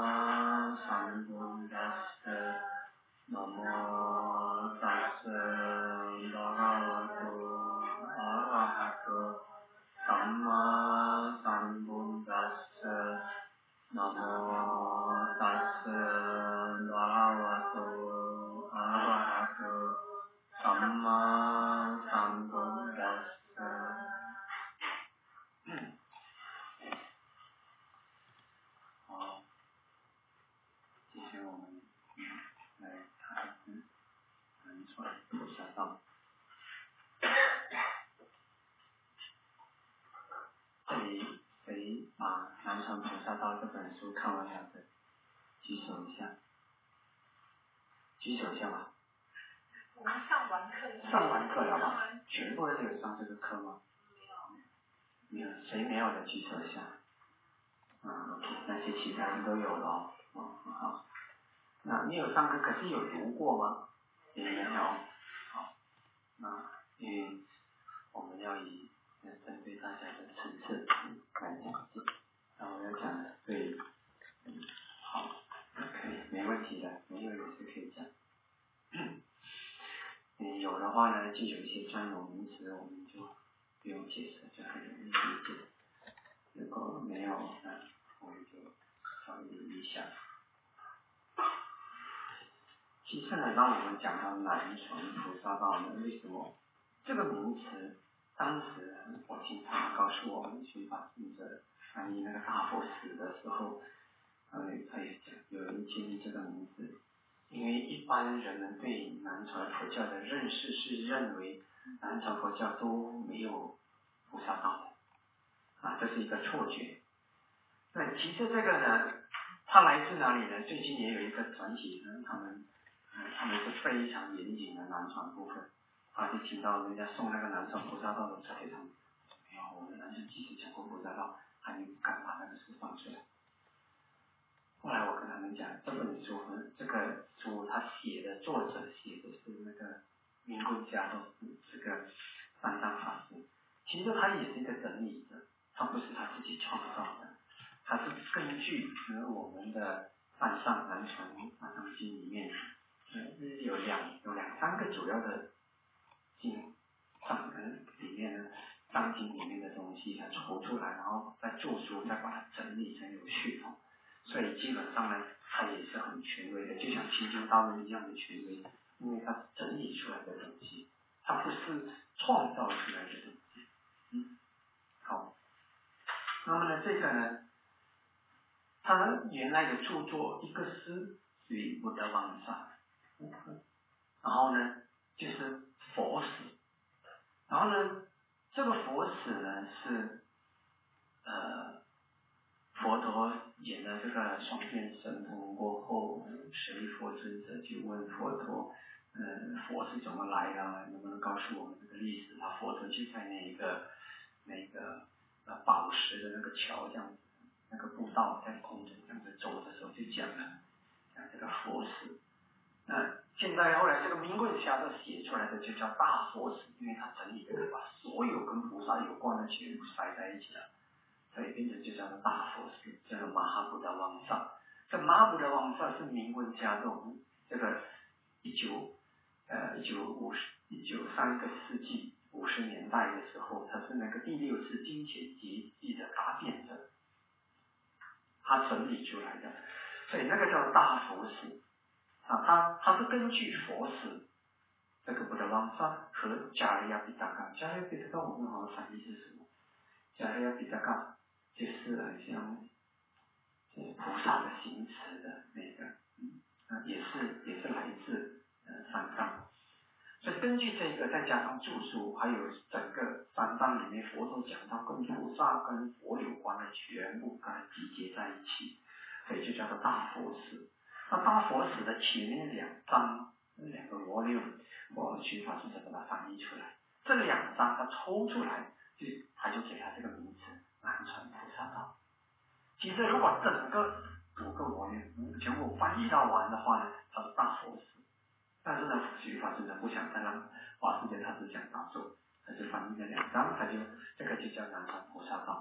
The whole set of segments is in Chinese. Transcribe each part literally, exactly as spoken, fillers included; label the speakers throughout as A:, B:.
A: สัมพุทธัสสะนะโมตัสสะภะคะวะโตอะระหะโตสัมมาสัมพุทธัสสะนะโมตัสสะภะคะวะโตอะระหะโตสัมมาสัมพุทธัสสะ好，今天我们来谈南传菩萨道。这里谁把《南传菩萨道》这本书看完了的，举手一下，举手一下吧。
B: 我们上完课。
A: 上完课了吧？全部人都有上这个课吗？没有。没有，谁没有的举手一下。啊 ，OK， 那些其他人都有了哦。哦，好。那你有上课，可是有读过吗？也没有。好，那因为我们要以针对大家的层次来讲解，然后要讲的对，嗯，好，可以，没问题的，没有也是可以讲。嗯，有的话呢，就有一些专有名词，我们就不用解释，就很容易理解。如果没有，那我们就稍微留意一下。其次呢，当我们讲到南传菩萨道呢，为什么这个名词？当时我经常告诉我们去把经者翻译那个大佛寺的时候，呃，他也讲有人建议这个名字，因为一般人们对南传佛教的认识是认为南传佛教都没有菩萨道的，啊，这是一个错觉。那其实这个呢，它来自哪里呢？最近也有一个团体呢，他们，呃，他们是非常严谨的南传部分。啊，就听到人家送那个南传菩萨道的才非常，哎呀，我们南传即使讲过菩萨道，还没敢把那个书放出来。后来我跟他们讲，这本书和这个书他写的作者写的是那个名棍家道这个三藏法师，其实他也是一个整理者，他不是他自己创造的，他是根据和我们的汉上南传大藏经里面，呃，有两有两三个主要的。经藏文里面呢，藏经里面的东西，它抽出来，然后再著书，再把它整理成有系统，所以基本上呢，它也是很权威的，就像清净道论一样的权威，因为它整理出来的东西，它不是创造出来的东西。嗯，好，那么呢，这个呢，它原来的著作一个是属于布德旺萨，然后呢，就是佛史，然后呢，这个佛史呢是，呃，佛陀演了这个双面神通过后，舍利弗尊者就问佛陀，呃，佛是怎么来的？能不能告诉我们这个历史？他佛陀就在那个那个呃宝石的那个桥这样子，那个步道在空中这样子走的时候就讲了，讲这个佛史。那现在后来这个名棍侠的写出来的就叫大佛史，因为他整理的把所有跟菩萨有关的全部塞在一起了，所以变成就叫做大佛史，叫做马哈布达旺萨。这马哈布达旺萨是名棍侠的，这个一九呃一九五十一九三个世纪五十年代的时候，他是那个第六次金钱劫记的答辩者，他整理出来的，所以那个叫大佛史。啊，它它是根据佛史这个布达旺萨和加利亚比达嘎，加利亚比达嘎我们好像翻译是什么？加利亚比达嘎就是好像就是菩萨的行持的那个，嗯，啊也是也是来自呃三藏，所以根据这个再加上著书，还有整个三藏里面佛陀讲到跟菩萨跟佛有关的全部把它集结在一起，所以就叫做大佛史。那大佛史的前面两章，两个 volume， 我去法师怎么把它翻译出来？这两章它抽出来，就他就给他这个名字南传菩萨道。其实如果整个五个 volume 全部翻译到完的话呢，它是大佛史。但是呢，许法师呢不想再让花时间，他只想打坐，他就翻译了两章，他就这个就叫南传菩萨道。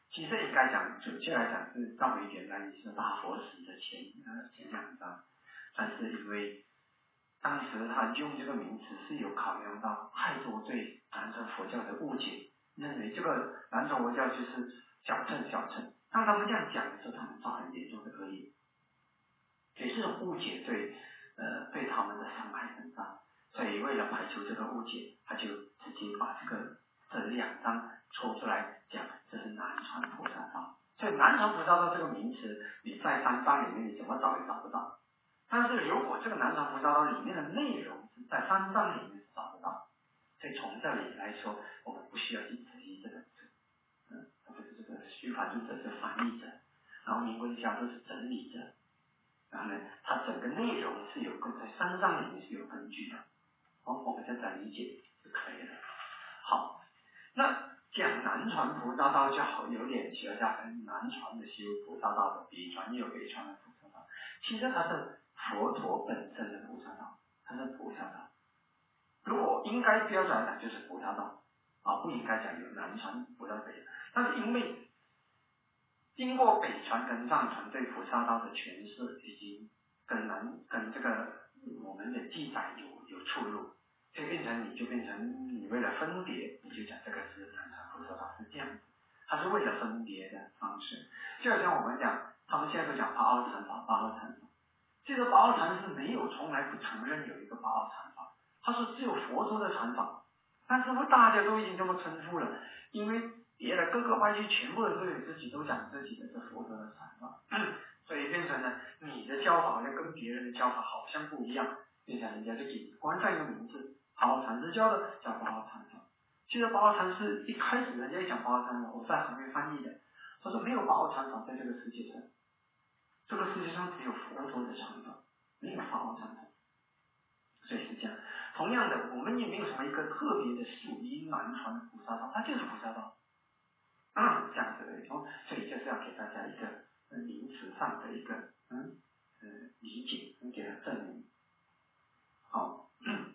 A: 其实应该讲，准确来讲是赵维原来是大佛寺的前呃前两章，但是因为当时他用这个名词是有考量到太多对南传佛教的误解，认为这个南传佛教就是小乘小乘，当他们这样讲的时候，他们造很严重的恶业，所以这种误解对呃对他们的伤害很大，所以为了排除这个误解，他就直接把这个这两章抽出来讲，这是南传菩萨道。所以南传菩萨道这个名词，你在三章里面你怎么找也找不到。但是如果这个南传菩萨道里面的内容是在三章里面是找不到，所以从这里来说，我们不需要去质疑这个字，嗯，这个这个虚繁注者是翻译者，然后明文小说是整理者，然后呢，它整个内容是有跟在三章里面是有根据的，我我们这样理解就可以了。好，那讲南传菩萨道就好有点学家分南传的修菩萨道的，北传也有北传的菩萨道，其实它是佛陀本身的菩萨道，它是菩萨道。如果应该标准来讲就是菩萨道啊，不应该讲有南传菩萨北，但是因为经过北传跟藏传对菩萨道的诠释，已经跟南跟这个我们的记载有有出入，所以变成你就变成你为了分别，你就讲这个是南传菩萨道是这样子，它是为了分别的方式。就好像我们讲，他们现在都讲八奥禅法，八奥禅法，这个八奥禅是没有从来不承认有一个八奥禅法，他说只有佛说的禅法，但是大家都已经这么称呼了，因为别的各个派系全部人都有自己都讲自己的是佛陀的禅法，所以变成了你的教法呢跟别人的教法好像不一样，变成人家就给冠上一个名字，八奥禅师教的叫八奥禅法。其实八奥禅师一开始人家讲八奥禅法，我在行业翻译的，他说没有八奥禅法在这个世界上，这个世界上只有佛陀的禅法，没有八奥禅法。所以是这样，同样的，我们也没有什么一个特别的属于南传的菩萨道，它就是菩萨道。嗯，这样子的，所以就是要给大家一个名词上的一个嗯呃理解，给它证明。好，嗯，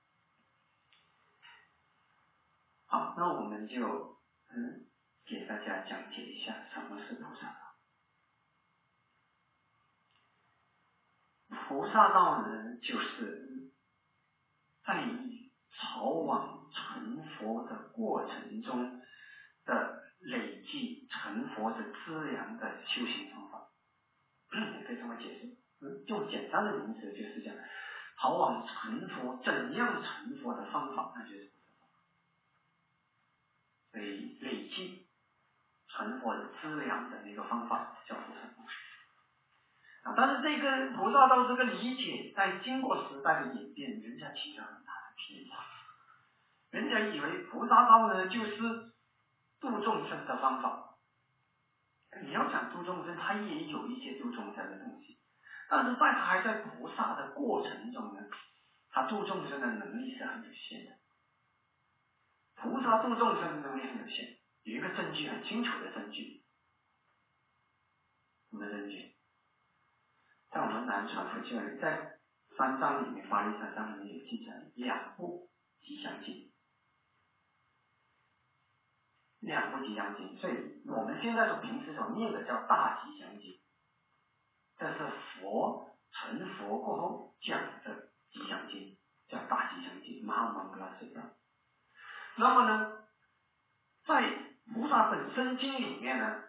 A: 好，那我们就嗯给大家讲解一下什么是菩萨道。菩萨道呢，就是在朝往成佛的过程中的累积成佛的资粮的修行方法，也可以这么解释。嗯，用简单的名词就是讲，朝往成佛，怎样成佛的方法，那就是菩萨道。所以累积成佛的资粮的那个方法叫菩萨道。啊，但是这个菩萨道这个理解，在经过时代的演变，人家起了很大的偏差。人家以为菩萨道呢就是度众生的方法。你要讲度众生，他也有一些度众生的东西，但是在他还在菩萨的过程中呢，他度众生的能力是很有限的。菩萨度众生的能力很有限，有一个证据很清楚的证据，什么证据？在我们南传佛教里，在三章里面，法律三章里面有记载两部吉祥经。两部吉祥经，所以我们现在所平时所念的叫大吉祥经，这是佛成佛过后讲的吉祥经，叫大吉祥经，马曼格拉斯的。那么呢，在菩萨本身经里面呢，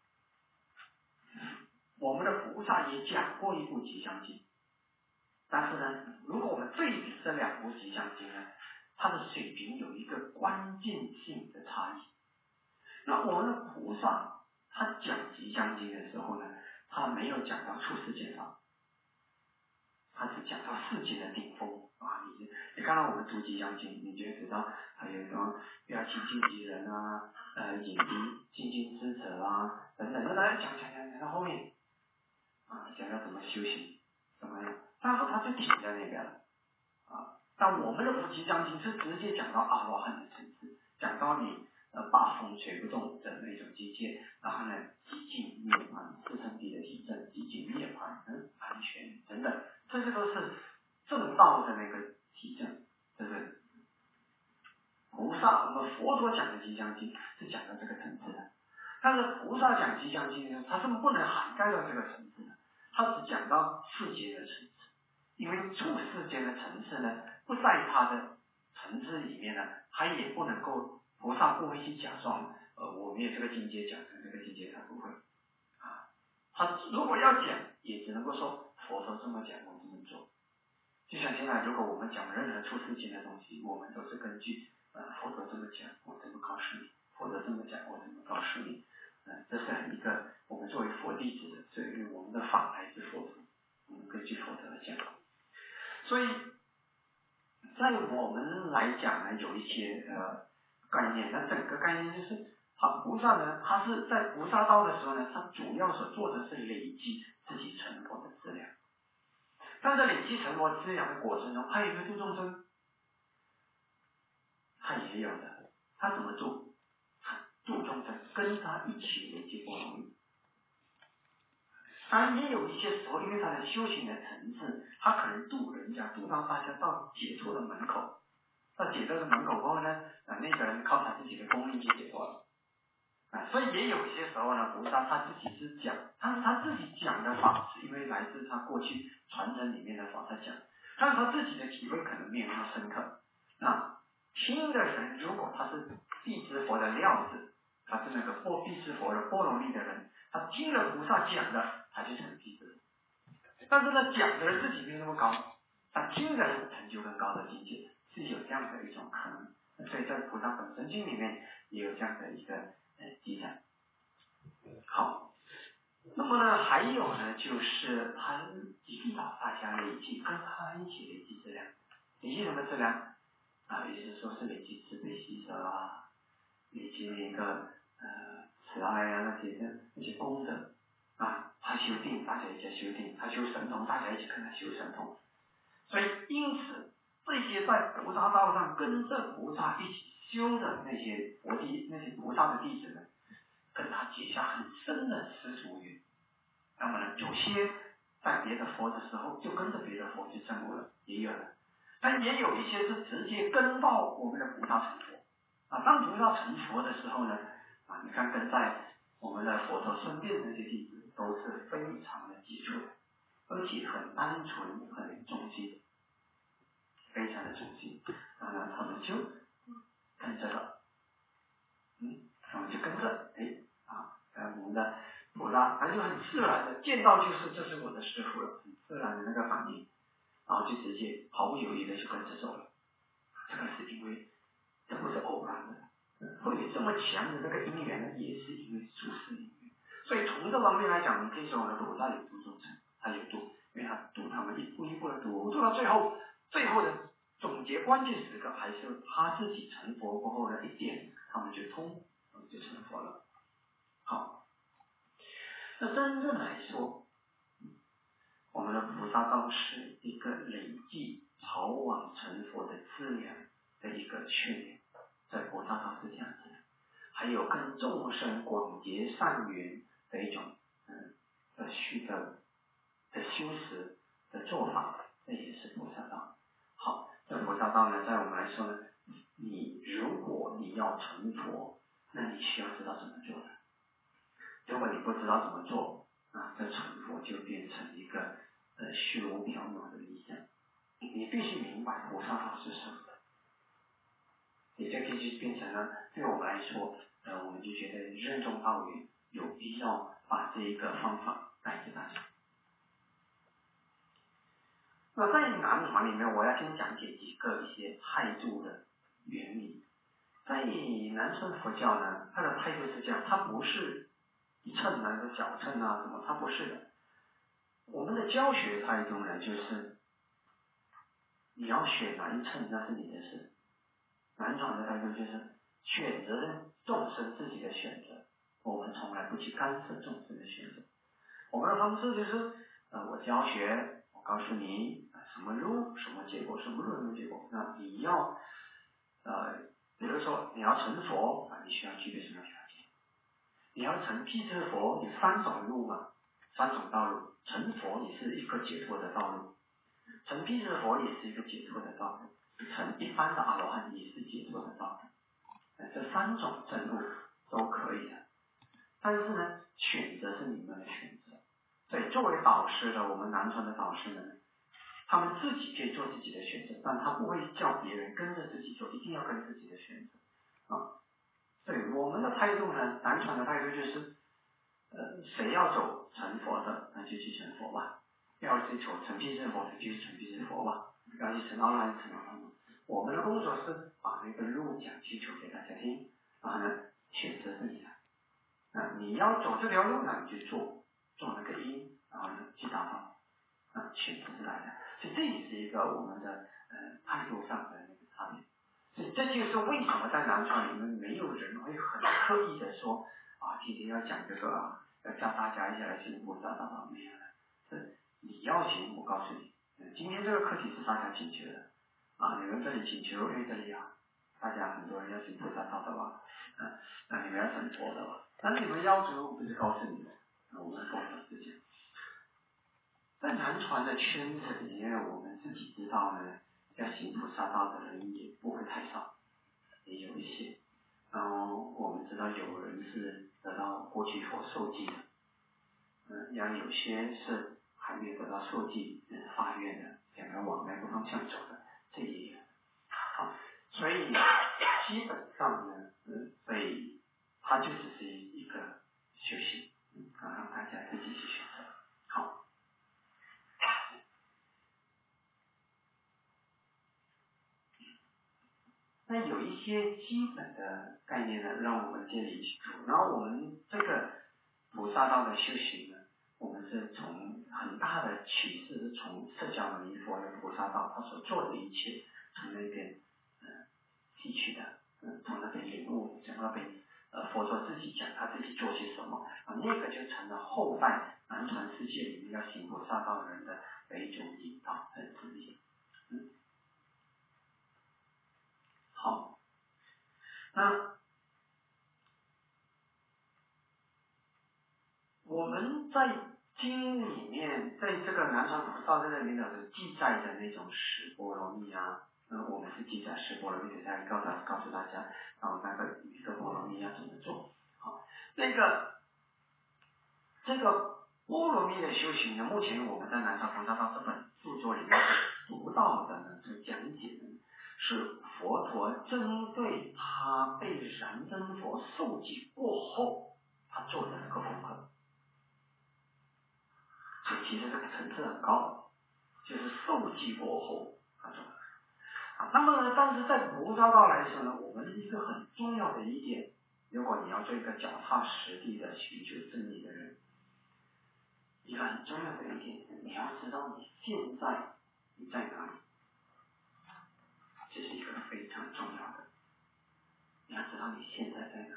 A: 我们的菩萨也讲过一部吉祥经，但是呢，如果我们对比这两部吉祥经呢，它的水平有一个关键性的差异。那我们的菩萨他讲吉祥经的时候呢，他没有讲到出世间法，他只讲到世间的顶峰啊。你你看到我们读吉祥经，你就知道还有什么不要亲近敌人啊，呃，引敌进进之者啊等等，那大家讲讲讲讲到后面啊，讲到怎么修行，怎么样，但是他就停在那边了啊。但我们的普吉祥经是直接讲到阿罗汉的层次，讲到你。呃，八风吹不动的那种境界，然后呢，极尽涅槃，四圣谛的体证，极尽涅槃，嗯，安全等等，这些都是正道的那个体证，这是菩萨，我们佛陀讲的吉祥经是讲到这个层次的。 但是菩萨讲吉祥境界，它是不能涵盖到这个层次的，它只讲到世间的层次，因为处世间的层次呢，不在它的层次里面呢，它也不能够，菩萨不会去假装，呃，我们也这个境界讲成这个境界，他不会，啊，他如果要讲，也只能够说佛陀这么讲，我这么做。就像现在，如果我们讲任何出世间的东西，我们都是根据呃佛陀这么讲，我这么告诉你；佛陀这么讲，我这么告诉你。呃，这是一个我们作为佛弟子的，所以我们的法来自佛陀，我们根据佛陀的讲。所以，在我们来讲呢，有一些呃概念，那整个概念就是，好，菩萨呢，他是在菩萨道的时候呢，他主要所做的是累积自己成佛的资粮。但在累积成佛资粮的过程中，他有没有度众生？他也有的。他怎么做？他度众生跟他一起累积波罗蜜。当然也有一些时候，因为他的修行的层次，他可能度人家，度到大家到解脱的门口，到解脱的门口后呢，啊，那个人靠他自己的功力去解脱了。啊，所以也有一些时候呢，菩萨他自己是讲，但是他自己讲的法，是因为来自他过去传承里面的法，他讲，但是他自己的体会可能没有那么深刻。那听的人，如果他是地支佛的料子，他是那个波地支佛的波罗蜜的人，他听了菩萨讲的，他就成地支。但是呢，讲的人自己没那么高，但听的人成就更高的境界，是有这样的一种可能。所以在菩萨本身经里面也有这样的一个呃记载。好，那么呢，还有呢，就是他引导大家累积，跟他一起累积质量。累积什么质量？啊，也就是说是累积慈悲喜舍啊，累积那个呃慈爱啊那些的那些功德啊，他修定，大家一起修定；他修神通，大家一起跟他修神通。所以因此，这些在菩萨道上跟着菩萨一起修的那些佛弟、那些菩萨的弟子呢，跟他结下很深的师徒缘。那么呢，有些在别的佛的时候就跟着别的佛去证悟了，也有的。但也有一些是直接跟到我们的菩萨成佛啊。当菩萨成佛的时候呢，啊，你看跟在我们的佛陀身边的那些弟子都是非常的接触的，而且很单纯、很忠心，非常的忠心。然后呢，他们就跟着了，嗯，他们就跟着，哎，啊，呃，我们的菩萨，他就很自然的见到就是这是我的师父了，很自然的那个反应。然后就直接毫不犹豫的就跟着走了，这个是因为这不是偶然的，会有这么强的那个因缘呢，也是因为殊胜因缘。所以从这方面来讲，你可以说我们的菩萨有度众生，他有度，因为他度他们一步一步的度，度到最后，最后的总结关键时刻还是他自己成佛过后的一点，他们就通，就成佛了。好，那真正来说，我们的菩萨道是一个累积逃往成佛的资粮的一个训练，在菩萨道是这样子的。还有跟众生广结善缘的一种嗯的虚的的修持的做法，这也是菩萨道。好，这菩萨道呢，在我们来说呢，你如果你要成佛，那你需要知道怎么做的。如果你不知道怎么做，啊，这成佛就变成一个呃虚无缥缈的理想。你必须明白菩萨道是什么，你这个就变成了对我们来说，呃，我们就觉得任重道远，有必要把这一个方法带给大家。那在南传里面，我要先讲解几个一些态度的原理。在南传佛教呢，它的态度是这样，它不是一称啊、小称啊什么，它不是的。我们的教学态度呢，就是你要选哪一称那是你的事。南传的态度就是选择众生自己的选择，我们从来不去干涉众生的选择。我们的方式就是呃，我教学，我告诉你什么入什么结果，什么入什么结果。那你要呃，比如说你要成佛啊，你需要具备什么条件？你要成辟支佛，有三种路嘛，三种道路。成佛也是一个解脱的道路，成辟支佛也是一个解脱的道路，成一般的阿罗汉也是解脱的道路。这三种正路都可以的。 但是呢，选择是你们的选择。所以作为导师的，我们南传的导师们，他们自己可以做自己的选择，但他不会叫别人跟着自己做，一定要跟自己的选择啊。所以我们的态度呢，南传的态度就是，呃，谁要走成佛的，那就去成佛吧；要追求成辟支佛的，就去成辟支佛吧；要去成阿罗汉，成阿罗汉。我们的工作是把那个路讲清楚给大家听，然后呢，选择是你的。那你要走这条路呢，你就做做那个因，然后呢去达到，啊，选择是大家。所以这也是一个我们的呃态度上的那个差别。所以这就是为什么在南传里面没有人会很刻意的说啊，今天要讲这个啊，要教大家一起来行菩萨道道，没有的。是你要行，我告诉你，今天这个课题是大家请求的啊，你们这里请求，因为这里啊，大家很多人要行菩萨道的吧，啊，那你们要成佛的吧，那你们要求不是告诉你们，那我们告诉自己。在南传的圈子里面，我们自己知道呢，要行菩萨道的人也不会太少，也有一些。然后我们知道有人是得到过去佛受记的，嗯，然后有些是还没有得到受记，嗯，发愿的，想要往那个方向走的，这也有。啊，所以基本上呢，嗯，所以它就只是一个修行，嗯，让大家自己去选择。好。那有一些基本的概念呢，让我们建立清楚。然后我们这个菩萨道的修行呢，我们是从很大的启示是从释迦牟尼佛的菩萨道他所做的一切，从那边呃汲取的，嗯，从那边领悟，从那边呃佛陀自己讲他自己做些什么啊，那个就成了后代南传世界里面要行菩萨道的人的的一种引导和指引。嗯。好，那我们在经里面，在这个南传菩萨道里面的记载的那种十波罗蜜啊，嗯，我们是记载十波罗蜜，在告诉告诉大家，然后那个一个波罗蜜要怎么做。好，那个这个波罗蜜的修行呢，目前我们在南传菩萨道这本著作里面读到的呢，是讲解的。是佛陀针对他被燃灯佛受记过后，他做的那个功课，所以其实这个层次很高的，就是受记过后他做的。啊，那么呢，但是在菩萨道来说呢，我们一个很重要的一点，如果你要做一个脚踏实地的寻求真理的人，一个很重要的一点，你要知道你现在你在哪里。这是一个非常重要的，你要知道你现在在哪，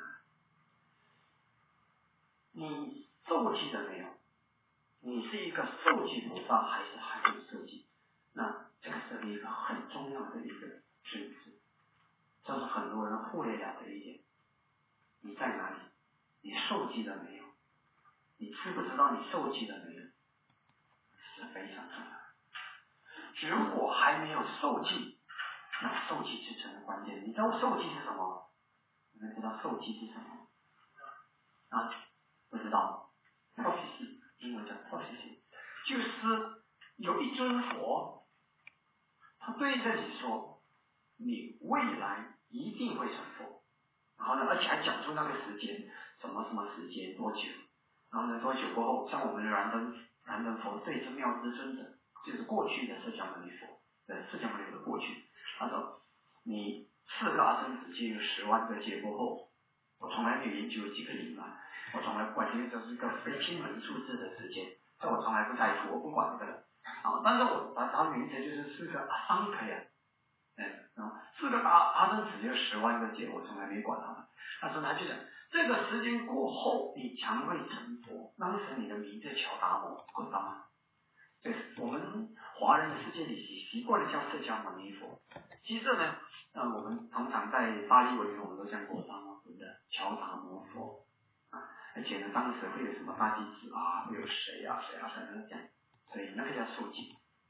A: 你受记了没有？你是一个受记菩萨还是还没有受记？那这个是一个很重要的一个知识，这是很多人忽略了的一点。你在哪里？你受记了没有？你知不知道你受记了没有？是非常重要的。如果还没有受记，那受记是成了关键。你知道受记是什么？你们知道受记是什么？啊，不知道。prophecy， 英文叫 prophecy， 就是有一尊佛，他对着你说，你未来一定会成佛。然后呢，而且还讲出那个时间，什么什么时间多久，然后呢多久过后，像我们的燃灯燃灯佛对着妙智尊者，就是过去的释迦牟尼佛，对释迦牟尼佛的过去，他说你四个阿僧祇劫有十万个劫过后，我从来没有研究几个零啊，我从来不管，因为这是一个非天文数字的时间，这我从来不在乎，我不管这个的啊，但是我把它名字就是四个阿桑可呀。嗯，啊，四个阿阿僧祇劫十万个劫，我从来没管他的。但是他就讲，这个时间过后，你将会成佛。当时你的名字乔达摩，知道吗？对，我们华人的世界里习习惯了叫释迦牟尼佛。其实呢，呃，我们通常在巴利文我们都讲果达摩的乔达摩佛啊，而且呢，当时会有什么大弟子啊，会有谁啊谁啊谁啊这样，所以那个叫受记。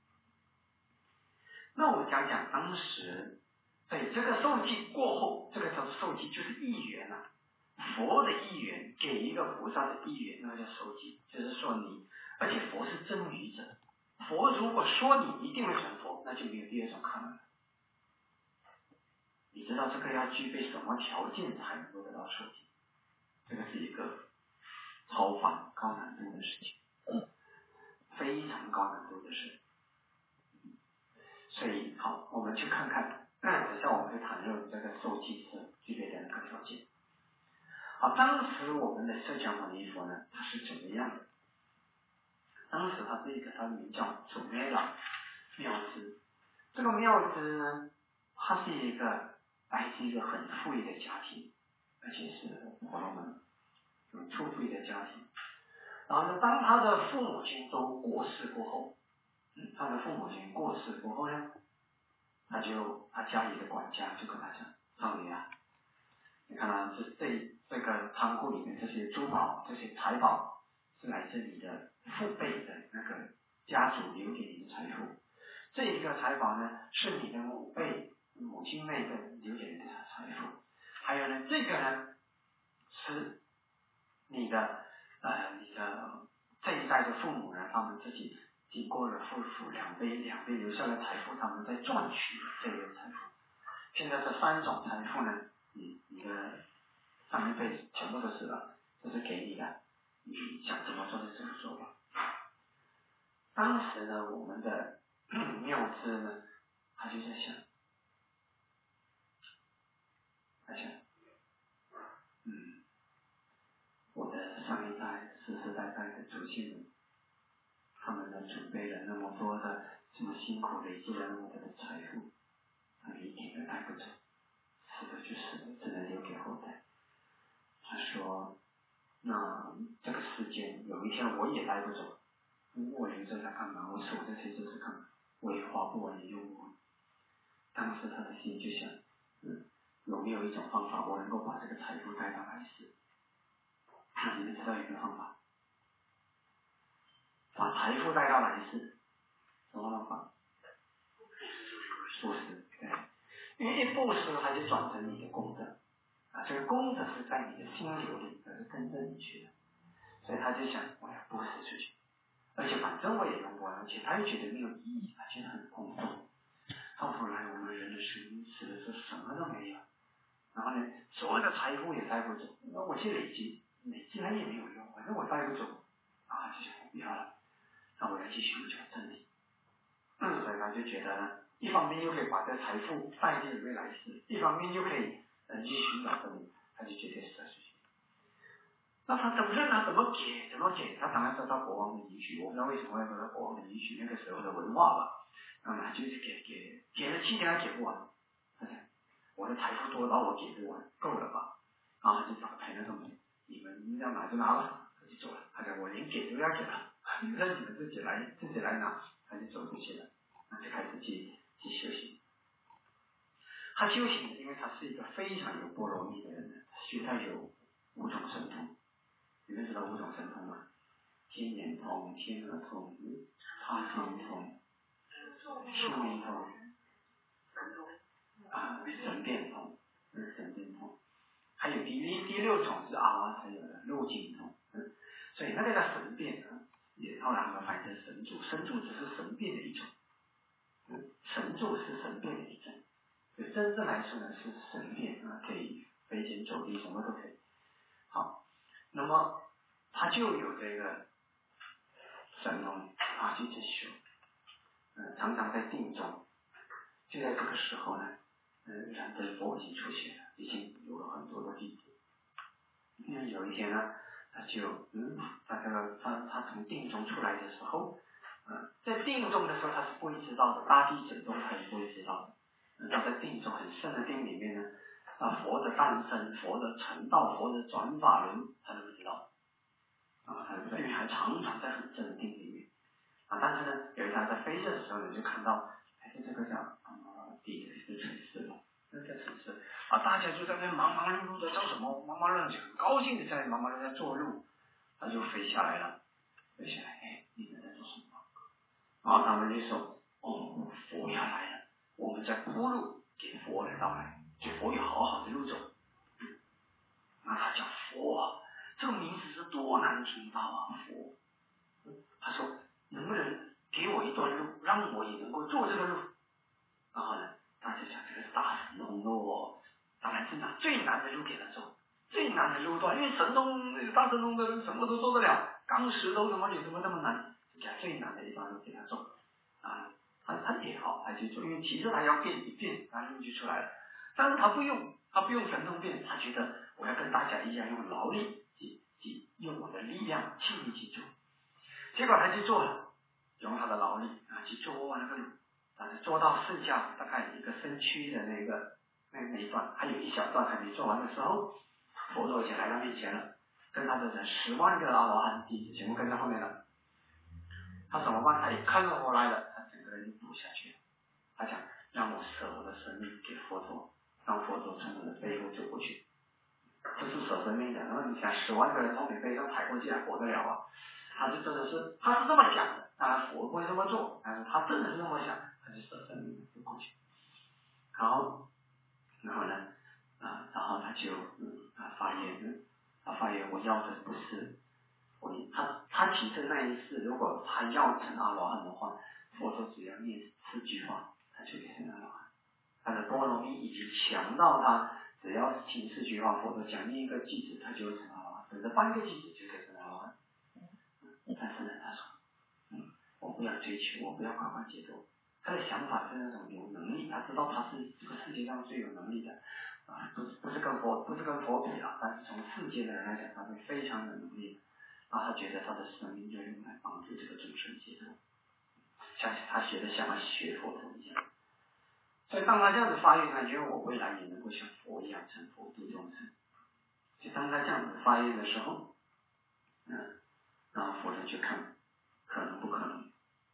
A: 那我们讲讲当时，对这个受记过后，这个叫受记就是一缘啊。 佛的意愿给一个菩萨的意愿，那个叫受记，就是说你，而且佛是真语者，佛如果说你一定会成佛，那就没有第二种可能了。你知道这个要具备什么条件才能够得到受记？这个是一个超凡高难度的事情，非常高难度的事。所以好，我们去看看，那等下我们会谈论这个受记是具备的那个条件。好，当时我们的释迦牟尼佛呢，他是怎么样的？当时他是一个，他名叫祖梅拉妙支。这个妙支呢，他是一个来自一个很富裕的家庭，而且是婆罗门，很富裕的家庭。然后呢，当他的父母亲都过世过后，嗯，他的父母亲过世过后呢，他就他家里的管家就跟他讲：“少爷啊，你看啊，这这这个仓库里面这些珠宝、这些财宝，是来自你的父辈的那个家族留给你的财富。这一个财宝呢，是你的母辈、母亲那辈留给你的财富。还有呢，这个呢，是你的呃你的这一代的父母呢，他们自己经过了夫妇两辈两辈留下的财富，他们在赚取这个财富。现在这三种财富呢，你你的上一辈全部都是了，这是给你的，你想怎么做就怎么做吧。”当时呢，我们的妙支呢，他就在想，他想，嗯，我的上一代世世代代的祖先们，他们呢准备了那么多的这么辛苦累积了那么多的财富，他们一点都带不走，死的就死了，只能留给后代。他说，那这个世界有一天我也带不走，我留着它干嘛？我守这些就是干嘛？我也花不完也用不完。当时他的心就想，嗯，有没有一种方法我能够把这个财富带到来世？你们知道有一个方法，把财富带到来世，什么方法？布施，对，因为一布施它就转成你的功德，啊，这个功德是在你的心流里，而是跟着你去的，所以他就想，我要布施出去，而且反正我也用不完，而且他又觉得没有意义，他觉得很空洞。到头来我们人的生命死的时候什么都没有，然后呢，所有的财富也带不走，那我去累积，累积了也没有用，反正我带不走，啊，就想不要了，那我要去寻求真理。嗯，所以他就觉得呢，一方面又可以把这财富带进未来世，一方面又可以呃去寻找真理，他就觉得是这事情。那他怎么呢？怎么给？怎么给？他当然得到国王的允许，我不知道为什么要得到国王的允许，那个时候的文化吧。那么就是给给给了七年还给不完，他讲我的财富多到我给不完，够了吧？然后他就打开那个门，你们要拿就拿吧，他就走了。他讲我连给都要给了，让你们自己来自己来拿，他就走出去了，那就开始去去修行。他修行，因为他是一个非常有波罗蜜的人，学他有五种神通。你们知道五种神通吗？天眼通、天耳通、他心通、宿命通啊，神变通，嗯，神变通，还有第第第六种是阿拉才有的路径通，嗯，所以那个叫神变呢，也后来我们翻译成神助，神助只是神变的一种，嗯，神助是神变的一种，对，真正来说呢是神变啊，可以飞行走地什么都可以。好，那么他就有这个神通啊，去去修，嗯，常常在定中，就在这个时候呢。嗯，然后佛已经出现了，已经有了很多的弟子。因为有一天呢，他就嗯，他这个他他从定中出来的时候，嗯，在定中的时候他是不会知道的，大地震动他是不会知道的。嗯，他在定中很深的定里面呢，啊，佛的诞生、佛的成道、佛的转法轮，他都不知道。啊，他因为还常常在很深的定里面。啊，但是呢，有一天在飞着的时候呢，就看到，哎，这个叫啊，地的一个城市了。那个城市啊，大家就在那忙忙碌碌的做什么？忙忙碌碌，很高兴的在忙忙碌碌在做路，他就飞下来了，飞下来，哎，你们在做什么？然后他们就说，哦，佛要来了，我们在铺路给佛来到来，给佛有好好的路走。 那他叫佛，这个名字是多难听到啊，佛。他说能不能给我一段路，让我也能够做这个路？然后呢，大家讲这个是大神通咯，当然是拿最难的路给他做，最难的路段，因为神通大神通的人什么都做得了，钢石头什么有什么那么难？讲最难的一段路给他做啊，他他也好，他去做，因为其实他要变一变，他路就出来了。但是他不用，他不用神通变，他觉得我要跟大家一样用劳力去去用我的力量尽力去做。结果他去做了，用他的劳力啊去做那个路，啊做到四架大概一个身躯的那个那那一段，还有一小段还没做完的时候，佛陀就来到面前了，跟他的人十万个阿罗汉弟子全部跟在后面了。他怎么办？他一看到我来了，他整个人就倒下去了。他讲让我舍我的生命给佛陀，让佛陀从我的背后走过去。这是舍生命的，然后你想十万个人从你背上抬过去还活得了啊？他就真的是，他是这么想的，当然佛不会这么做，但是他真的是这么想，他就舍生命走过去。然后，然后呢，啊，然后他就嗯啊发言，他发言我要的不是。他他其实那一世，如果他要成阿罗汉的话，佛陀只要念四句话，他就可以成阿罗汉。他的波罗蜜已经强到他只要听四句话，佛陀讲念一个句子，他就成阿罗汉，甚至半个句子就可以成阿罗汉。但是呢，他说，嗯，我不要追求，我不要快快节奏。他的想法是那种有能力，他知道他是这个世界上最有能力的，啊，不是不是跟佛不是跟佛比啊，但是从世界的人来讲，他是非常有能力的。啊，他觉得他的生命就用来帮助这个众生解脱，像他学的像学佛陀一样。所以当他这样子发愿，他觉得我未来也能够像佛一样成佛度众生。就当他这样子发愿的时候，嗯，然后佛陀去看，可能不可能？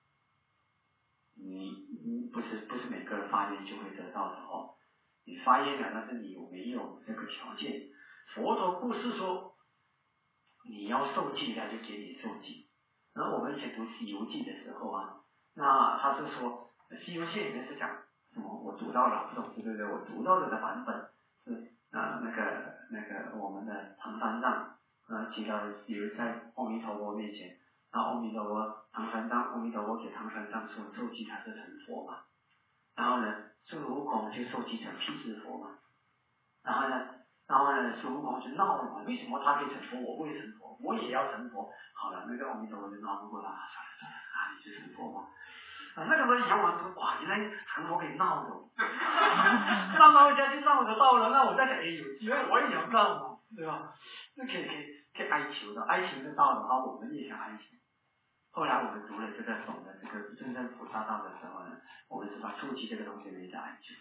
A: 你你不是不是每个人发愿就会得到的哦。你发愿了，但是你有没有这个条件？佛陀不是说你要受记，他就给你受记。然后我们以前读《西游记》的时候啊，那他是说《西游记》里面是讲什么？我读到了，不懂对不对？我读到了的版本是啊、呃、那个那个我们的唐三藏啊提到比如在阿弥陀佛面前，然后阿弥陀佛唐三藏阿弥陀佛给唐三藏说受记他是成佛嘛，然后呢孙悟空就受记成辟支佛嘛，然后呢。然后呢，孙悟空就闹了嘛，为什么他可以成佛，我不会成佛？我也要成佛。好了，那个阿弥陀佛就闹不过他，算了算了，啊，你就成佛吧。啊，那个时候阎王说，哇，原来成佛给闹的，让老人家就闹得到了，那我再给有机会我也要闹嘛，对吧？那可以可以可以哀求的，哀求得到的话，我们也想哀求。后来我们读了这个懂了这个真正菩萨道的时候呢，我们知道受记这个东西没得哀求。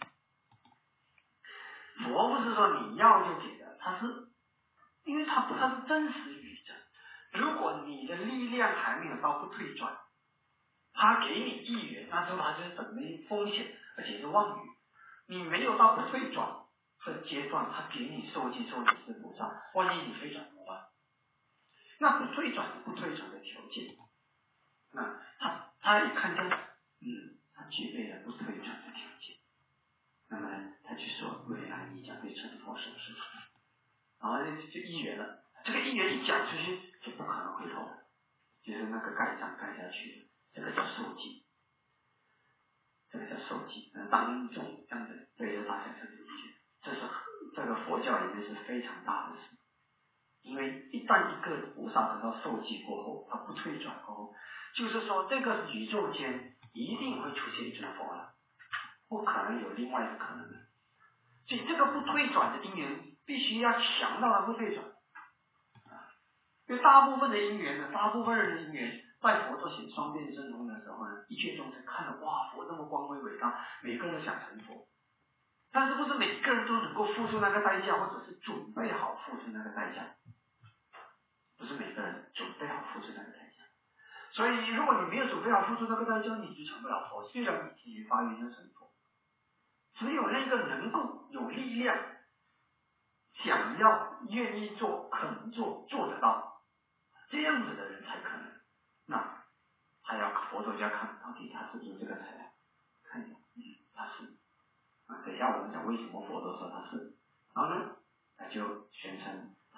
A: 佛不是说你要就给的，他是，因为他他是真实语的。如果你的力量还没有到不退转，他给你一元，那时候他就是等于风险，而且是妄语。你没有到不退转的阶段，他给你受记说你是菩萨，万一你退转怎么办？那不退转不退转的条件，那他他一看见，嗯，他具备了不退转的条件。那么呢，他就说未来你将会成佛什么事情，然后就就一元了。这个一元一讲出去就不可能回头，就是那个盖章盖下去，这个叫受记，这个叫受记。当众这样子对着大家这个一元，这是这个佛教里面是非常大的事。因为一旦一个菩萨得到受记过后，他不退转过后，就是说这个宇宙间一定会出现一尊佛了。不可能有另外一个可能的，所以这个不退转的因缘必须要强到它不退转。因为大部分的因缘呢，大部分人的因缘，在佛陀显双变神通的时候呢，一切众生看了哇，佛这么光辉伟大，每个人都想成佛，但是不是每个人都能够付出那个代价，或者是准备好付出那个代价，不是每个人准备好付出那个代价。所以如果你没有准备好付出那个代价，你就成不了佛，虽然你体发愿要成佛。只有那个能够有力量，想要、愿意做、肯做、做得到，这样子的人才可能。那还要佛陀家看到底他是不是这个材料，看一下，嗯，他是。啊，等一下我们讲为什么佛陀说他是，然后呢，他就宣称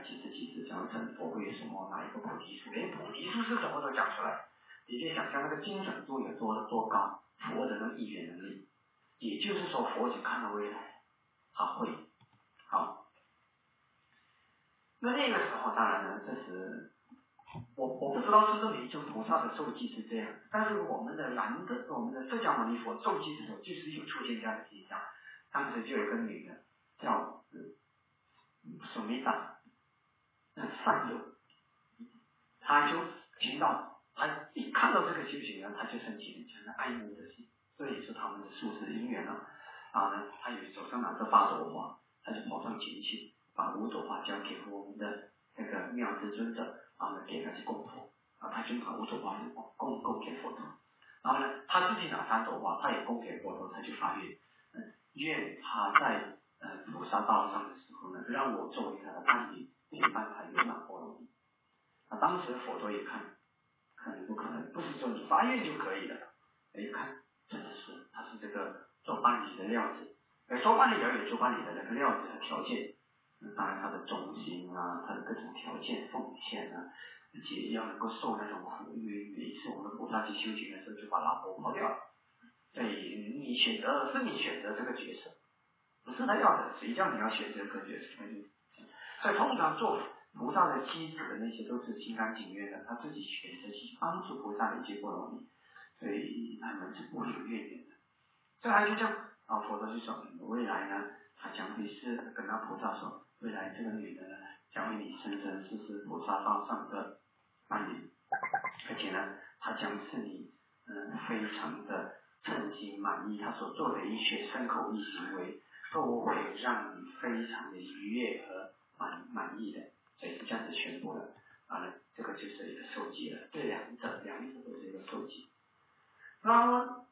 A: 几次几次讲成佛为什么哪一个菩提树，连菩提树是什么都讲出来，你就想象那个精准度有多多高，佛的那个预言能力，也就是说佛已经看到未来，他会好。那那个时候当然呢，这是我我不知道是不是每一尊菩萨的受记是这样，但是我们的南的我们的释迦牟尼佛受记的时候，就是有出现这样的现象。当时就有一个女的叫苏米达，善友，她就听到，她一看到这个修行人，她就升起了这样的爱慕之心，这也是他们的宿世姻缘了。然后呢，她有手上拿着八朵花，她就跑上前去，把五朵花交给我们的那个妙智尊者，然后呢给他去供佛，啊，他就把五朵花供供给佛陀，然后呢，他自己拿三朵花，他也供给佛陀，他就发愿，嗯，愿他在呃菩萨道上的时候呢，让我作为他的伴侣，陪伴他圆满波罗蜜。啊，当时佛陀也看，可能不可能，不是说你发愿就可以了，一看真的是他是这个做伴侣的料子，而做伴侣要有做伴侣的那个料子和条件。当然他的忠心啊，他的各种条件奉献啊，而且要能够受那种苦，因为每一次我们菩萨去修行的时候就把老婆抛掉了，所以你选择是你选择这个角色，不是他要的，谁叫你要选择这个角色？所以通常做菩萨的妻子的那些都是心甘情愿的，他自己选择去帮助菩萨的一些波罗蜜，所以他们是不会有怨言的。这还就这样啊，佛陀就说未来呢，他将会是跟他菩萨说，未来这个女的呢，将会你生生世世菩萨道上的伴侣，而且呢，她将是你嗯非常的称心满意，她所做的一切身口意行为都会让你非常的愉悦和满满意的，所以是这样子宣布的啊，这个就是一个受记了，这两者两者都是一个受记。那么，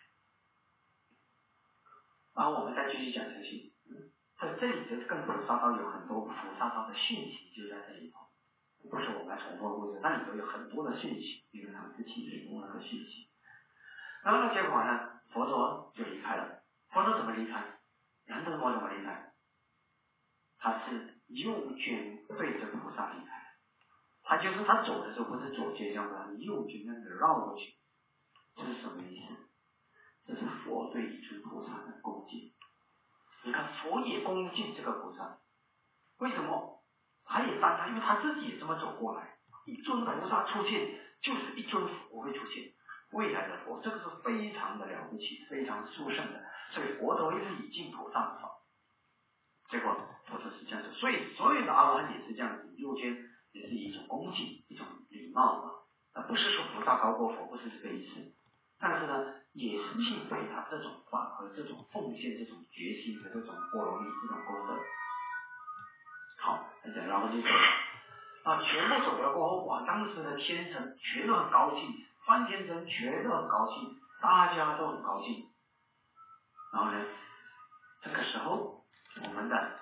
A: 然后我们再继续讲下去。在这里就是跟菩萨道有很多菩萨道的讯息就在这里头，不是我们重复的故事，那里头有很多的讯息，因为他们自己领悟那个讯息。然后呢，结果呢，佛陀就离开了。佛陀怎么离开？燃灯佛怎么离开？他是右肩对着菩萨离开，他就是他走的时候不是左肩这样子，右肩这样子绕过去，这是什么意思？这是佛对一尊菩萨的恭敬。你看佛也恭敬这个菩萨，为什么？他也赞叹，因为他自己也这么走过来。一尊菩萨出现，就是一尊佛会出现，未来的佛，这个是非常的了不起，非常殊胜的。所以佛陀一直以敬菩萨的法，结果佛陀是这样子，所以所有的阿罗汉也是这样子，右肩也是一种恭敬，一种礼貌嘛，而不是说菩萨高过佛，不是这个意思。但是呢，也是敬佩他这种法和这种奉献、这种决心和这种波罗蜜这种功德。好，然后就走了啊，全部走了过后，哇，当时的天神全都很高兴，梵天神全都很高兴，大家都很高兴。然后呢，这个时候我们的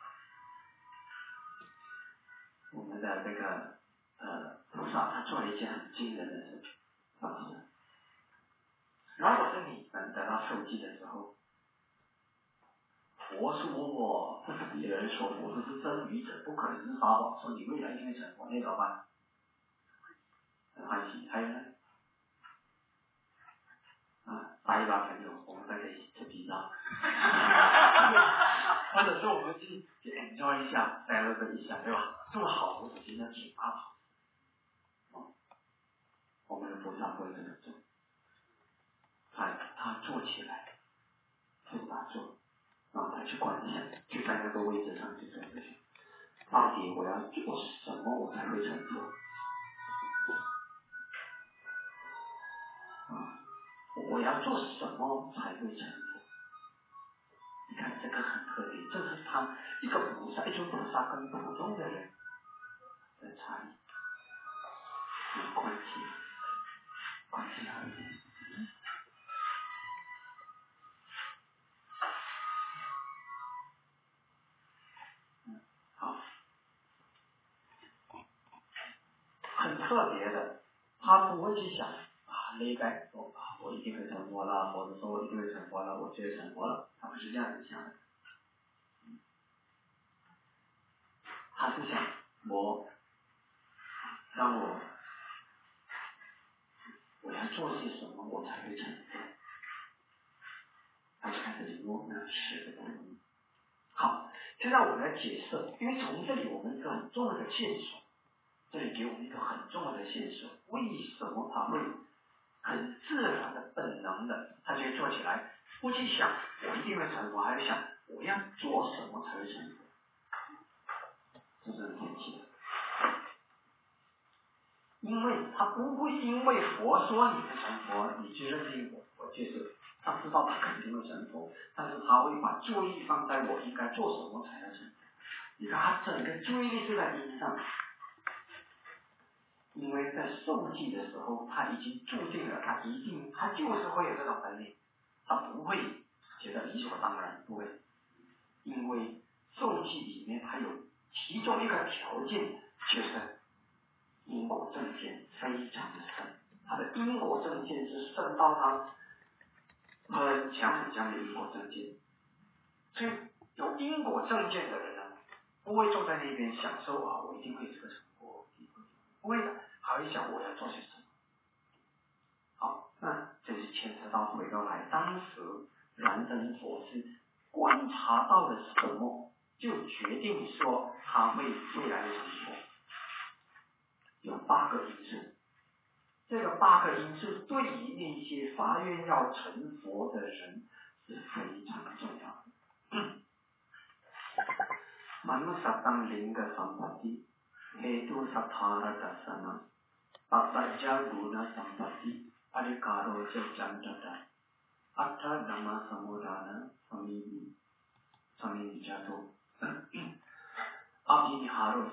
A: 我们的这个呃菩萨他做了一件很惊人的事情，什么事？如果是你们得到受记的时候，佛说我不是别人说佛，这是真语者，不可能是撒谎，说你未来一定会成佛，那怎么办？很欢喜。还有呢？啊，打一打朋友，我们大家一起吃披萨，或者是我们去去 enjoy 一下 celebrate 一下，对吧？这么好的事情，那挺大好。哦，我们的菩萨不会这么做，他他做起来，是打坐。然后他去观想，就在那个位置上去做这些。到底我要做什么我才会成佛？啊，我要做什么才会成佛？你看这个很特别，这是他一个菩萨，一尊菩萨跟普通的人的差异，有关系，关系很远。很特别的，他不会去想啊，那个说啊，我一定会成佛了，或者说我一定会成佛了，我就会成佛了，他不是这样子想的。 他是想我让我我要做些什么我才会成佛，他就开始领悟那十个东西。好，现在我来解释，因为从这里我们一个很重要的线索，这里给我们一个很重要的线索，为什么他会很自然的本能的他就做起来，不去想我一定会成佛，还是想我要做什么才会成佛，这是很神奇的。因为他不会因为佛说你会成佛你就认定我我就是他知道他肯定会成佛，但是他会把注意力放在我应该做什么才能成佛。你看他整个注意力是在因上，因为在受记的时候他已经注定了他一定他就是会有这种本领，他不会觉得理所当然，不会，因为受记里面还有其中一个条件就是因果正见非常的深，他的因果正见是深到他很强很强的因果正见，所以有因果正见的人呢，不会坐在那边享受啊，我一定会有这个成果，不会的，还会想我要做些什么。好，那这是牵扯到回到来，当时燃灯佛是观察到了什么，就决定说他为未来的成佛。有八个因素，这个八个因素对于那些发愿要成佛的人是非常重要的。嗯Manusattang linga sampatti, hetu sathara dasana, apajja guna sampatti, adhikaro ca jantata, atta dhamma samudana, samini, samini jato, abhiniharo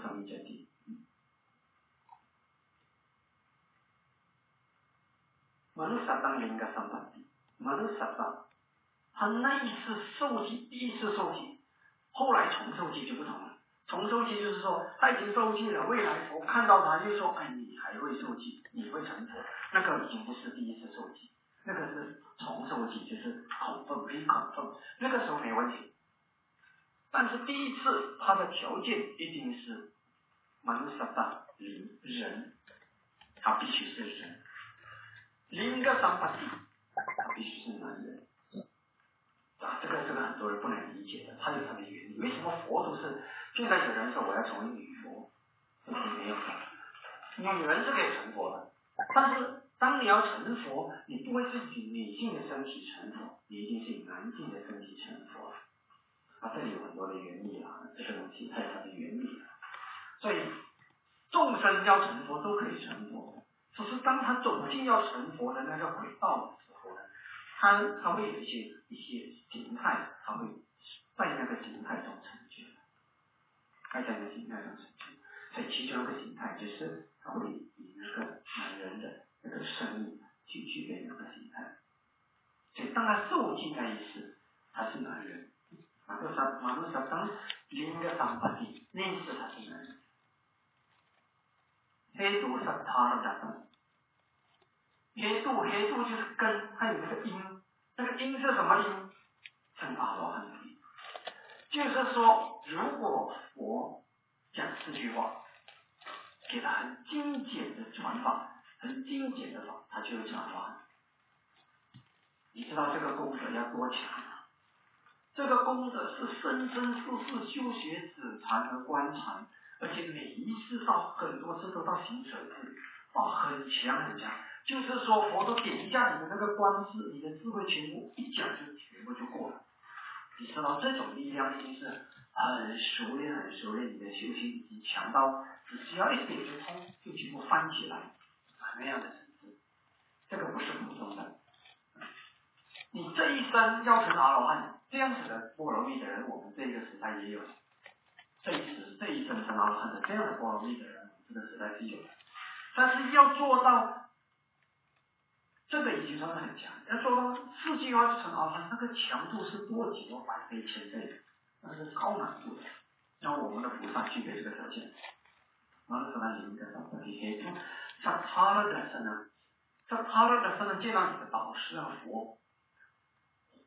A: samijati。Manusattang linga sampatti， Manusattang， 他那一次受记，第一次受记，后来重受记就不同了。重受记就是说他已经受记了，未来佛看到他又说，哎，你还会受记，你会成佛，那个已经不是第一次受记，那个是重受记，就是恐分非恐分，那个时候没问题。但是第一次他的条件一定是Manusattang人，他必须是人。另一个三八地，他必须是男人啊，这个这个很多人不能理解的，它有它的原理。为什么佛都是？现在有人说我要成为女佛，这是没有的。女人是可以成佛的，但是当你要成佛，你不会是以女性的身体成佛，你一定是以男性的身体成佛。啊，这里有很多的原理啊，这个东西它有它的原理啊。所以众生要成佛都可以成佛。只是当他走进要成佛的那个轨道的时候呢，他他会有一些一些形态，他会在那个形态中成就，在那个形态中成就。所以其中一个形态就是他会以那个男人的那个生命去具备那个形态。所以当他受尽那一世，他是男人。马路上马路上当另一个三八地，那一世他是男人。黑毒是他的打算。黑度黑度就是根，它有那个因，那个因是什么因？成阿罗汉的因。就是说，如果佛讲四句话，给他很精简的传法，很精简的法，他就会成阿罗汉。你知道这个功德要多强啊？这个功德是生生世世修学止禅和观禅，而且每一次到很多次都到行舍智，哇，很强很强。就是说，佛都点一下你的那个观世，你的智慧全部一讲就全部就过了。你知道这种力量已经是很熟练、很熟练，你的修行已经强到你只要一点就通，就全部翻起来，那样的层次，这个不是普通的。你这一生要成阿罗汉，这样子的波罗蜜的人，我们这个时代也有。这一时这一生成阿罗汉的这样的波罗蜜的人，这个时代是有的。但是要做到。这个已经算是很强，要做到四句话就成阿罗汉，那个强度是多几多百倍、千倍的，那是高难度的。然后我们的菩萨具备这个条件，完了什么零个什么的黑度，像他了的是呢，像他了的是呢，见到你的导师啊佛，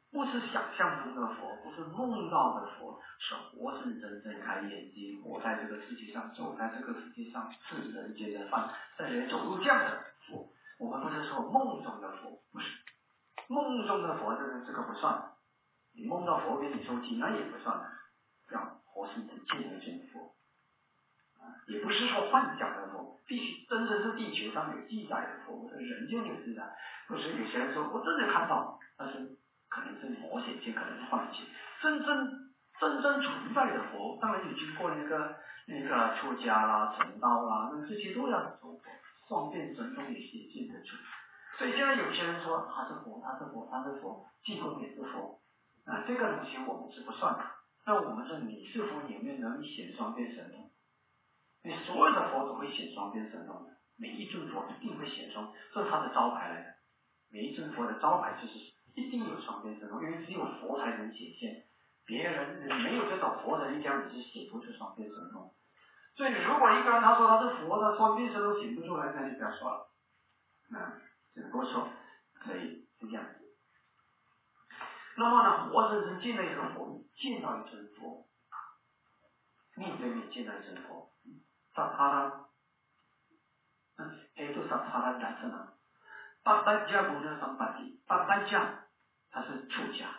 A: 不是想象中的佛，不是梦到的佛，是活生生睁开眼睛，活在这个世界上，走在这个世界上，吃人间的饭，在人走路这样的佛。我们不是说梦中的佛，不是梦中的佛，这个这个不算。你梦到佛给你收经，那也不算的，要活生生见得见佛。也不是说幻想的佛，必须真正是地球上有记载的佛，或者人间有记载。不是有些人说我真的看到，但是可能是魔显现，可能是幻觉。真正真正存在的佛，当然有经过那个那个出家啦、成道啦，那这些都要走过，双变神通也显现得出。所以现在有些人说他是佛，他是佛，他是佛，济公也是佛，啊，这个东西我们是不算的。那我们说你是佛里面能显双变神通。你所有的佛都会显双变神通的，每一尊佛一定会显双，这是他的招牌来的。每一尊佛的招牌就是一定有双变神通，因为只有佛才能显现，别人没有这种佛的力量，你是显不出双变神通。所以如果一个人他说他是佛的双变神通显不出来，那就不要说了。啊，只能够说可以是这样子。那么呢，活生生见到一个佛，见到一尊佛，面对面见到一尊佛。萨他拉，嗯，哎，都萨他拉讲什么？八班加古呢上八地，八班加他是出家。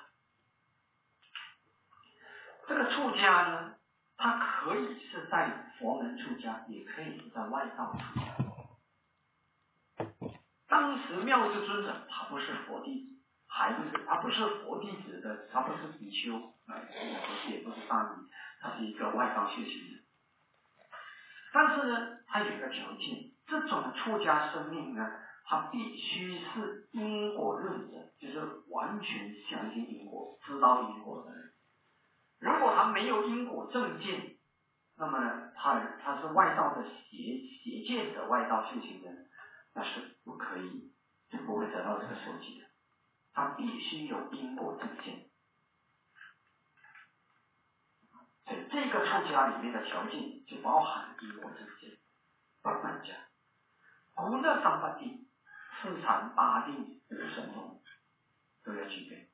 A: 这个出家呢，他可以是在佛门出家，也可以是在外道出家。当时妙智尊者他不是佛弟子，还不是他不是佛弟子的，他不是比丘，哎，也不是大尼，他是一个外道修行人。但是呢，他有一个条件，这种出家生命呢，他必须是因果论者，就是完全相信因果、知道因果的人。如果他没有因果正见，那么呢，他他是外道的邪邪见的外道修行人，那是不可以，就不会得到这个受记的。他必须有因果正见。所以这个出家里面的条件就包含因果正见。八般家，古的三八地、四禅八定五神通都要具备。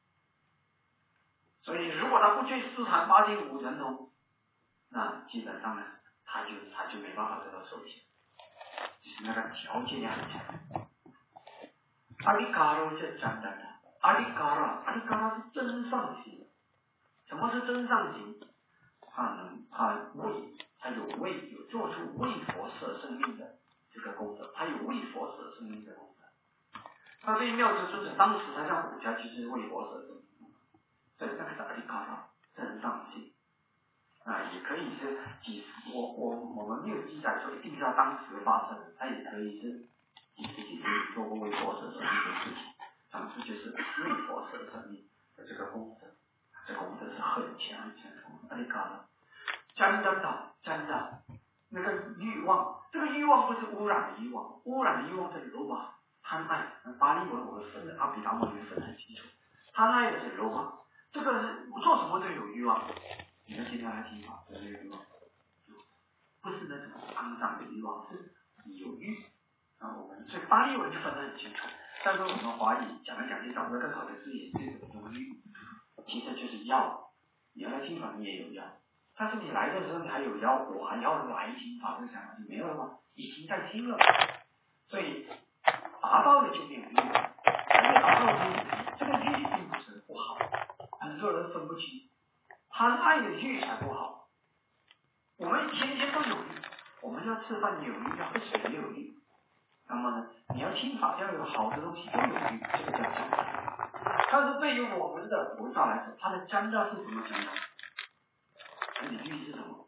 A: 所以如果他不具四禅八定五神通，那基本上呢，他就他就没办法得到受记，就是那个条件要很强。阿里嘎罗是讲的，阿里嘎罗，阿里嘎罗是真上行。什么是真上行？他能，他为，他有为，有做出为佛舍生命的这个功德，他有为佛舍生命的功德。那对于妙智尊者，当时他像古家就是为佛舍生命，所以那个是阿里嘎罗真上行。啊，也可以是几十，我我我们没有记载说一定是要当时发生的，它也可以是几十几十年做过为佛舍生命的事情，当时就是为佛舍生命的这个功德，这功德是很强很强的。阿里嘎罗，真的的真的，那个欲望，这个欲望不是污染的欲望，污染的欲望是罗马贪爱，巴利文我们分的阿毗达摩语分得很清楚，贪爱的是罗马，这个是做什么都有欲望。你们听他来听法，有没有欲望？不是那种肮脏的欲望，是有欲。啊，我们所以巴利文就分得很清楚，但是我们华语讲来讲去找不到更好的字眼，这种欲其实就是要。你要来听法，你也有要，但是你来的时候你还有要，我还要来听法，这个想法就没有了吗？已经在听了，所以达到了就没有欲，还没达到欲，这个欲并不是不好，很多人分不清。贪爱的欲才不好，我们天天都有欲，我们要吃饭有欲，要喝水也有欲。那么呢，你要听法要有好的东西都有欲，这个叫沾染。但是对于我们的佛教来说，它的沾染是什么沾染？它的欲是什么？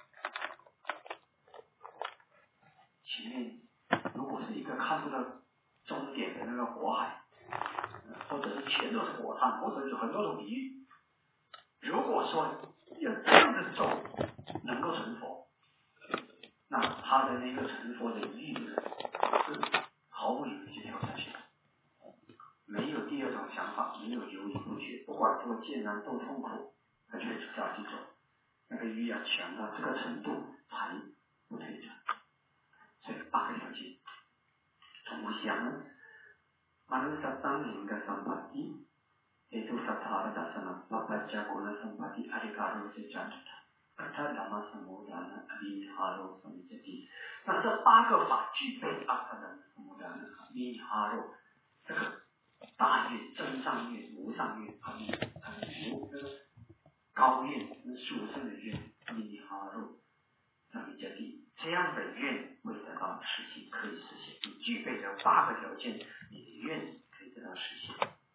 A: 前面如果是一个看不到终点的那个火海，或者是全都是火炭，或者是很多种比喻。如果说要这样子走能够成佛，那他的那个成佛的欲是毫无理由就跳下去了，没有第二种想法，没有犹豫不决，不管多艰难多痛苦，他就会下去走。那个欲要强到这个程度才不退转。所以八个条件，从想，马努萨当林的三八一， 也就萨塔的达什么，那大家古人上把的阿里嘎罗是讲的，他达玛什么的呢？阿里哈罗什么这地，那这八个法具备阿萨的什么的呢？阿里哈罗这个大运、真上运、无上运、阿里阿里无这个高运、殊胜的运、阿里哈罗什么这地，这样的愿会得到实现，可以实现。你具备这八个条件，你的愿可以得到实现。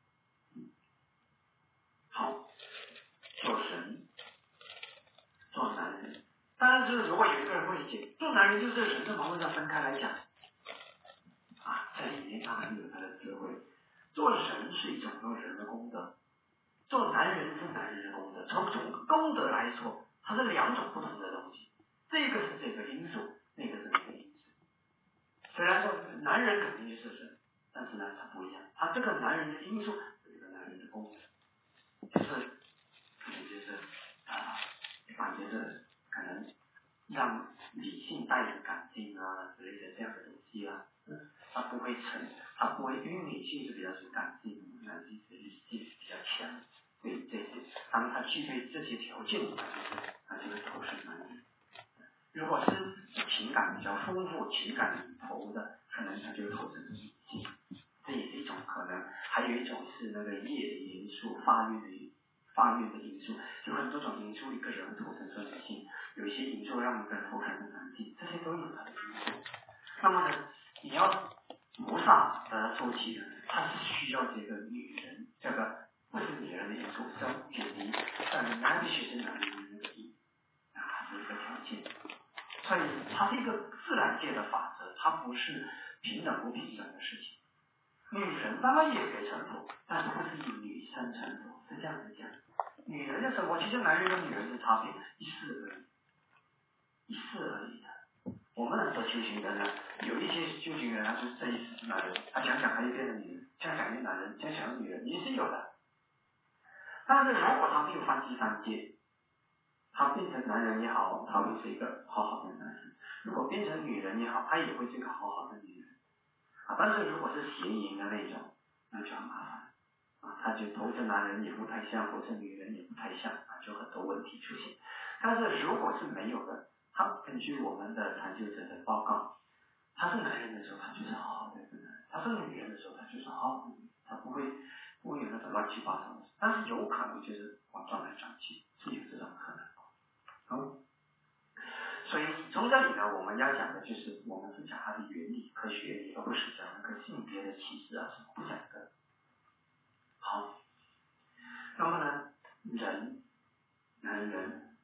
A: 好，做神，做男人。当然，就是如果有一个人会解，做男人就是人的矛盾要分开来讲啊，在里面当然有他的智慧。做人是一种做人的功德，做男人是男人的功德。从从功德来说，它是两种不同的东西。这个是这个因素，那个是那个因素。虽然说男人肯定就是神，但是呢，它不一样。他这个男人的因素是一个男人的功德，就是可能就是啊，感觉是可能让理性带着感性啊之类的这样的东西啊，嗯，他不会成，他不会，因为女性是比较是感性，男性是理性比较强，所以这些当他具备这些条件，他就是他就是投身男人。如果是情感比较丰富、情感里头的，可能他就投身理性，这也是一种可能。还有一种是那个业的因素、发育的发育的因素，有很多种因素，一个人投身成女性，有一些因素让一个人投身成男性，这些都有它的因素。那么呢，你要菩萨的周期呢，它是需要这个女人，这个不是女人的因素，是远离，但男必须是男人的那个因，啊，是一个条件。所以它是一个自然界的法则，它不是平等不平等的事情。女人当然也可以成佛，但是不是以女生成佛，是这样子讲。女人的生活其实男人跟女人的差别一丝而已，一丝而已的。我们很多修行人呢，有一些修行人他就是这一世是男人，他讲讲他就变成女人，讲讲是男人，讲讲是女人，也是有的。但是如果他没有犯第三戒，他变成男人也好，他会是一个好好的男人；如果变成女人也好，他也会是一个好好的女人。啊，但是如果是邪淫的那种，那就很麻烦啊，他就投身男人也不太像，投身女人也不太像啊，就很多问题出现。但是如果是没有的，他根据我们的研究者的报告，他是男人的时候，他就是好好的一个男人；他是女人的时候，他就是好好的女人，他不会不会有那种乱七八糟的事。但是有可能就是往转来转去，是有这种可能。嗯。所以从这里呢，我们要讲的就是我们是讲它的原理、科学原理，而不是讲那个性别的歧视啊什么，不讲的。好，那么呢，人，男人，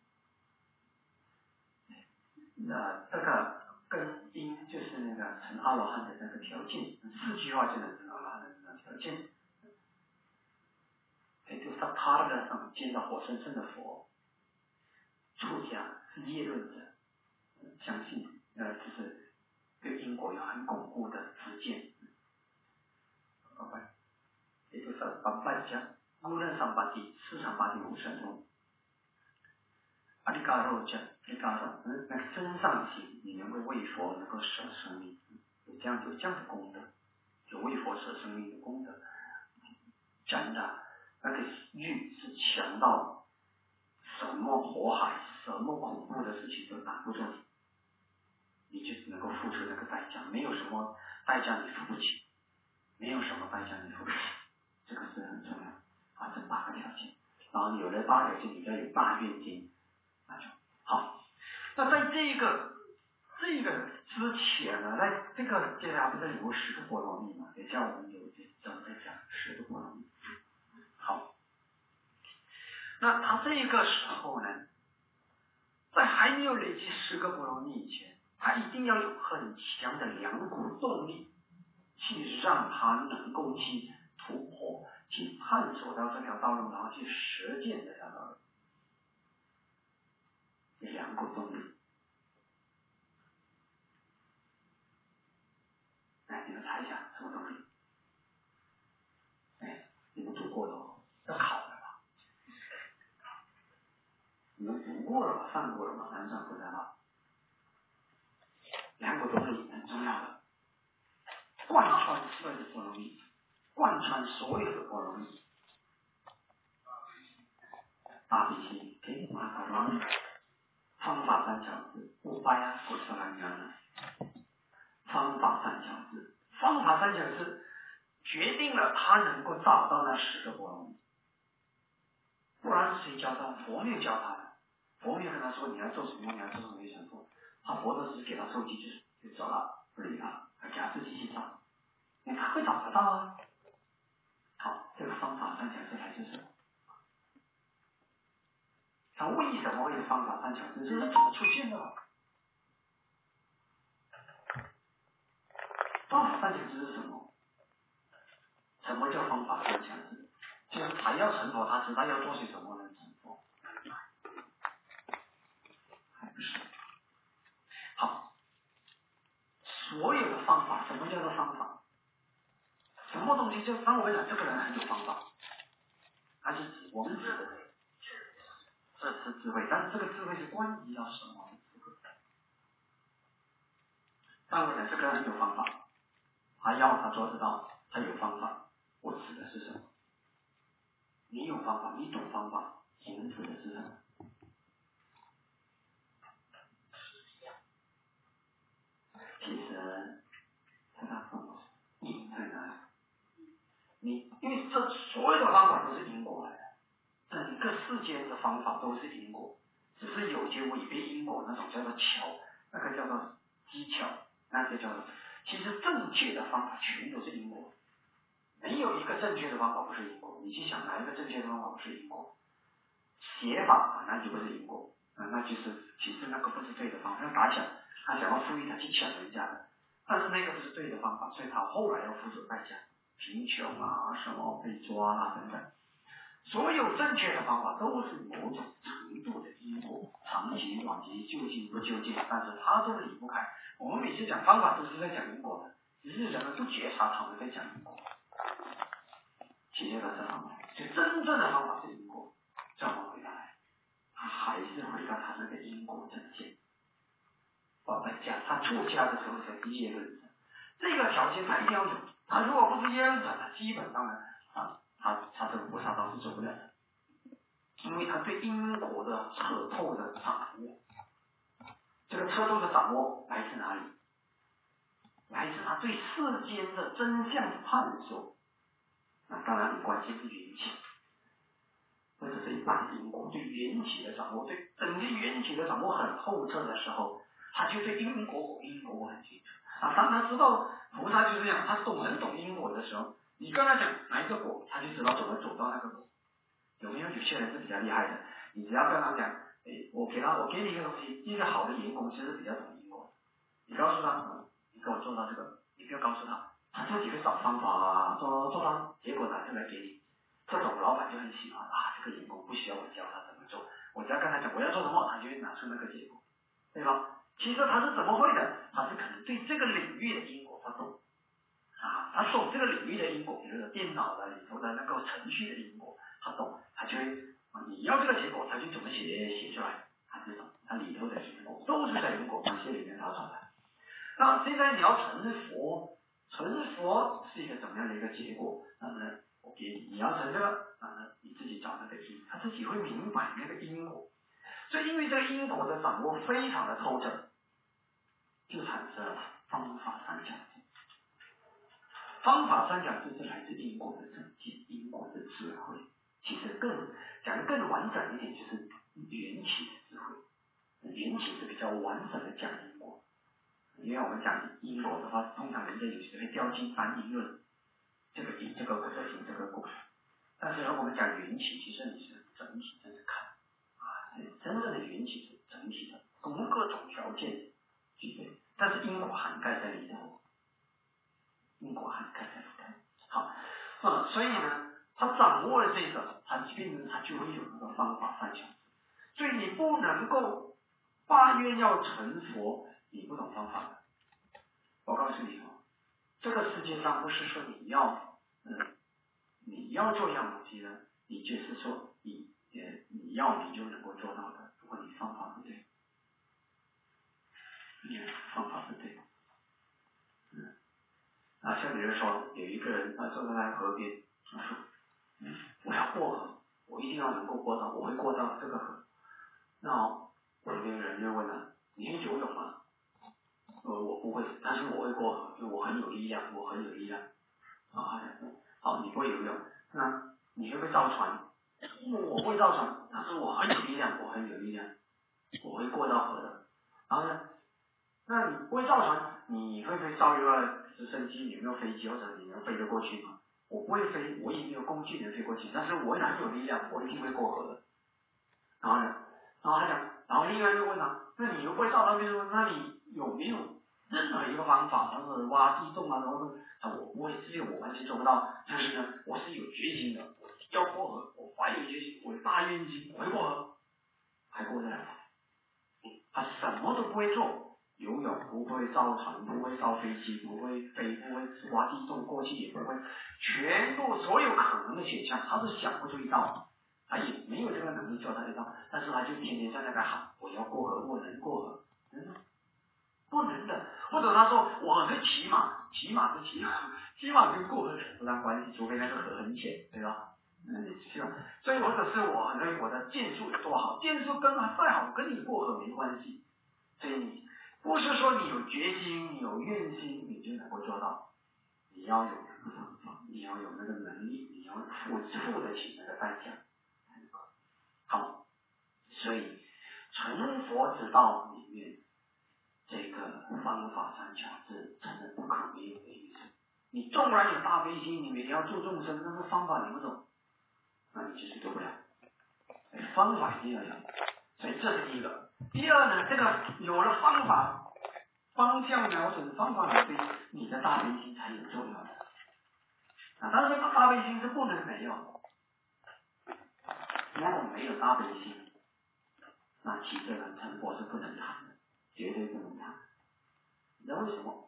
A: 那这个根因就是那个成阿罗汉的那个条件，四句话就能成阿罗汉的那个条件。也就是他的上见到活生生的佛，出家是业论者。相信呃，就是对因果有很巩固的知见。也就是把万家无论上八地、四上八地无神通，阿里嘎罗讲，阿里嘎罗，嗯，那个真上行，你能够为佛能够舍生命，有这样有这样的功德，有为佛舍生命的功德，真的，那个欲是强到什么火海、什么恐怖的事情都挡不住你。你就能够付出那个代价，没有什么代价你付不起，没有什么代价你付不起，这个是很重要啊，这八个条件，然后有了八个条件，你要有大愿心，那就好。那在这个这个之前呢，在这个接下来不是有十个波罗蜜嘛？等一下我们有专门讲十个波罗蜜。好，那他这个时候呢，在还没有累积十个波罗蜜以前，他一定要有很强的两股动力，去让他能够去突破、去探索到这条道路，然后去实践这条道路。有两股动力，哎，你们猜一下什么动力？哎，你们读过了哦，要考了吧？你们读过了吧？上过了吧？南传不在吧？两股动力很重要的，贯穿所有的波罗蜜，贯穿所有的波罗蜜。 大比西给马达拉方法三角制，五百啊，古斯兰人方法三角制，方法三角制决定了他能够找到那十个波罗蜜，不然是谁教他？佛没有教他的，佛没有跟他说你要做什么，你要做什么没想做，他佛的只是给他手机就就走了，不理他，他给他自己去找，因为他会找得到啊。好，这个方法三角制来自什么？他为什么会有方法三角制？这是怎么出现的？方法三角制是什么？什么叫方法三角制？就是他要成佛，他知道要做些什么能成佛，还不是？好，所有的方法，什么叫做方法？什么东西就当我们讲这个人很有方法，还是指我们指的这是智慧，但是这个智慧是关于要什么的智慧？当我讲这个人很有方法，还要他做得到，他有方法，我指的是什么？你有方法，你懂方法，你们指的是什么？其实它大方法因在哪里？你因为这所有的方法都是因果来的，整个世间的方法都是因果，只是有些违背因果那种叫做巧，那个叫做技巧，那个叫做其实正确的方法全都是因果，没有一个正确的方法不是因果。你去想哪一个正确的方法不是因果？写法那就不是因果，啊，那就是其实那个不是对的方法。像打抢，他想要富裕，他去抢人家的，但是那个不是对的方法，所以他后来要付出代价，贫穷啊，什么被抓啊等等。所有正确的方法都是某种程度的因果，长期、短期、究竟不究竟，但是它都离不开。我们每次讲方法都是在讲因果的，只是人们不觉察他们在讲因果。其实它是方法，就真正的方法是因果，怎么回来？他还是回到他那个因果正见。我在讲他出家的时候才第一论，这个条件他一定要有，他如果不是耶论者，他基本上呢，啊，他他这个菩萨道是做不了的，因为他对因果的彻透的掌握，这个彻透的掌握来自哪里？来自他对世间的真相的探索。那当然，你关心是缘起，或者是一般因果对缘起的掌握，对整个缘起的掌握很透彻的时候，他就对因果果因果果很清楚啊。当他知道菩萨就是这样，他懂很懂因果的时候，你跟他讲哪一个果，他就知道怎么走到那个果。有没有？有些人是比较厉害的，你只要跟他讲，哎，我给他，我给你一个东西，一个好的员工其实比较懂因果，你告诉他，嗯，你给我做到这个，你不要告诉他，他自己会找方法啊，做做到结果拿出来给你。这种老板就很喜欢啊，这个员工不需要我教他怎么做，我只要跟他讲我要做什么，他就会拿出那个结果，对吧？其实他是怎么会的？他是可能对这个领域的因果他懂啊，他懂这个领域的因果，比如说电脑的里头的那个程序的因果，他懂，他就会啊，你要这个结果，他就怎么写写出来，他知道，他里头的因果都是在因果关系里面找出来。那现在你要成佛，成佛是一个怎么样的一个结果？那么我给你，你要成这个，那你自己找那个因，他自己会明白那个因果。所以因为这个因果的掌握非常的透彻，就产生了方法三角制。方法三角制是来自因果的正见，因果的智慧。其实更讲得更完整一点，就是缘起的智慧。缘起是比较完整的讲因果，因为我们讲因果的话，通常人家有时会掉进三因论，这个因这个果再行这个果。但是如果我们讲缘起，其实你是整体这样子看啊，真正的缘起是整体的，从各种条件具备，但是因果涵盖在里头，因果涵盖在里头。好，嗯，所以呢，他掌握了这个，他变成他就会有那个方法三角制。所以你不能够发愿要成佛，你不懂方法的。我告诉你哦，这个世界上不是说你要，嗯。你要做一样东西呢，你就是说你呃你要你就能够做到的，如果你方法不对，你方法不对，嗯，啊，像比如说有一个人他坐在那河边，他说，嗯，我要过河，我一定要能够过到，我会过到这个河。那我那边人就问了，你会游泳吗？呃，我不会，但是我会过河，因为我很有力量，我很有力量。啊，好，你不会游泳，那你会不会造船？我会造船，但是我很有力量，我很有力量，我会过到河的。然后呢，那你不会造船，你会不会造一个直升机？你没有飞机，或者你能飞得过去吗？我不会飞，我也没有工具能飞过去，但是我很有力量，我一定会过河的。然后呢，然后他讲，然后另外一个问他，那你又不会造船飞说，那你有没有任何一个方法，或者挖地洞啊，然后啊，我不会，这些我完全做不到，但是呢，我是有决心的，我要过河，我怀有决心，我有大愿心，我会过河，还过得了。他什么都不会做，游泳不会，造船不会，造飞机不会，飞不会，挖地洞过去也不会，全部所有可能的选项他是想不出一道，他也没有这个能力做到一道，但是他就天天在那边喊，我要过河，我能过河，能吗？不能的。或者他说我会骑马，骑马是骑马，骑马跟过河扯不上关系，除非那个河很浅，对吧？嗯，是吧？所以或者是我很认为我的剑术有多好，剑术跟他再好，跟你过河没关系。所以你不是说你有决心，你有愿心，你就能够做到。你要有那个方法，你要有那个能力，你要付付得起那个代价。好，所以成佛之道里面，这个方法三巧是真的不可没有的意思。你纵然有大悲心，你每天要助众生，但是方法你不懂，那你就是做不了。方法一定要有，所以这是第一个。第二呢，这个有了方法，方向瞄准，方法来对，你的大悲心才有重要的。啊，但是大悲心是不能没有。如果没有大悲心，那其这个成佛是不能谈的，绝对不能谈。你知道为什么？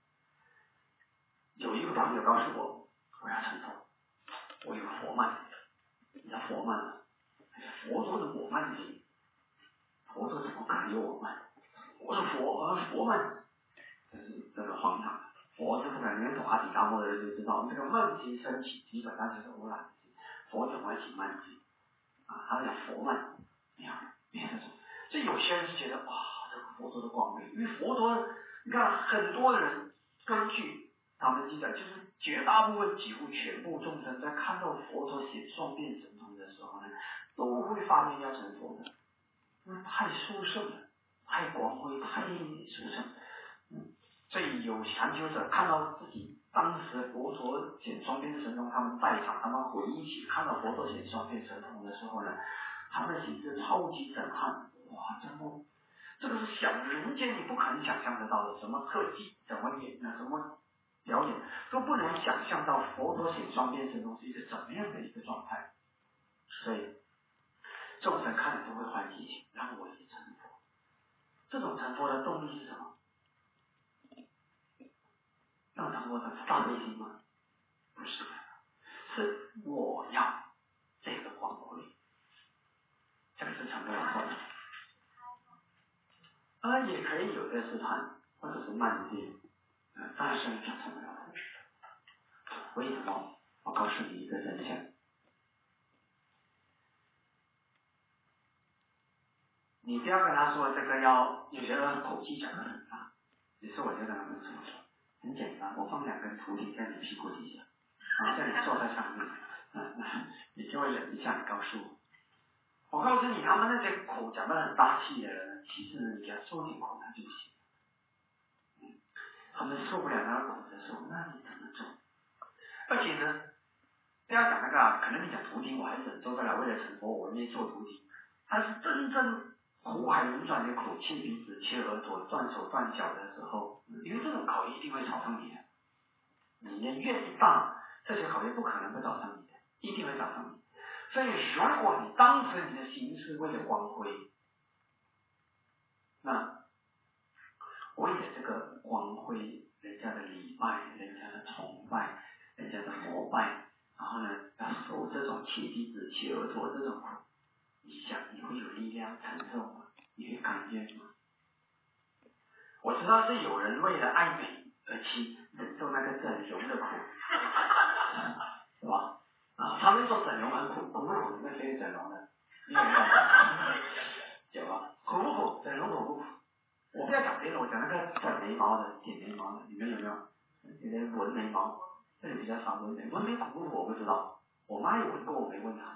A: 有一个朋友告诉我，我要成佛，我有佛慢，你知道佛慢吗？佛陀的我慢心，佛陀怎么可能有我慢？我是佛，而佛慢，这是这个荒唐。佛是不可能懂阿毗达摩的人就知道，这个慢心升起，基本上就是污染心。佛怎么会起慢心？啊，他讲佛慢，没有，没有这种。所以有些人是觉得哇，这个佛陀的光辉，因为佛陀，你看很多人根据他们记载，就是绝大部分几乎全部众生在看到佛陀显双变神通的时候呢，都会发愿要成佛的，因为太殊胜了，太光辉，太殊胜。嗯，所以有禅修者看到自己当时佛陀显双变神通，他们在场，他们回忆起看到佛陀显双变神通的时候呢，他们心是超级震撼，哇，真的，这个是想人间你不可能想象得到的，什么特技，怎么演啊，什么表演都不能想象到佛陀显双变神通是一个怎么样的一个状态。所以众生看了都会欢喜起，让我也成佛。这种成佛的动力是什么？让成佛的大悲心吗？不是的，是我要这个光辉，这个是成不了佛的。当然也可以有的是禅，或者是慢心，呃，但是就成不了佛。为什么？我告诉你一个真相。你不要跟他说这个要，有些人口气讲得很大，于是我就跟他们这么说，很简单，我放两根土鼎在你屁股底下，然后叫你坐在上面，嗯嗯，你就会忍一下，你告诉我。我告诉你，他们那些口讲得很大气的人，其实你给他说点口他就行。嗯，他们受不了那个口的时候，那你怎么做？而且呢，不要讲那个，可能你讲图钉，我还是忍受得了，为了成佛，我愿意做图钉。但是真正苦海轮转的口，切鼻子、切耳朵、断手断脚的时候，因为这种考验一定会找上你的。你的愿一大，这些考验不可能不找上你的，一定会找上你。所以，如果你当时你的心是为了光辉，那为了这个光辉，人家的礼拜、人家的崇拜、人家的膜拜，然后呢，要受这种切鼻子、切耳朵这种苦。你想你会有力量承受吗？你会甘愿吗？我知道是有人为了爱美而去忍受那个整容的苦，是吧？啊，他们说整容很苦，苦苦那些整容， 讲那个整眉毛的、点眉毛的，你们有没有？有点纹眉毛，这里比较少纹眉。纹眉苦不苦我不知道，我妈有纹过，我没问她。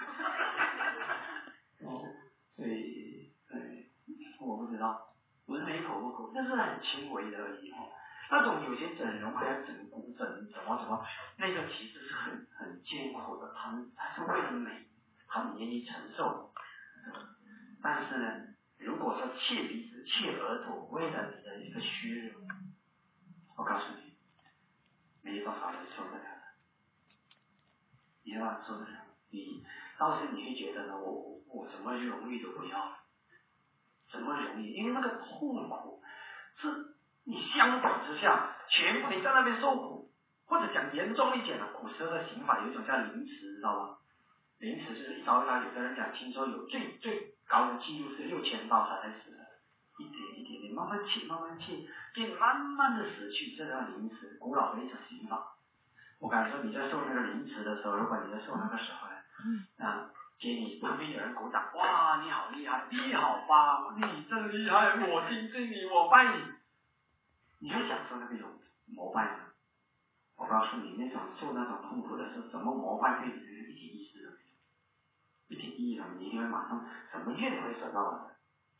A: 哦，所以，对，我不知道纹眉苦不苦，那是很轻微的而已哦。那种有些整容还要整骨整怎么怎么，那个其实是很很艰苦的，他们他是为了美，他们愿意承受。但是呢，如果说切鼻子、切额头，为了你的一个虚荣，我告诉你，没多少人受得了的，没办法受得了。你到时你会觉得呢，我我什么荣誉都不要，什么荣誉？因为那个痛苦是你相比之下，全部你在那边受苦，或者讲严重一点的，古时候的刑法有一种叫凌迟，知道吗？凌迟就是一刀一刀，有的人讲听说有最最高的记录是六千刀才才死的，一点一点点慢慢切慢慢切，就慢慢的死去，这叫凌迟，古老的一种刑法。我敢说你在受那个凌迟的时候，如果你在受那个时候呢，啊，给你旁边有人鼓掌，哇，你好厉害，你好棒，你真厉害，我敬敬你，我拜你，你会享受那个有膜拜吗？我告诉你，那种受那种痛苦的时候，怎么膜拜对你的一点意思都没有，一点意义都没有，你一定会马上什么愿都会得到的。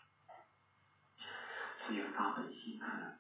A: 是有大悲心的，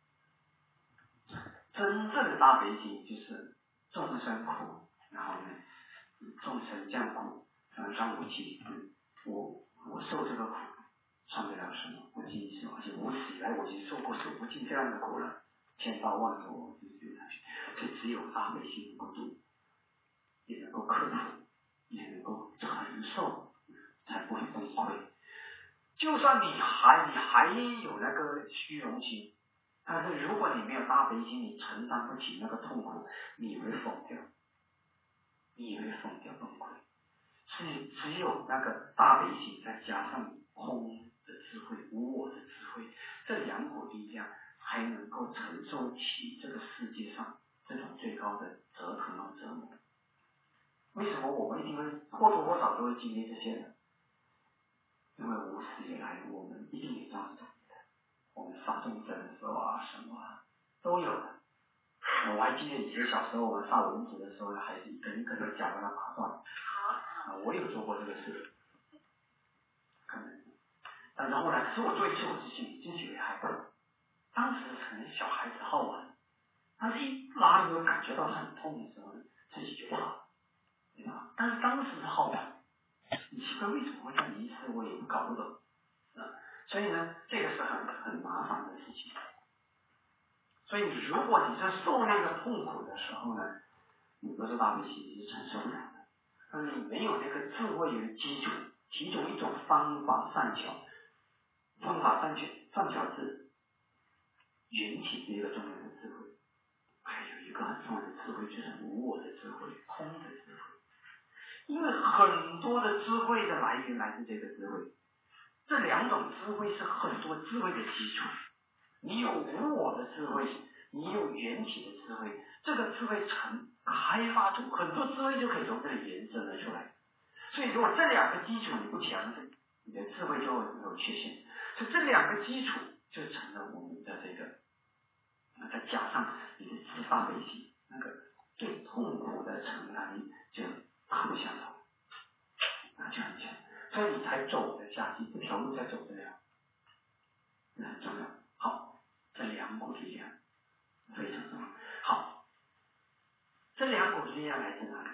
A: 真正的大悲心就是众生苦，然后呢，众生降苦，然后让我去，嗯，我我受这个苦，算得了什么？我今生而且无始以来我已经受过数不尽这样的苦了，千刀万苦我就丢下去，所以只有大悲心能够度，也能够克服，也能够承受，才不会崩溃。就算你还你还有那个虚荣心，但是如果你没有大悲心，你承担不起那个痛苦，你会疯掉，你会疯掉崩溃。所以只有那个大悲心，再加上空的智慧、无我的智慧，这两股力量才能够承受起这个世界上这种最高的折腾和折磨。为什么我们一定会或多或少都会经历这些呢？因为无始以来我们一定有这样子的，我们发众生的时候啊，什么啊都有的。我还记得以前小时候我们杀蚊子的时候，还是一根一根的脚把它拔断。啊，我有做过这个事，可能。但是后来，可是我做一次我自己就觉得害怕。当时可能小孩子好玩，但是一拉你有感觉到很痛的时候，自己就怕，对吧？但是当时是好玩。你奇怪为什么会这样一次，我也不搞不懂，啊，所以呢，这个是很很麻烦的事情。所以你如果你在受那个痛苦的时候呢，你不是大悲心，你是承受不了的。但是你没有那个智慧的基础，其中一种方法善巧，方法善巧善巧是缘起是一个重要的智慧，还有一个很重要的智慧就是无我的智慧，空的智慧。因为很多的智慧的来源来自这个智慧，这两种智慧是很多智慧的基础。你有无我的智慧，你有缘起的智慧，这个智慧成开发出很多智慧就可以从这里延伸了出来。所以如果这两个基础你不强整，你的智慧就会有缺陷。所以这两个基础就成了我们的这个，再加上你的自大悲心，那个对痛苦的承担力就大不相同，那就很强，所以你才走得下去，这条路才走得了，这很重要。好，这两股力量非常重要。好，这两股力量来自哪里？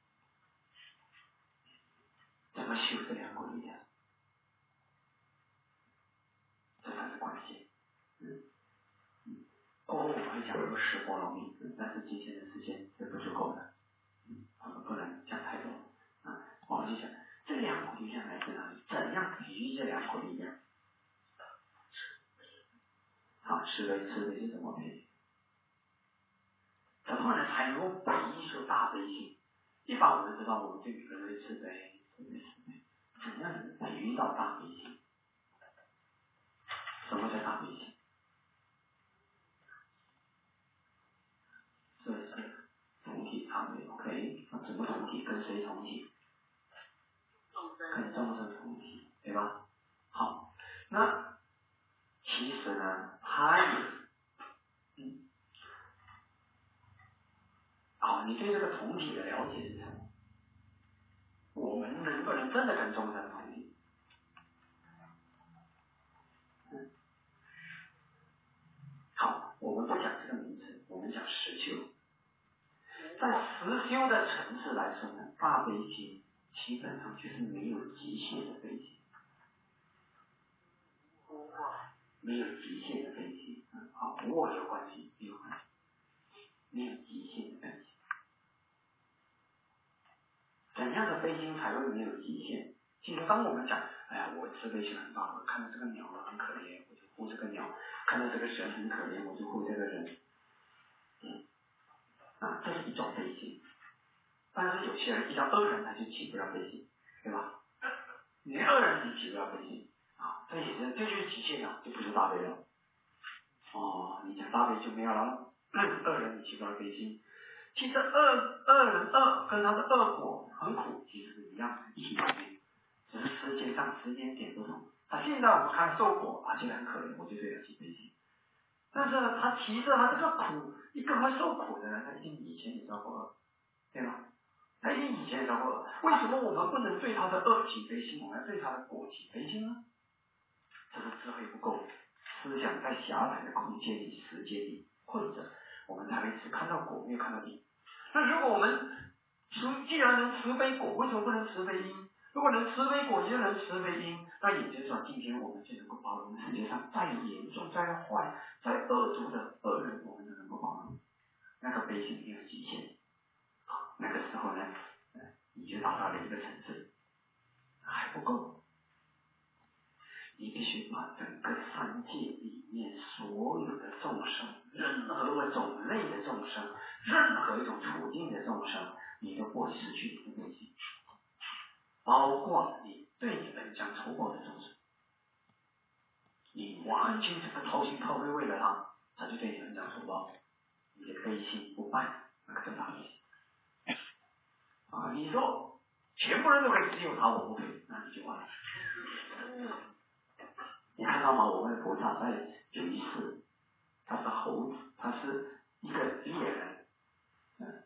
A: 怎么修这两股力量？这才是关键。嗯嗯，过后我们会讲入十波罗蜜，但是今天的时间是不足够的，嗯，我们不能讲太多啊。我们就讲这两股力量来自哪里？怎样比喻这两股力量？好，慈悲慈悲是怎么比喻？怎么呢才能够比喻出大悲心？一般我们知道，我们就有人会慈悲慈悲慈悲，怎样能比喻到大悲心？什么叫大悲心？是是同体常悲 ，OK？ 那怎么同体？跟谁同体？跟众生同体，对吧？好，那其实呢， 他也，嗯，好，你对这个同体的了解是什么？我们能不能真的跟众生同体？嗯，好，我们不讲这个名词，我们讲实修。在实修的层次来说呢，大悲心基本上就是没有极限的悲心，没有极限的悲心，啊，和我有关系，没有关系，没有极限的悲心。怎样的悲心才会没有极限？其实当我们讲，哎呀，我慈悲心很大，我看到这个鸟很可怜，我就护这个鸟；看到这个人很可怜，我就护这个人。嗯，啊，这是一种悲心。但是有些人遇到恶人，他就起不了悲心，对吧？连恶人你起不了悲心啊，这也是这就是极限了，就不是大悲了。哦，你讲大悲就没有了，恶人你起不了悲心。其实恶恶人恶跟他的恶果很苦，其实是一样的，一体两面，只是时间上时间点不同。他现在我们看受果，啊，现在很可怜，我就对他起悲心。但是他提着他这个苦，一个会受苦的人，他一定以前也遭过恶，对吧？他一定以前也遭过恶，为什么我们不能对他的恶起悲心，我们要对他的果起悲心呢？这是智慧不够，思想在狭窄的空间里、时间里困着，我们才会只看到果，没有看到因。那如果我们慈，既然能慈悲果，为什么不能慈悲因？如果能慈悲果，就能慈悲因，那也就是说，今天我们就能够包容世界上再严重、再坏、再恶毒的恶人，我们都能够包容。那个悲心一定有极限。好，那个时候呢，你就达到了一个层次，还不够。你必须把整个三界里面所有的众生，任何个种类的众生，任何一种处境的众生，你都不会失去你的悲心，包括你对你恩将仇报的众生，你完全整个掏心掏肺为了他，他就对你恩将仇报，你的悲心不败，那个叫大悲心。啊，你说全部人都可以，只有他我不可以，那你就完了。你看到吗？我们的菩萨在有一世，他是猴子，他是一个猎人，嗯，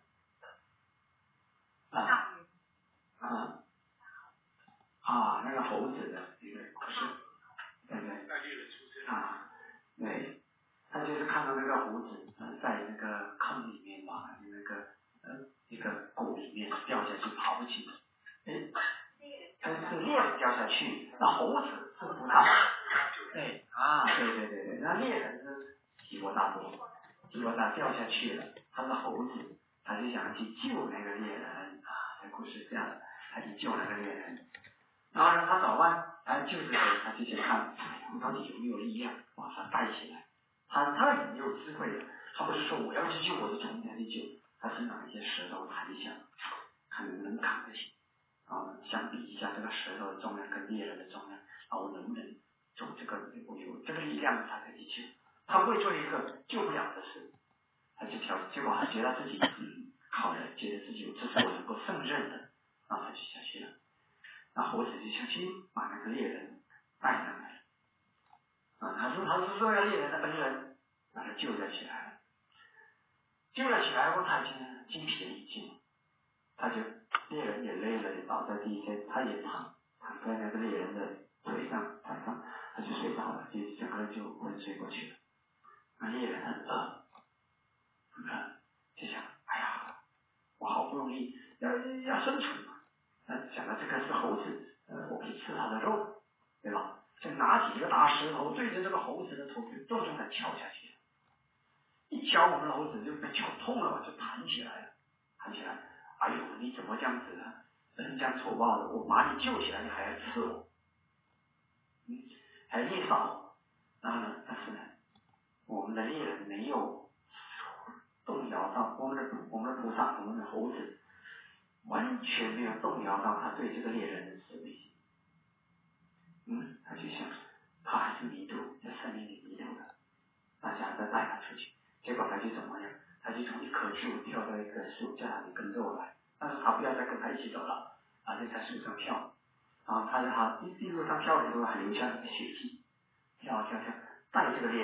A: 啊啊啊，那个猴子的一个故事，对不对？啊，对，他就是看到那个猴子在那个坑里面吧，那个呃一个谷里面掉下去，爬不起，哎，他是猎人掉下去，那猴子是菩萨。对啊，对对对对，那猎人是齐国大伯，齐国大掉下去了，他是猴子，他就想去救那个猎人啊，这故事是这样的，他去救那个猎人，然后呢，他早晚他救这个人，他就去看，我到底有没有力量把他带起来，他他也没有智慧的，他不是说我要去救我就冲下去救，他是拿一些石头抬一下，看能不能扛得起，啊，相比一下这个石头的重量跟猎人的重量，然后能不能做这个我有这个力量才可以去，他不会做一个救不了的事，他就挑，结果他觉得自己嗯好了，觉得自己这是我能够胜任的，然后他就下去了，那猴子就下去把那个猎人带上来了，啊，他说他是这个猎人的恩人，把他救了起来了，救了起来后他已经精疲力尽，他就猎人也累了，也倒在地上，他也躺躺在那个猎人的腿上台上。他就睡着了，就整个人就昏睡过去了。那猎人很饿，很饿，就想，哎呀，我好不容易要要生存嘛，那想到这个是猴子，呃，我可以吃它的肉，对吧？就拿起一个大石头对着这个猴子的头，就重重的敲下去了。一敲，我们的猴子就被敲痛了，就弹起来了，弹起来，哎呦，你怎么这样子呢？恩将仇报的，我把你救起来，你还要吃我，嗯，还猎杀。然后呢，但是呢，我们的猎人没有动摇到我们的我们的菩萨，我们的猴子完全没有动摇到他对这个猎人的慈悲心。嗯，他就想，他还是迷途，在森林里迷途的，大家再带他出去，结果他就怎么样？他就从一棵树跳到一棵树，叫他你跟着我来，但是他不要再跟他一起走了，他就在树上跳，然后他在他一一路上跳的时候还留下一个血迹。跳跳跳，带这个猎人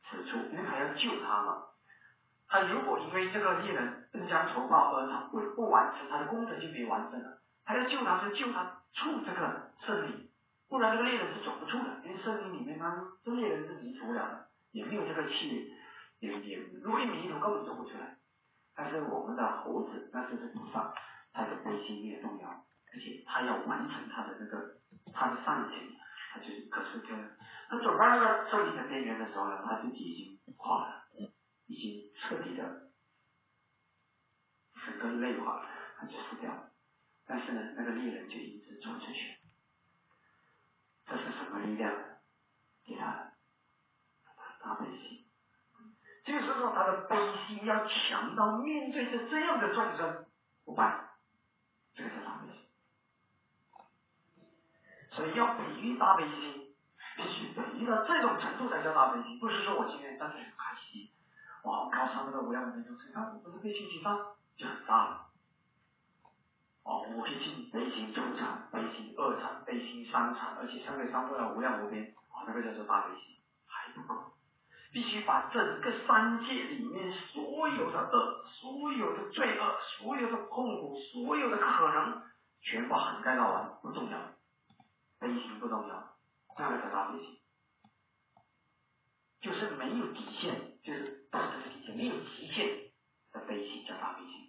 A: 此处，因为他要救他嘛。他如果因为这个猎人恩将仇报而他不不完成他的功德就没完成了，他要救他是救他出这个森林，不然这个猎人是走不出的，因为森林里面他这猎人是迷途了的，也没有这个气，也也如果一迷途根本走不出来。但是我们的猴子那就是菩萨，他的悲心也动摇，而且他要完成他的这个他的善行，他就是可是这他走到那个森林的边缘的时候呢，他自己已经垮了，已经彻底的整个累垮了，他就死掉了。但是呢，那个猎人就一直走出去，这是什么力量给他的？大悲心。就是说他的悲心要强到面对着这样的众生不败，这个是大悲心。所以要培育大悲心，必须培育到这种程度才叫大悲心，不是说我今天站起来很开心，哇，我高唱那个无量无边众生，看我不是悲心极大就很大了。哦，我可以进悲心中禅、悲心二禅、悲心三禅，而且三个三不了无量无边，哇，那个叫做大悲心，还不够。必须把整个三界里面所有的恶、所有的罪恶、所有的痛苦、所有的可能，全部涵盖到完，不重要。悲心不重要，这样叫大悲心，就是没有底线，就是不是这个底线，没有极限的悲心叫大悲心。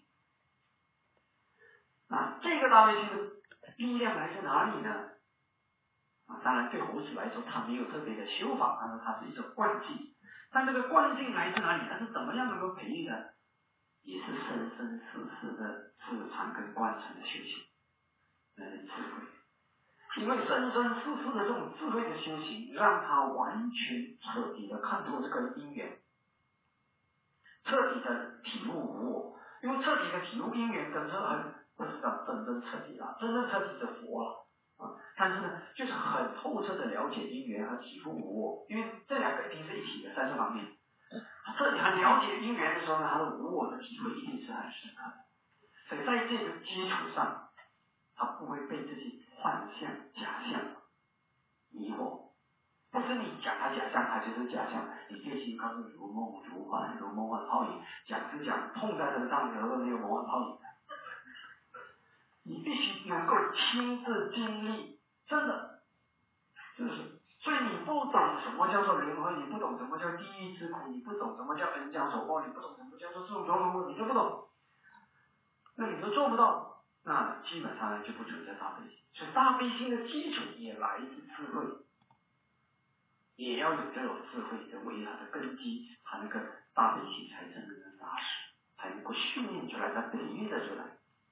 A: 那这个大悲心的力量来自哪里呢？啊，当然对猴子来说，它没有特别的修法，但是它是一种惯性。但这个惯性来自哪里？它是怎么样能够培育的？也是生生世世的自传跟贯穿的修行，那是智慧。因为生生世世的这种智慧的修行，让他完全彻底的看透这个因缘，彻底的体悟无我。因为彻底的体悟因缘，跟这很不知道真正彻底了，真正彻底是佛了。啊，但是呢，就是很透彻的了解因缘和体悟无我，因为这两个一定是一起的，在这方面，这里很了解因缘的时候呢，他的无我的体会一定是很深刻的。所以在这个基础上，他不会被这些幻象、假象迷惑。不是你讲他假象，他就是假象。你这些告诉如梦如幻，如梦幻泡影，讲是讲，碰在这个上面都没有梦幻泡影。你必须能够亲自经历，真的，就是，所以你不懂什么叫做轮回，你不懂什么叫地狱之苦，你不懂什么叫恩将仇报，你不懂什么叫做这种种种，你就不懂，那你都做不到，那基本上就不存在大悲心。所以大悲心的基础也来自智慧，也要有这种智慧的为它的根基，它那个大悲心才真正的扎实，才能够训练出来，它培育的出来。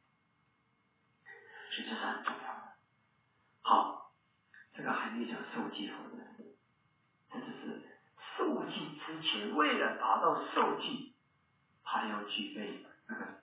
A: 所以这是很重要的。好，这个还没讲受记佛的事，这只是受记之前，为了达到受记，还要具备那个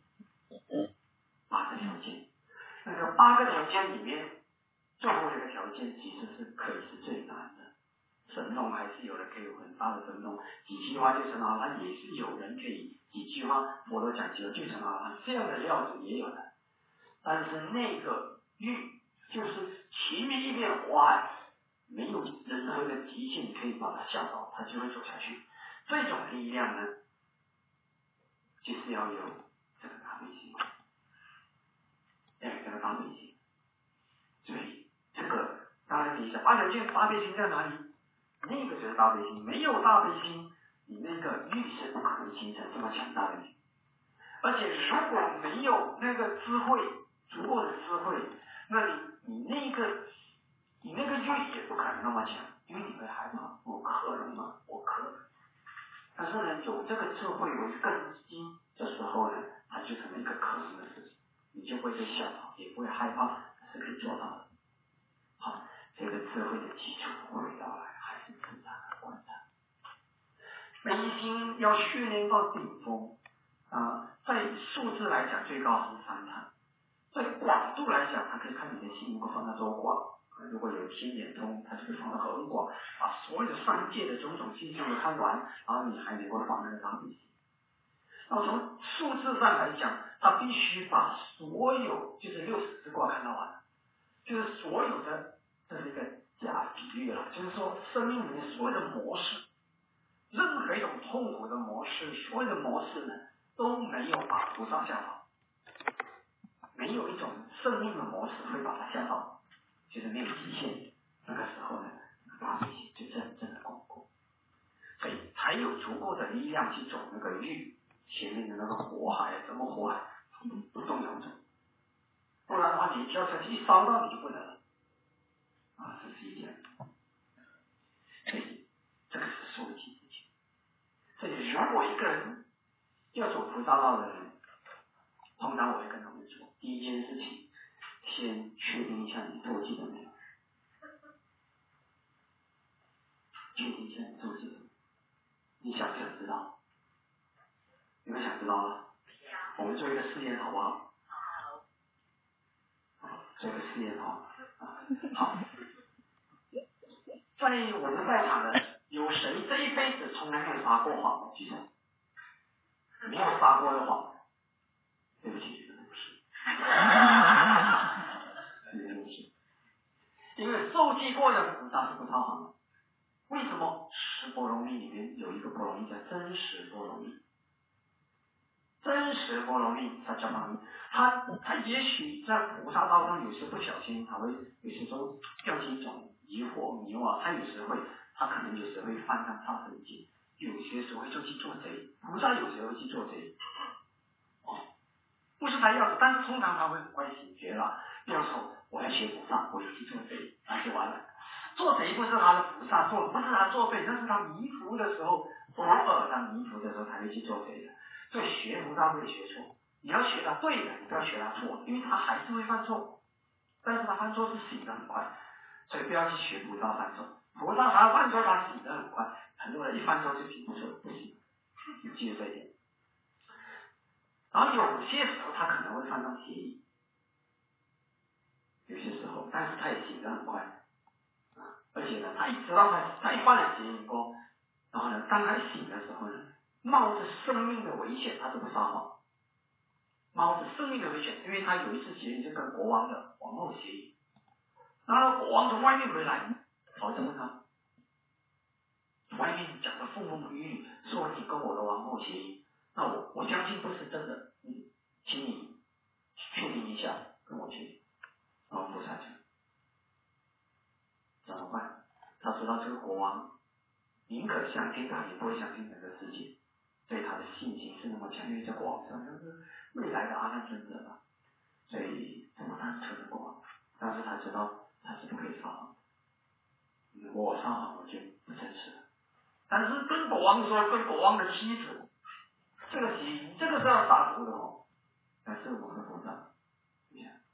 A: 八个条件。那个八个条件里面，最后一个条件其实是可以是最难的。神通还是有人可以有很大的神通，几句话就成阿罗汉，也是有人可以几句话佛陀讲就就成阿罗汉，这样的料子也有的。但是那个欲就是前面一片火海，没有任何的极限可以把它吓倒，它就会走下去。这种力量呢，就是要有这个大悲心，要有这个大悲心。所以这个当然你想八条件大悲心在哪里？那个就是大悲心，没有大悲心，你那个欲是不可能形成这么强大的力。而且如果没有那个智慧，足够的智慧，那你你那个你那个欲也不可能那么强，因为你会害怕，我可能吗？我可能。但是呢，有这个智慧为根基的时候呢，它就成了一个可能的事情，你就会被吓到，也不会害怕，是可以做到的。好，这个智慧的基础回到来还是自然的观察。悲心要训练到顶峰啊、呃，在数字来讲，最高是三禅。在广度来讲，它可以看你的心能够放到多广。如果有天眼通，它就可以放到很广，把所有的三界的种种信息都看完，然后你还能够放那个大悲心。那么从数字上来讲，它必须把所有就是六十支卦看到完，就是所有的这是一个假比喻了，就是说生命里面所有的模式任何一种痛苦的模式，所有的模式呢，都没有把菩萨吓跑，没有一种生命的模式会把它吓跑，就是没有极限。那个时候呢，大悲心就真正的巩固，所以才有足够的力量去走那个欲前面的那个火海，怎么火海不动摇走，不然的话你跳下去一烧到你就不能了啊，这是一点。所以这个是受体之情。所以如果一个人要走菩萨道的人，通常我会跟他们说，第一件事情，先确定一下你做记了没有，确定一下你做记了没有，你想不想知道？你们想知道吗？我们做一个试验好不好？好，做一个试验好。好，在我们在场的有谁这一辈子从来没有撒过谎？举手。没有撒过的谎，对不起，这个不是，对不起，因为受记过的菩萨是不撒谎的。为什么十波罗蜜里面有一个波罗蜜叫真实波罗蜜？真实波罗蜜它叫什么？它它也许在菩萨道上有时不小心，它会有些时候掉进一种疑惑迷惘，它有时会，它可能有时会犯上杀生戒，有些时候会就去做贼，菩萨有时候会去做贼，哦，不是他要的，但是通常他会很快醒觉了。比方说，我要学菩萨，我就去做贼，那就完了。做贼不是他的菩萨做，不是他作废，那是他迷途的时候，偶尔他迷途的时候才会去做贼的。所以学菩萨不会学错，你要学他对的，你不要学他错的，因为他还是会犯错，但是他犯错是醒得很快，所以不要去学菩萨犯错。菩萨他犯错他醒得很快，很多人一犯错就醒不出，不行，你记住这一点。然后有些时候他可能会犯上邪淫，有些时候，但是他也醒得很快，而且呢，他一知道他他一犯了邪淫过，然后呢，当他醒的时候呢，冒着生命的危险，他都不撒谎，冒着生命的危险，因为他有一次邪淫就跟国王的王后邪淫，然后国王从外面回来，好怎么呢？外面讲的风风雨雨，说你跟我的王后邪淫，那我我相信不是真的，嗯，请你确定一下，跟我确定，然后菩萨讲，怎么办？他知道这个国王宁可相信他，也不会相信整个世界，对他的信心是那么强，因为这国王像是未来的阿难尊者吧，所以这么单纯的国王，但是他知道他是不可以撒谎，如果我撒谎我就不真实了。但是跟国王说，跟国王的妻子，这个邪淫，这个是要杀头的哦。但是我们的菩萨，你看，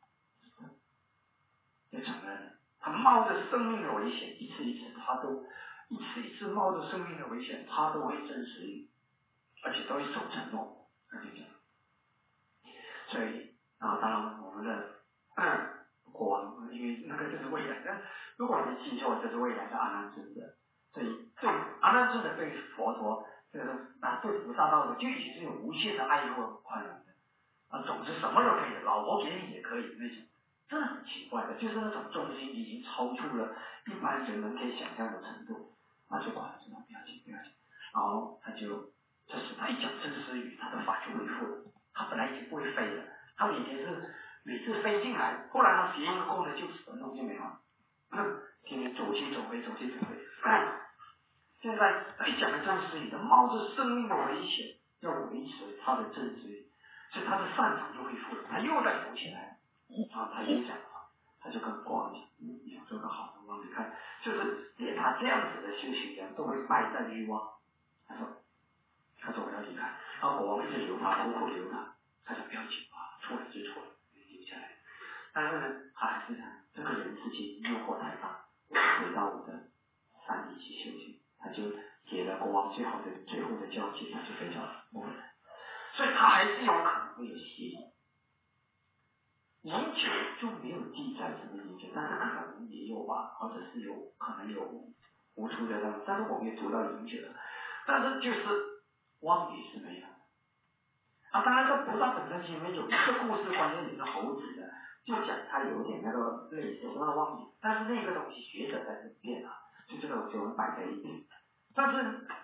A: 就承认他冒着生命的危险，一次一次他都一次一次冒着生命的危险，他都会真实，而且都会守承诺，而且讲，所以啊，当然我们的嗯国王，因为那个就是未来的，如果没记错，这是未来的阿难尊者。所以对阿难尊者对佛陀，这个啊对菩萨道的，就已经是有无限的爱护和宽容的啊，总之什么都可以，老婆给你也可以那种，这很奇怪的，就是那种忠心已经超出了一般人们可以想象的程度，那就管这种不要紧不要紧，然后他就这时他一讲真实语，他的法就恢复了，他本来已经不会飞了，他每天是每次飞进来，后来他邪淫后呢就十分钟就没了，嗯，天天走去走回走去走回。现在再讲的真实语，他冒着生命的危险要维持他的真实语，所以他的擅长就恢复了，他又再浮起来，然后他又讲了，他就跟国王讲，嗯，你要做个好的王，你看，就是连他这样子的修行人都会败在欲望，他说，他说我要离开，然后国王一直留他，苦苦留他，他就不要紧啊，错了就错了，留下来，但是呢，他还是想这个人世间诱惑太大，我回到我的山里去修行。他就给了国王最好的最后的交接，他就非常不回来，所以他还是有可能会有邪淫。饮酒就没有记载什么饮酒，但是可能也有吧，或者是有可能有无出的那，但是我们也读到饮酒了，但是就是妄语是没有的。啊，当然这菩萨本身里面有一个故事，关于一个猴子的，就讲他有点那个类似那个妄语，但是那个东西学者在这变啊。就这个就摆在一边，但是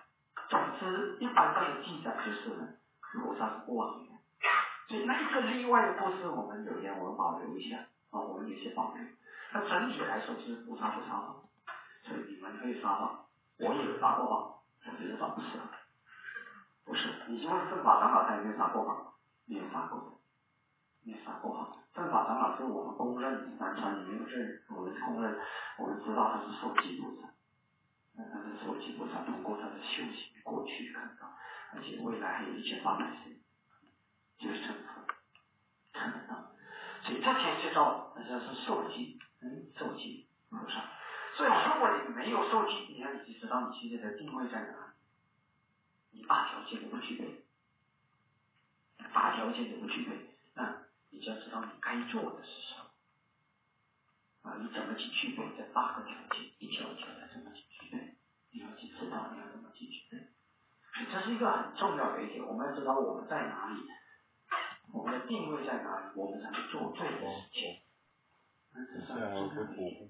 A: 总之，一般上的记载就是呢，菩萨是不亡的。所以那一个例外的故事，我们有点我们保留一下啊，我们有些保留。那整体来说，就是菩萨不撒谎，所以你们可以撒谎，我也撒过谎，我觉得倒不是，不是。你请问正法长老他有没有撒过谎？没有撒过的，没有撒过谎。正法长老是我们公认，南传里面是我们公认，我们知道他是受记菩萨。他是受记菩萨，通过他的修行过去看到，而且未来还有一千八百岁，就是成佛，看得到。所以这些就叫那就是受记，嗯，受记菩萨。所以如果你没有受记，你看你就知道你现在的定位在哪，你八条件都不具备，八条件都不具备，那你就要知道你该做的是什么啊？你怎么去具备这八个条件，一条一条的怎么去具备？你要去知道你要怎么去具备，这是一个很重要的一点。我们要知道我们在哪里，我们的定位在哪里，我们才能做对的事情。这是很重要的一点。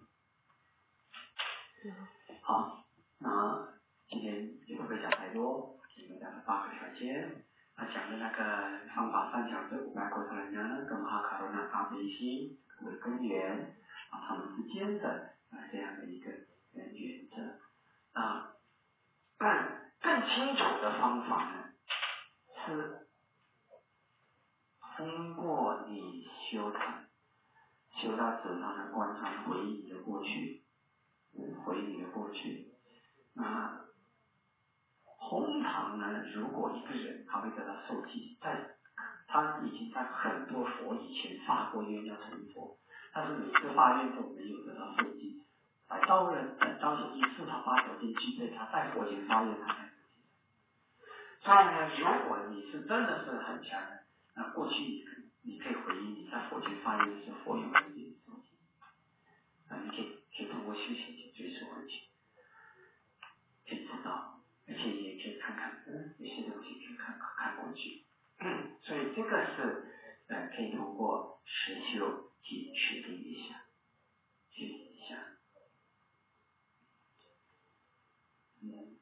A: 好，那今天也不会讲太多，今天讲了八个条件，他讲的那个方法三条是五百国特人呢，跟马卡罗纳大悲心为根源，啊，他们之间的啊这样的一个原则啊。但更清楚的方法呢，是通过你修禅，修到指上的观察回忆你的过去，回忆你的过去。那通常呢，如果一个人他会得到受记，在他已经在很多佛以前发过愿要成佛，但是每次发愿都没有得到受记。在招人等招显一四他发条件具备，他在佛前发愿他才。所以呢，如果你是真的是很强的，那过去你你可以回忆你在佛前发愿的时候，佛有没有你受记？那你可以可以通过修行去追溯回去，可以知道，而且也可以看看，嗯，有些东西可以看看过去。嗯，所以这个是呃可以通过实修去确定一下，确定一下。嗯。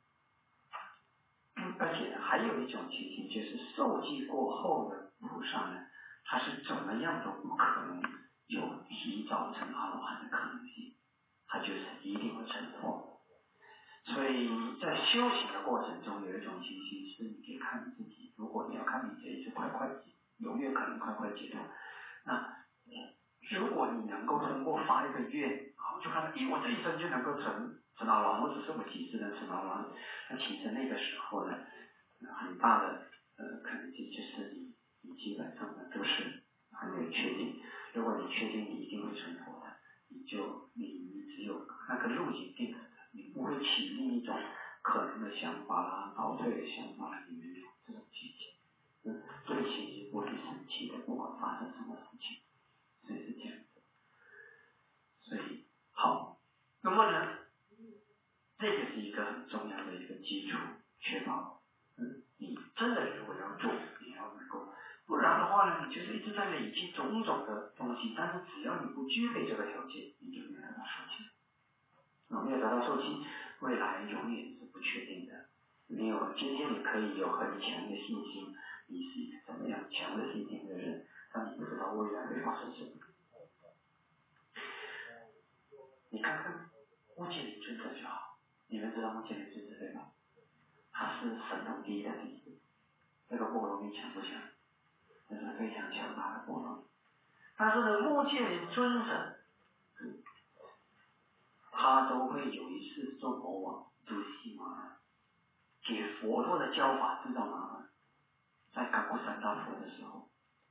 A: 而且还有一种情形，就是受记过后的菩萨呢，他是怎么样都不可能有提早成阿罗汉的可能性，他就是一定会成佛。所以在修行的过程中，有一种情形是你可以看自己，如果你要看你这一次快快有没有可能快快解脱，那如果你能够通过发一个愿，好，就看到，咦，我这一生就能够成成阿罗汉，或者是我几世能成阿罗汉，那其实那个时候呢，很大的呃可能性就是你你基本上呢都是还没有确定。如果你确定你一定会成佛的，你就你你只有那个路径定了的，你不会起另一种可能的想法啦、倒退的想法啦，你没有这种情形。嗯，对情绪不会生气的，不管发生什么事情，所以是这样子。所以好，那么呢，这个是一个很重要的一个基础，确保嗯你真的如果要做，你要能够，不然的话呢，你就是一直在累积种种的东西，但是只要你不具备这个条件，你就没有得到受记。那没有得到受记，未来永远是不确定的。没有，今天你可以有很强的信心，你是一个怎么样强的信心的人，但你不知道未来会发生什么。你看看目犍连尊者就好，你们知道目犍连尊者对吧？他是神通第一的弟子，这个波罗蜜强不强？这是非常强大的波罗蜜。但是呢，目犍连尊者，嗯，他都会有一次做魔王做戏嘛，给佛陀的教法制造麻烦。在赶过三大佛的时候，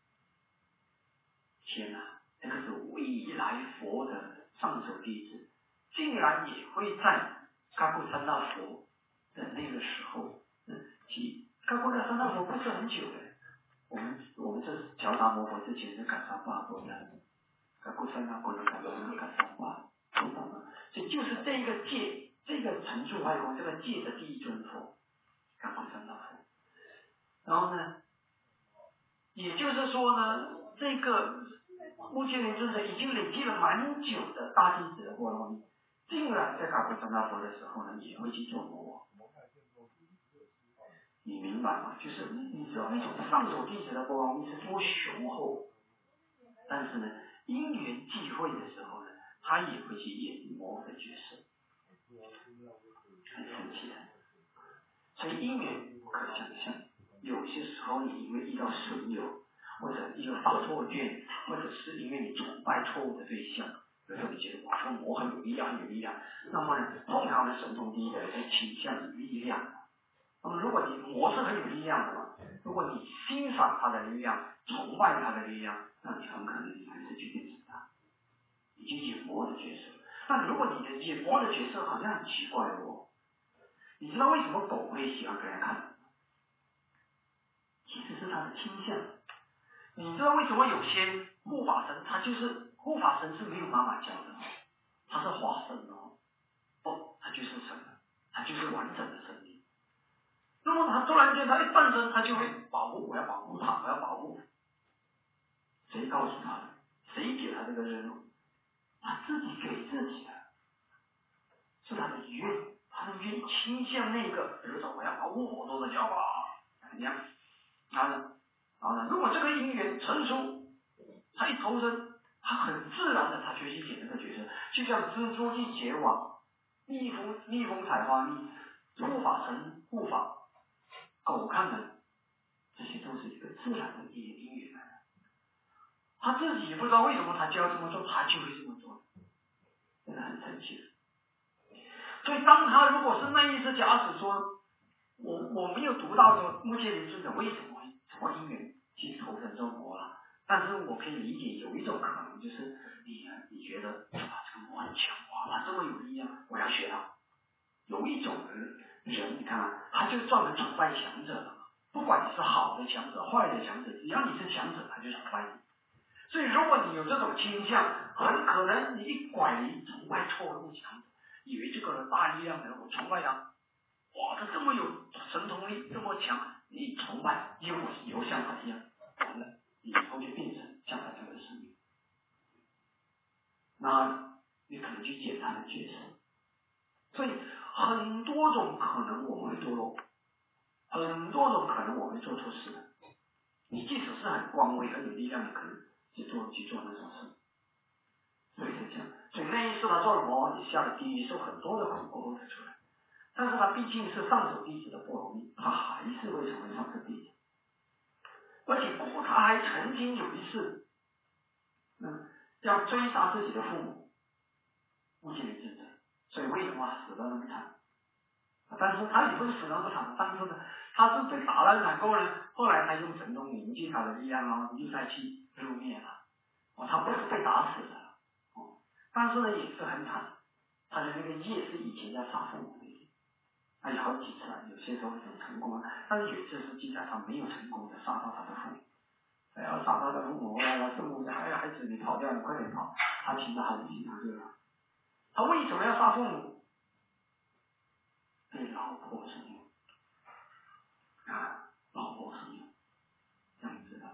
A: 天哪，这个是未来佛的上首弟子，竟然也会在赶过三大佛的那个时候，嗯，去赶过那三大佛不是很久的，我们我们这乔达摩佛之前是赶三八佛的，赶过三大佛的赶过赶三八，懂吗？所以就是这个界，这个成就外公这个界的第一尊佛，赶过三大佛，然后呢？也就是说呢，这个目犍连尊者已经累积了蛮久的大弟子的波罗蜜，竟然在赶过三大佛的时候呢，也会去做魔王。
C: 你明白吗？就是你知道那种上首弟子的波罗蜜是多雄厚，但是呢，因缘际会的时候呢，他也会去演魔的角色，很神奇的。所以因缘不可想象，有些时候你因为遇到损友，或者因为发错愿，或者是因为你崇拜错误的对象，有时候你觉得哇，这个魔很有力量，很有力量。那么呢，通常的神通第一的是倾向于力量。那么如果你魔是很有力量的嘛，如果你欣赏他的力量，崇拜他的力量，那你很可能你还是去变成他，你去演魔的角色。那如果你的演魔的角色好像很奇怪哦，你知道为什么狗会喜欢给人看？其实是他的倾向。你知道为什么有些护法神，他就是护法神是没有妈妈教的，他是化身哦，不，他就是神，他就是完整的生命。那么他突然间他一诞生，他就会保护，我要保护他，我要保护。谁告诉他的？谁给他这个任务？他自己给自己的，是他的愿，他的愿倾向那个，比如说我要保护我多的教法，怎么样？然后呢，然后呢，如果这个因缘成熟，他一投身，他很自然的他就去演那个角色，就像蜘蛛去结网，蜜蜂蜜蜂采花蜜，护法神护法。狗看的，这些都是一个自然的因缘来的。他自己也不知道为什么他就要这么做，他就会这么做，真的很神奇的。所以当他如果是那一次，假使说我我没有读到说目犍连尊者为什么什么因缘去投身做魔了，但是我可以理解有一种可能就是你你觉得哇这个魔很强，哇他这么有力量，我要学他。有一种人，人你看啊，他就专门崇拜强者的，不管你是好的强者、坏的强者，只要你是强者，他就崇拜你。所以如果你有这种倾向，很可能你一拐离崇拜错误强者，以为这个人大力量的人，我崇拜他，哇，他这么有神通力，这么强，你崇拜，因为我以后像他一样，完了，你以后就变成像他这样的生命，那你可能去捡他的角色。所以很多种可能我们会堕落，很多种可能我们会做错事的。你即使是很光辉、很有力量的，可能去做去做那种事。所以是这样。所以那一次他做了魔，也下了地狱，受很多的苦过后才出来。但是他毕竟是上首弟子的波罗蜜，他还是会成为上首弟子。而且他还曾经有一次，嗯，要追杀自己的父母，目犍连尊者。所以为什么死得那么惨？但是他也不是死得那么惨，但是呢，他是被打了很过呢。后来他用神通凝聚他的力量啊，又再去入灭了。哦，他不是被打死的，哦，但是呢也是很惨。他的那个业是以前要杀父母的业，他有好几次啊，有些时候有成功了，但是有一次是记载他没有成功的杀到他的父母。哎呀，杀他的父母，哎呀，父母讲，哎呀，孩子你跑掉，你快点跑。他听到他就经常这样。他为什么要杀父母？被老婆所用啊，老婆所用，这样子的。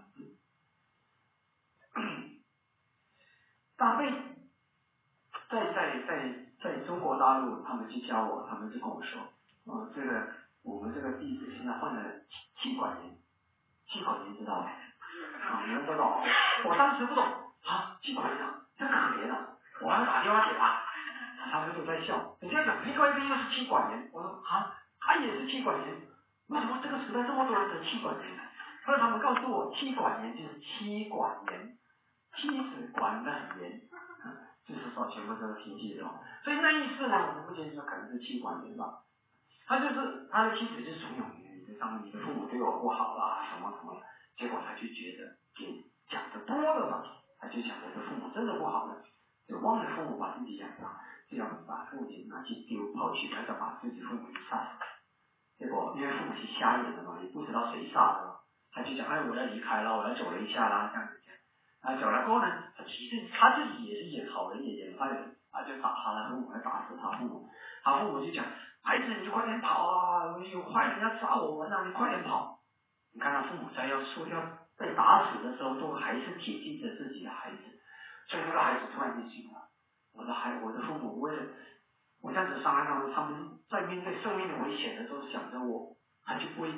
C: 大贝在在在在中国大陆，他们去教我，他们就跟我说，哦、呃，这个我们这个弟子现在患了气管炎，气管炎知道吗？啊，你们不懂，我当时不懂啊，气管炎真可怜啊，我还打电话给他。他们就在笑，人家讲另外一个又是气管炎，我说啊，他也是气管炎，为什么这个时代这么多人得气管炎呢？后来他们告诉我，气管炎就是气管炎，气子管的很严，嗯，就是说全部都是脾气的，所以那意思呢，我们目前说可能是气管炎吧。他就是他的妻子就怂恿你，你上你的父母对我不好啦，什么什么，结果他就觉得讲的多了嘛，他就想我的父母真的不好了，就忘了父母把自己养大。就要把父亲拿去丢抛弃，还要把自己父母杀死。结果因为父母是瞎眼的嘛，也不知道谁杀的嘛，他就讲哎我要离开了，我要走了一下啦，这样子讲。啊走了过后呢，他其实他自己也是演好人也演坏人，啊就打他的父母，还打死他父母。他父母就讲孩子你就快点跑啊，有坏人要杀我们，让你快点跑。你看他父母在要说要被打死的时候，都还是铁记着自己的孩子，所以那个孩子突然就醒了。我的孩，我的父母为了我这样子伤害他们，他们在面对生命的危险的时候想着我，他就不会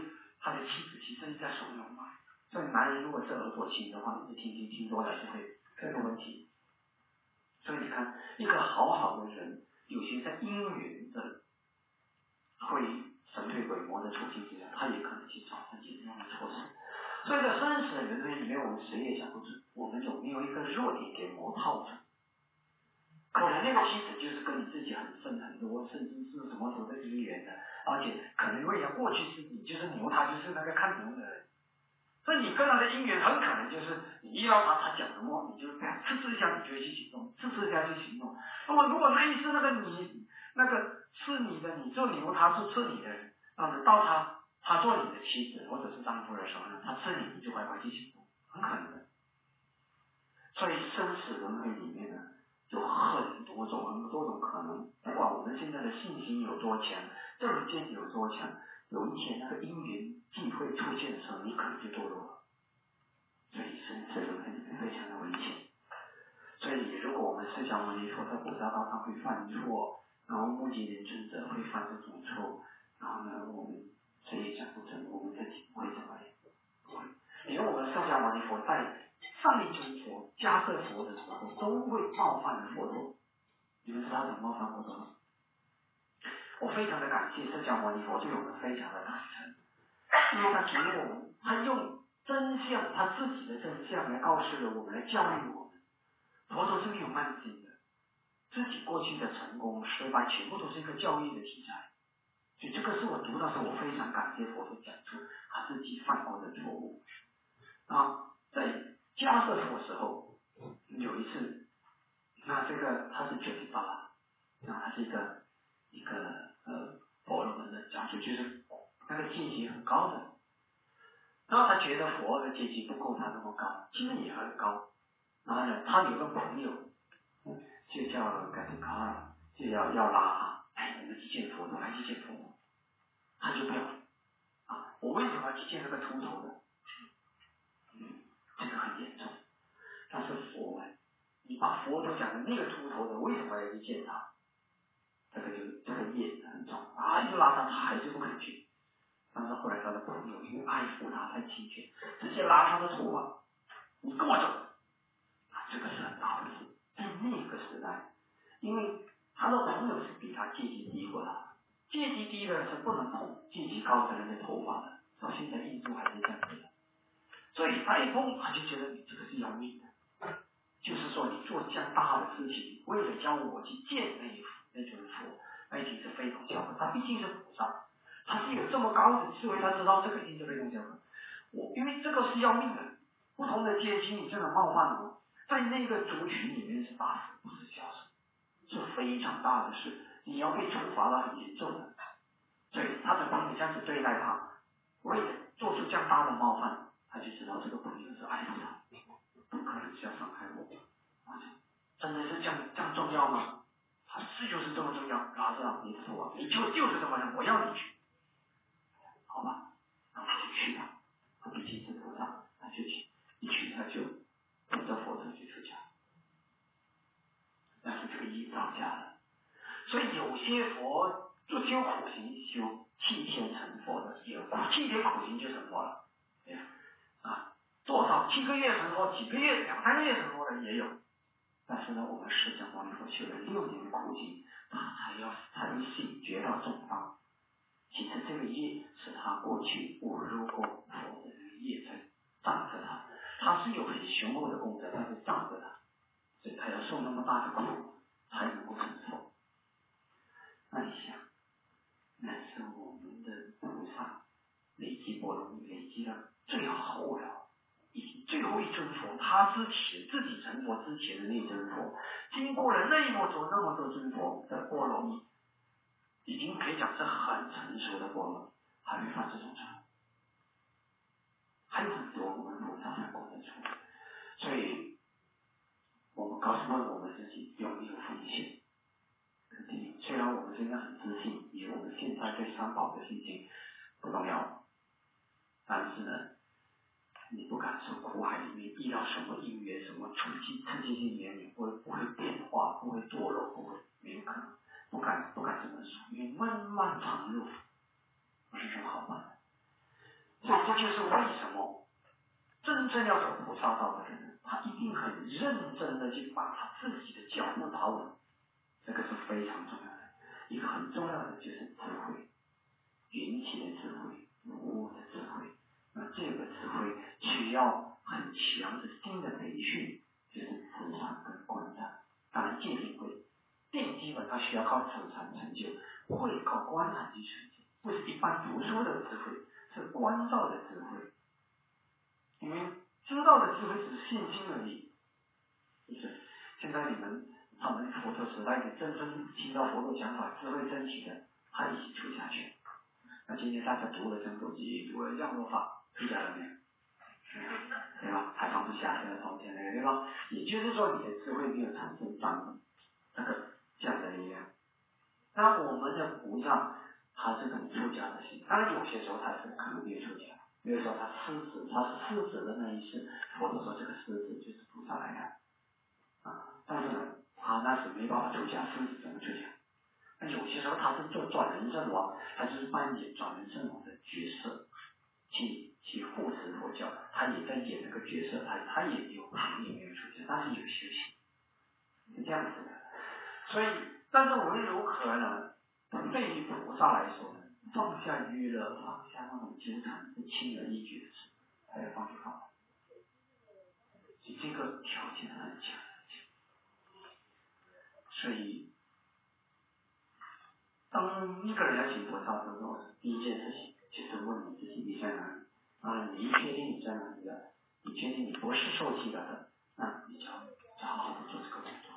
C: 他的妻子其实是在怂恿嘛。所以男人如果是耳朵轻的话，一直听听听多了就会这个问题。所以你看，一个好好的人，有些在因缘的会神推鬼魔的处境之下，他也可能去找他解这样的措施。所以在生死的人类里面，我们谁也想不出，我们有没有一个弱点给魔套住？可能那个妻子就是跟你自己很深很多，甚至是什么什么的姻缘的，而且可能为了过去是你就是牛，他就是那个看牛的人。所以你跟他的姻缘很可能就是你一到他，他讲什么你就吃吃一下，你就会去行动，吃吃一下去行动。那么如果那一次那个你那个是你的，你做牛，他是吃你的人，那么到他他做你的妻子或者是丈夫的时候呢，他吃你，你就乖乖去行动，很可能的。所以生死轮回里面呢，有很多种很多种可能，不管我们现在的信心有多强，正见有多强，有一天那个因缘际会出现的时候，你可能就堕落了。所以生死轮回里面非常的危险。所以如果我们释迦牟尼佛在菩萨道上会犯错，然后目犍连尊者会犯这种错，然后呢，我们谁也讲不准我们自己会怎么样。不会，因为我们释迦牟尼佛在上一尊佛迦叶佛的时候都会冒犯了佛陀。你们知道怎么冒犯佛陀吗？我非常的感谢释迦牟尼佛对我们非常的坦诚，因为他给我们，他用真相，他自己的真相来告诉了我们，来教育我们。佛陀是没有慢心的，自己过去的成功失败全部都是一个教育的题材。所以这个是我读到时候我非常感谢佛陀讲出他自己犯过的错误。啊，在迦叶佛时候有一次，那这个他是觉帝巴拉，那他是一个一个呃婆罗门的家族，就是那个阶级很高的。然后他觉得佛的阶级不够他那么高，其实也很高。然后呢，他有个朋友，就叫盖蒂卡尔，就要要拉他，哎，我们去见佛陀，来去见佛陀，他就不要啊！我为什么要去见那个秃头的？嗯，这个很严重。他是佛哎，你把佛陀讲的那个秃头的，为什么要去见他？这个就这个业很重啊！一拉他，他还是不肯去。但是后来他的朋友因为爱护他太亲切，直接拉他的头发，你跟我走。啊，这个是很大的事。在那个时代，因为他的朋友是比他阶级低过他，阶级低的人是不能碰阶级高的人的头发的。到现在印度还是这样子的，所以他一碰，他就觉得你这个是要命的。就是说，你做这样大的事情，为了教我去见那一那尊佛，那已经是非同小可。他毕竟是菩萨，他是有这么高的智慧，他知道这个已经是非同小可。我因为这个是要命的，不同的阶级你这种冒犯我，在那个族群里面是大事，不是小事，是非常大的事，你要被处罚了很严重的。所以他的朋友这样子对待他，为了做出这样大的冒犯，他就知道这个朋友是爱护他，不可能是要伤害我。真的是这样这样重要吗？他是就是这么重要，拉着你的头发，你就就是这么样，我要你去，好吧？那我就去了。他毕竟是菩萨，他就去，一去他就跟着佛陀去出家。但是这个业造家了，所以有些佛做修苦行修七天成佛的也有，七天苦行就成佛了，对啊，多少七个月成佛，几个月两三个月成佛的也有。但是呢，我们释迦牟尼佛修了六年的苦行，他才要才会醒觉到正道。其实这个业是他过去侮辱过佛的那个业在障着他，他是有很雄厚的功德，但是障着他，所以他要受那么大的苦才能够成佛。那你想，那是我们的菩萨累积波罗蜜，累积了最后的。最后一尊佛，他之前自己成佛之前的那尊佛，经过了那么多那么多尊佛的波罗蜜，已经可以讲是很成熟的波罗蜜，还会犯这种错，还有很多我们菩萨犯过的错，所以我们告诉问我们自己有没有风险？肯定，虽然我们现在很自信，以我们现在对三宝的信心不重要，但是呢，你不敢说苦海里面遇到什么因缘，什么冲击、刺激性缘，你不会不会变化，不会堕落，不会没有可能，不敢不敢这么说，因为漫漫长路不是什么好办的。 所以这就是为什么真正要走菩萨道的人，他一定很认真的去把他自己的脚步打稳，这个是非常重要的。一个很重要的就是智慧，缘起的智慧，无我的智慧。那这个智慧需要很强的心的培训，就是自禅跟观察。当然戒定慧，定基本上需要靠自禅成就，会靠观察去成就，不是一般读书的智慧，是观照的智慧。因为知道的智慧只是现今而已，就是现在你们他们佛陀时代的真正听到佛陀讲法智慧真体的，他已经出家去了。那今天大家读了真果集，读了降罗法，出家了没有？对吧？还放不下这个头前那个，对吧？也就是说你的智慧没有产生张那个这样的力量。那我们的菩萨他这种出家的心，当然有些时候他是可能没有出家，比如说他狮子，他是狮子的那一世，佛陀说这个狮子就是菩萨来的啊，但是呢，他那是没办法出家，狮子怎么出家？那有些时候他是做转轮圣王，他就是扮演转轮圣王的角色，去去护持佛教，他也在演那个角色，他他也有行业没有出家，但是有修行，是这样子的。所以，但是我们如何呢？对于菩萨来说呢，放下娱乐，放下那种纠缠是轻而易举的事，还要放下放下。所以这个条件很强。所以，当一个人要请菩萨的时候，第一件事情就是问你自己你在哪里？啊，你一确定你在哪里了，你确定你不是受气了的，那你就要好好的做这个工作。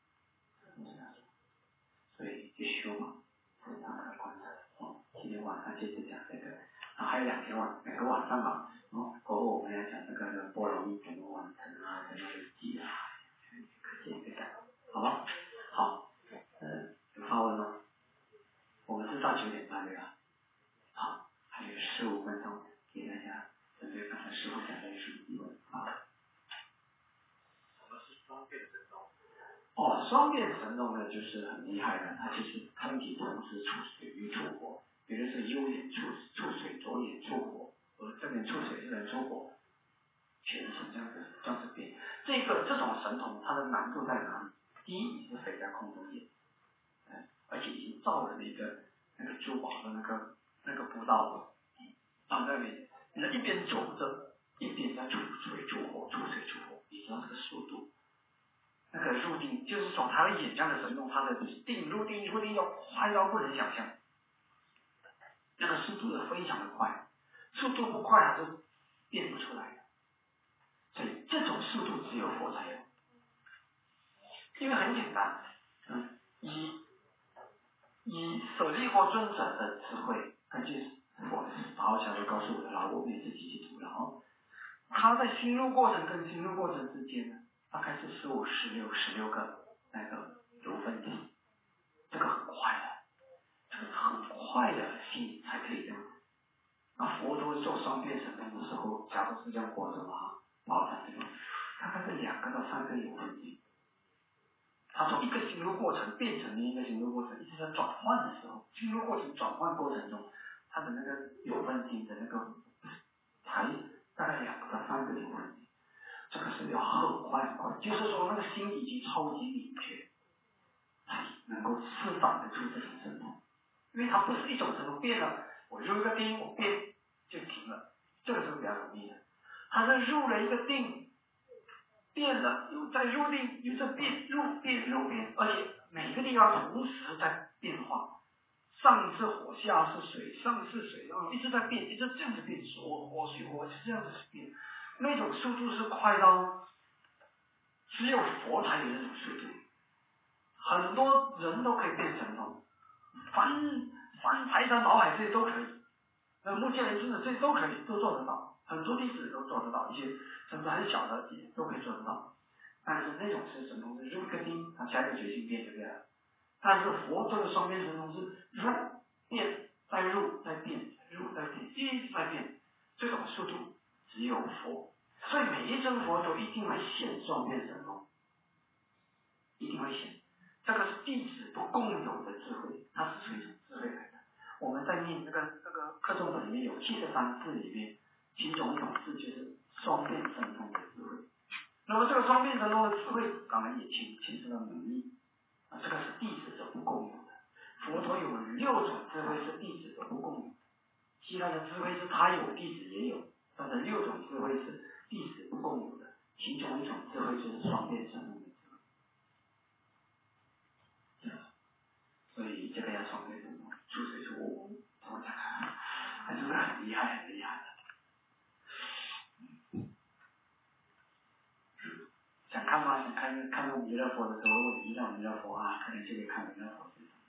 C: 所以就修嘛，自然的观察。哦，今天晚上接着讲这个，啊，还有两天晚，两个晚上嘛。哦，过后我们要讲这个波罗蜜怎么完成啊，怎么累积啊，可见这个，好吧？好，呃，有发问吗？我们是到九点半对吧？好，还有十五分钟给大家针对刚才师傅讲的一些疑问啊。
D: 什么是双变神通？
C: 哦，双变神通呢，就是很厉害的，它就是身体同时出水与出火，比如是右眼出出水，左眼出火，而这边出水，这边出火，全身这样子这样子变。这个这种神通它的难度在哪里？第一，你是飞在空中演，嗯，而且已经造了那个那个珠宝的那个那个步道了，到那里，你一边走着，一边在出水出火，出水出火，你知道这个速度。那个入定，就是说他的眼这样的神通，他的定入定入定要快到不能想象，那个速度是非常的快，速度不快它是变不出来的。所以这种速度只有佛才有，因为很简单，嗯，以以舍利弗尊者的智慧，根据佛法教授告诉我的啦，我们也自己去读了哦。他在心入过程跟心入过程之间呢，大概是十五、十六、十六个那个有分体，这个很快的，这个很快的心才可以这样。那佛陀做双变神通的时候，假如是这样过程啊，包含这个，大概是两个到三个有分体。他从一个心入过程变成另一个心入过程，一直在转换的时候，心入过程转换过程中，他的那个有分体的那个才大概两个到三个有分体。这个是要很快很快，就是说那个心已经超级明确，才能够释放得出这种神通，因为它不是一种神通变了，我入一个定我变就停了，这个是比较容易的。它是入了一个定，变了又再入定，又再变，入变入变，而且每个地方同时在变化，上是火，下是水，上是水，然后一直在变，一直这样子变，火火水火是这样子变。那种速度是快到只有佛才有那种速度，很多人都可以变神通，翻翻排山倒海这些都可以，那目犍连尊者这些都可以，都做得到，很多弟子都做得到，一些甚至很小的也都可以做得到。但是那种是神通是入一个定，他下一个决心变就变了。但是佛这个双变神通是入变再入再变，入再变，一直在变，这种速度只有佛。所以每一尊佛都一定会显双变神通，一定会显。这个是弟子不共有的智慧，它是属于一种智慧来的。 我们在念这个这个课中本里面有七十三字里面，其中一种字就是双变神通的智慧。那么这个双变神通的智慧，当然也牵牵涉到能力啊，这个是弟子所不共有的。佛陀有六种智慧是弟子所不共有的，其他的智慧是他有，弟子也有，但是六种智慧是弟子不共有的，其中一种智慧就是双变神通的智慧。所以这个要双变神通，出水出我我讲还真的很厉害，很厉害的。想看吗？想看看到弥勒佛的时候，我一到弥勒佛啊，可能就得看弥勒佛。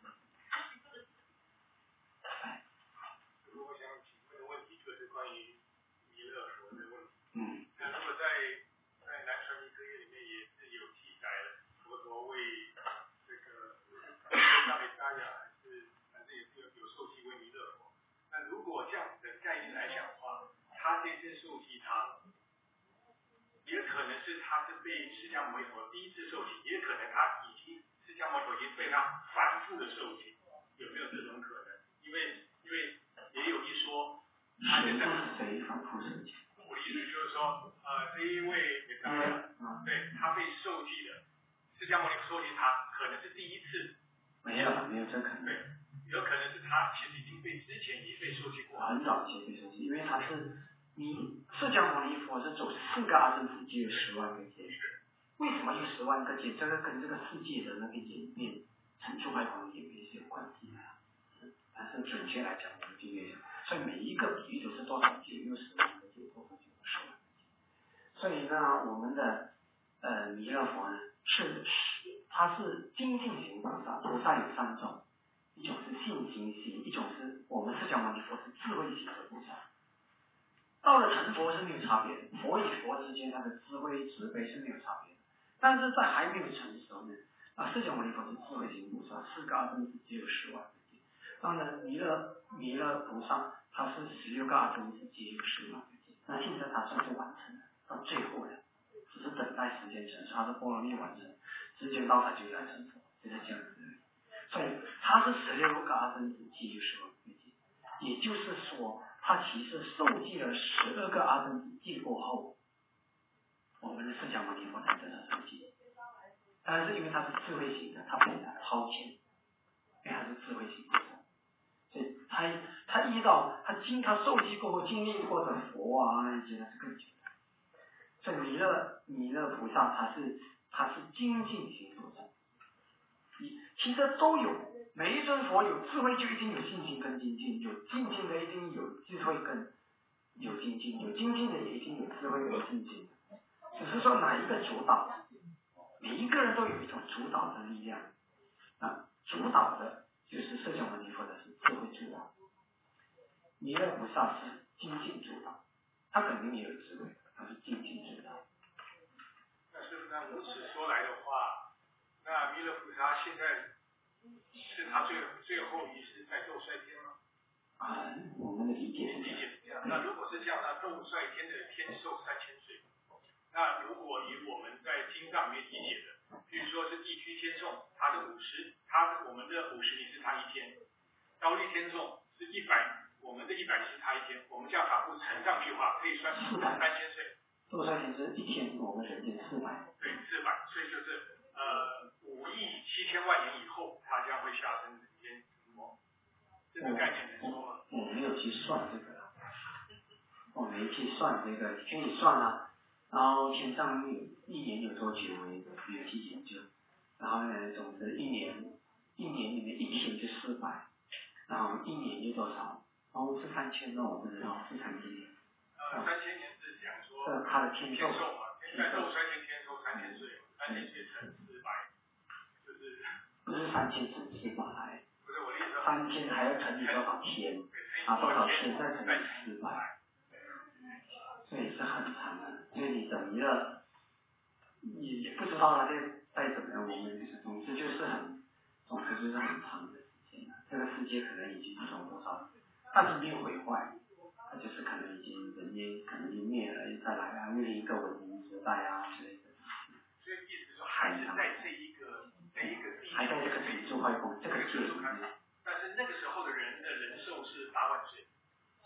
D: 我想请问的问题就是关于弥勒佛的问题。
C: 嗯。
D: 那如果在在南传弥科业里面也是有记载了，佛陀为这个大维沙雅还是反正也是有有受记为弥勒佛。那如果这样子的概念来讲的话，他这次受记他。也可能是他是被释迦牟尼佛第一次受记，也可能他已经释迦牟尼佛已经被他反复的受记，有没有这种可能？因为因为也有一说，他现在
C: 谁反复受记？
D: 我的意思就是说，呃，这一位维沙雅，对他被受记的，释迦牟尼佛受记他可能是第一次。
C: 没有没有这可能。
D: 对，有可能是他其实已经被之前也被受记过。
C: 很早期被受记，因为他是。你释迦牟尼佛是走四个阿僧祇劫有十万个劫，为什么有十万个劫？这个跟这个世界的那个演变、成就外观演变是有关系的。但是准确来讲，我们就越讲，所以每一个比喻都是多少劫？有十万个劫，多少劫？十万个劫。所以呢，我们的呃弥勒佛呢，是他是精进型菩萨，菩萨有三种，一种是信行型，一种是我们释迦牟尼佛是智慧型的菩萨。到了成佛是没有差别的，佛与佛之间他的智慧慈悲是没有差别的，但是在还没有成熟呢，啊，释迦牟尼佛是智慧型菩萨，四个阿僧祇劫有十万个劫，当然弥勒弥勒菩萨他是十六个阿僧祇劫有十万个劫，那现在他算是完成了，到最后了，只是等待时间成熟，他是波罗蜜完成，时间到他就来成佛，就是这样子而已。所以他是十六个阿僧祇劫有十万个劫，也就是说。他其实受记了十二个阿僧祇劫过后，我们的释迦牟尼佛才得到受记。但是因为他是智慧型的，他比他超前，因为他是智慧型的，所以他他依照他经他受记过后经历过的佛啊那些，他是更久的。所以弥勒弥勒菩萨他是他是精进型菩萨，其实都有。每一尊佛有智慧就一定有信心跟精进，有精进的一定有智慧跟有精进，有精进的也一定有智慧跟精进，只是说哪一个主导。每一个人都有一种主导的力量，啊，主导的就是释迦牟尼佛的是智慧主导，弥勒菩萨是精进主导，他肯定也有智慧，他是精进主导。
D: 那师父，那如此说来的话，那弥勒菩萨现在。是他最最后一是在斗率天吗？
C: 啊，我们的理解是
D: 理解是这样。那如果是这样，那斗率天的天寿三千岁。那如果以我们在经上面理解的，比如说是地区天颂，它是五十，它我们的五十年是他一天；高丽天颂是一百，我们的一百是他一天。我们这样反复乘上去的话，可以算四三千岁。
C: 斗率天是一天，我们人间四百。
D: 对，四百，所以就是。呃，五亿七千万年以后，它将会下生人间成魔。这个概念能说吗？
C: 我我没有去算这个，我没去算这个，可以算啊。然后天上有一年有多久，我也没有去研究。然后呢，总之一年一年里面一天就四百，然后一年就多少？哦，是三千哦，我不知道是三千年。
D: 呃，三千年是讲说。
C: 这它的天寿。
D: 天寿嘛，现在斗率天天寿三千岁，三千岁乘四百，就是。
C: 不是三千乘四百。
D: 不是我的意思。
C: 三千还要乘以多少天？啊，多少天再乘以四百？所以是很长的。所以你等于了，你也不知道它再再怎么样，我们总之就是很，总之就是很长的时间了。这个世界可能已经不懂多少，但是没有毁坏，它就是可能已经人间可能就灭了，再来啊，面临一个文明时代啊之类的。
D: 所以意思说还是在这一个这一个地
C: 还在这个成就外公这个界里面。
D: 但是那个时候的人的人寿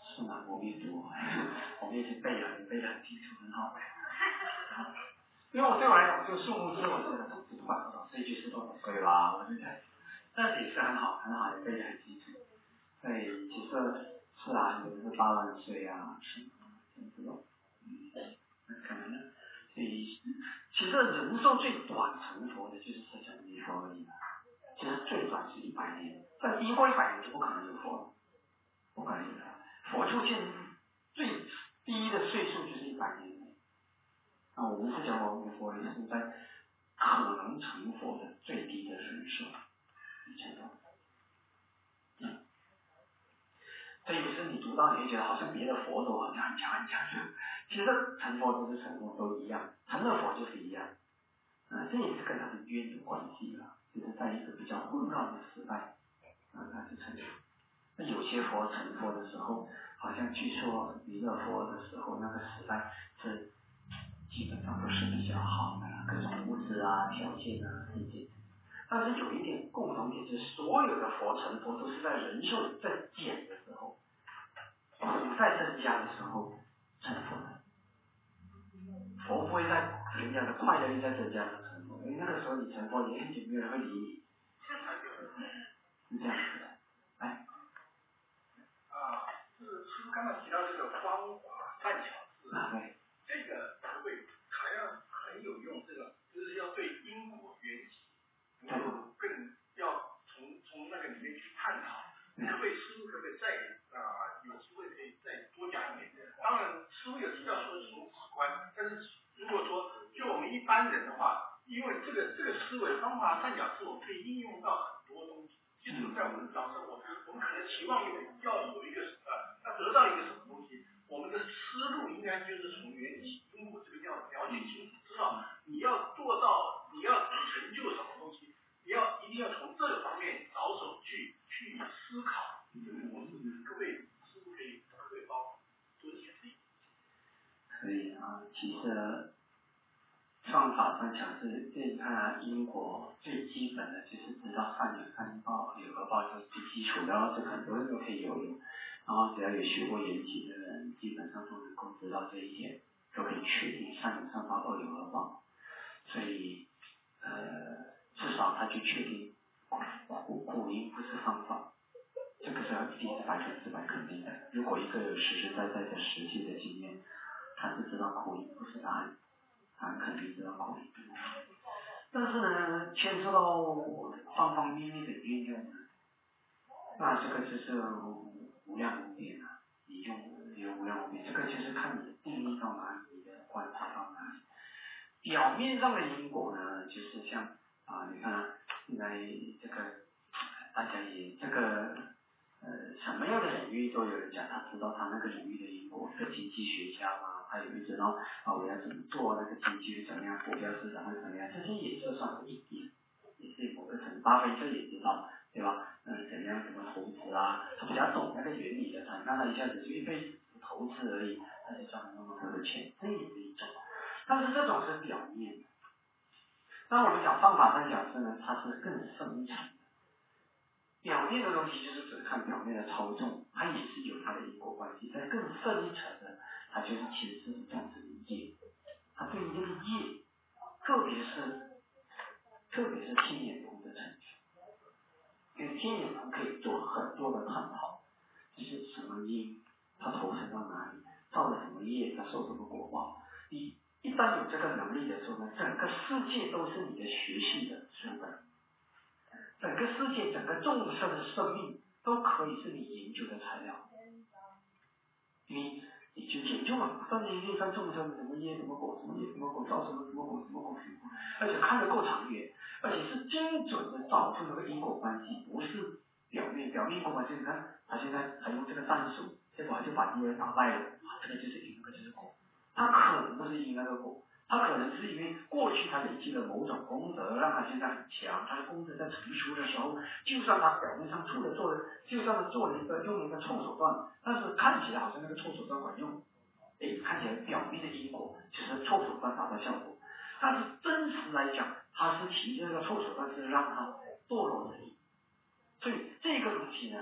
C: 是南无密多，我们已经背了，背得很清楚，很好。因为我对我来讲，就数目字，我真的是不管多少，这一句是多少对吧？我就在，但是也是很好，很好，也背得很清楚。对，其实是啊，有的是八万岁啊，是这种，嗯，可能呢。所以，其实人寿最短成佛的就是释迦牟尼佛而已了。其实最短是一百年，但超过一百年就不可能有佛了，不可能有佛。佛出现最低的岁数就是一百年。那我们释迦牟尼佛也是在可能成佛的最低的人数成佛。嗯，所以有时你读到你会觉得好像别的佛都好像很强很强，其实成佛都是成佛都一样，成了佛就是一样。啊，这也是跟他的渊有关系了，就是在一个比较混乱的时代，啊，他是成佛。那有些佛成佛的时候，好像据说弥勒佛的时候那个时代是基本上都是比较好的，各种物质啊、条件啊这些。但是有一点共同点，就是所有的佛成佛都是在人数在减的时候，苦在增加的时候成佛的。佛不会在人家的快乐力在增加的成佛，因为那个时候你成佛也很久没有人会理你，是这样子的。哎，
D: 啊，是师父刚才提到这个方法善巧智，
C: 啊对，
D: 这个可不可以还要很有用？这个就是要对因果缘起，能够更要从从那个里面去探讨。可不可以师父可不可以再啊、呃、有机会可以再多讲一点？当然，师父有提到说从史观，但是如果说就我们一般人的话，因为这个这个思维方法善巧智，我们可以应用到很多东西。即使在我们日常生活，我们可能期望有要有一个呃，要得到一个什么东西，我们的思路应该就是从缘起因果这个要了解清楚，知道你要做到，你要成就什么东西，你要一定要从这个方面着手去去思考。这个模式，各位师傅可以可不可以帮多解释？
C: 可以啊，其实方法善巧智，这看啊因果最基本的就是知道善有善报，有恶报就是最基础的，然后这很多人都可以有用，然后只要有学过缘起的人，基本上都能够知道这一点，都可以确定善有善报，恶有恶报，所以呃至少他就确定苦苦因不是方法，这个是一定是百分之百肯定的。如果一个有实实在在的实际的经验，他是知道苦因不是答案。啊，肯定知道苦因，但是呢，牵涉到方方面面的运用呢，那这个就是无量无边啊，你用有无量无边，这个就是看你的定义到哪里，你的观察到哪里。表面上的因果呢，就是像啊，你看现在这个大家也这个呃什么样的领域都有人讲，他知道他那个领域的因果，一个经济学家嘛。他也会知道啊，我要怎么做，那个经济会怎么样，股票市场会怎么样，这些也是算是一点，也是某个程度，巴菲特也知道，对吧？嗯，怎么样怎么投资啊，他比较懂那个原理的，他让他一下子就一辈子投资而已，他就赚了那么多的钱，这也是一种，但是这种是表面的。那我们讲方法善巧智呢，它是更深层的。表面的东西就是只看表面的操纵，它也是有它的因果关系，但更深一层的，它就是其实是这样子的业，它对于这个业，特别是特别是天眼通的成就，因为天眼通可以做很多的探讨，就是什么因，它投射到哪里，造了什么业，它受什么果报。你一旦有这个能力的时候呢，整个世界都是你的学习的书本。整个世界，整个众生的生命都可以是你研究的材料，你你就研究嘛，不断的研究看众生什么业什么果，什么业什么果，造什么什么果，什么果什么果，而且看得够长远，而且是精准的找出那个因果关系，不是表面表面因果关系。你看他现在还用这个战术，结果他就把敌人打败了，啊，这个就是因，那个就是果，他可能不是因那个果。他可能是因为过去他累积了某种功德，让他现在很强。他的功德在成熟的时候，就算他表面上做了做了，就算他做了一个用了一个臭手段，但是看起来好像那个臭手段管用，哎，看起来表面的因果就是臭手段达到效果，但是真实来讲，他是其实那个臭手段是让他堕落而已。所以这个东西呢，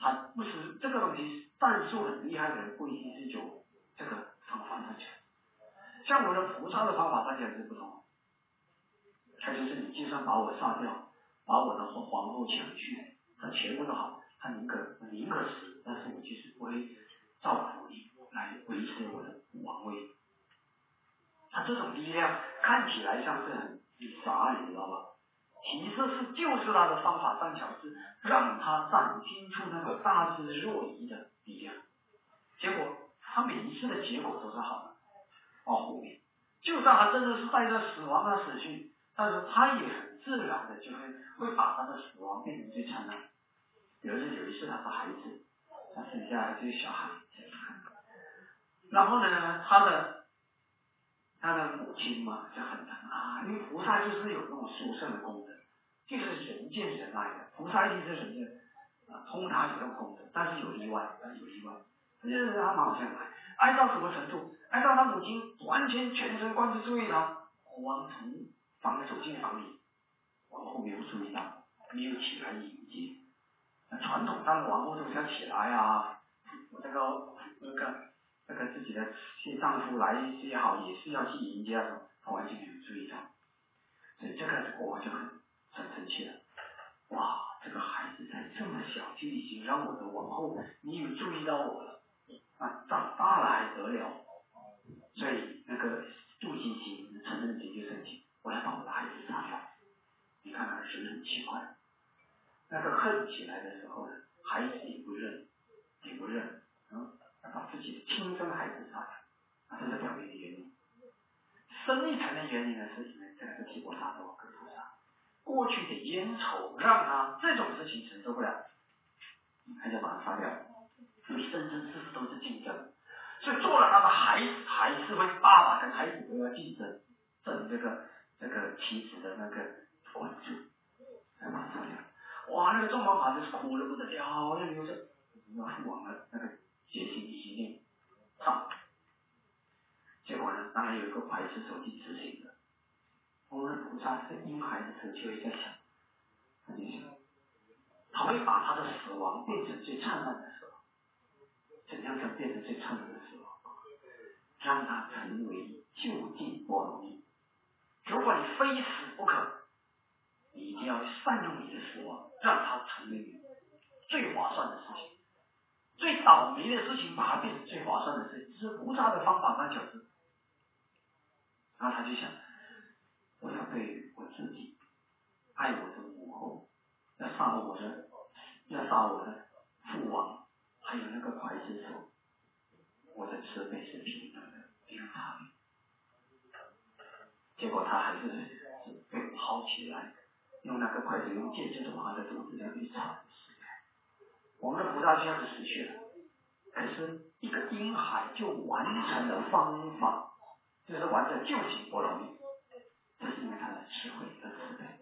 C: 他不是这个东西，战术很厉害的人不一定是有这个方法上去。像我的菩萨的方法看起来是不同，他就是你就算把我杀掉，把我的皇后抢去，他全部都好，他宁可宁可死，但是我就是不会造福你来维持我的王位。他这种力量看起来像是很傻，你知道吧？其实是就是他的方法善巧是让他展现出那个大智若愚的力量，结果他每一次的结果都是好的。哦，后面就算他真的是带着死亡而死去，但是他也很自然的就会会把他的死亡变成最灿烂。比如说有一次他的孩子，他生下来就是小孩，然后呢，他的他的母亲嘛就很疼啊，因为菩萨就是有那种殊胜的功能，就是人见人爱的，菩萨一定是人见啊，通达有这种功能，但是有例外，但是有例外，就是他好像爱到什么程度？爱到他母亲完全全神贯注注意他，国王从房走进房里，王后没有注意到，没有起来迎接。传统上的王后都是要起来啊，我这个那个那个自己的新丈夫来也好，也是要去迎接的，他完全没有注意到，所以这个国王就很很生气了。哇，这个孩子才这么小就已经让我的王后没有注意到我了，啊，长大了还得了？所以那个妒忌心、嗔恨心就生气，我要把我的孩子杀掉。你看那个人很奇怪，那个恨起来的时候呢，孩子也不认，也不认，嗯，要把自己的亲生孩子杀掉，啊，这是表面的原因。深一层的原因呢，是因为这个是提婆达多跟菩萨过去的冤仇让他这种事情承受不了，他就把他杀掉，因为生生世世都是竞争。所以做了他的孩子，还是会爸爸跟孩子都要竞争，争这个这个妻子的那个关注，才把他杀掉。哇，那个众王法师哭得不得了，那流着那父王的那个决心已经令上。结果呢，当然有一个刽子手去执行的。我们的菩萨在婴孩的时候就会在想，他就想，他会把他的死亡变成最灿烂的时候。怎样才变成最灿烂的时候？让他成为究竟波罗蜜。如果你非死不可，你一定要善用你的死亡，让它成为最划算的事情。最倒霉的事情，把它变成最划算的事情，这是菩萨的方法跟巧思。然后他就想，我要对我自己，爱我的母后，要杀我的，要杀我的父王，还有那个刽子手，我的慈悲是平等的，没有差别。结果他还是被薅起来，用那个筷子用剑就从他的肚子这样一插死开。我们的菩萨这样子死去了，可是一个婴孩就完成了方法，就是完成究竟波罗蜜，这是因为他的智慧和慈悲。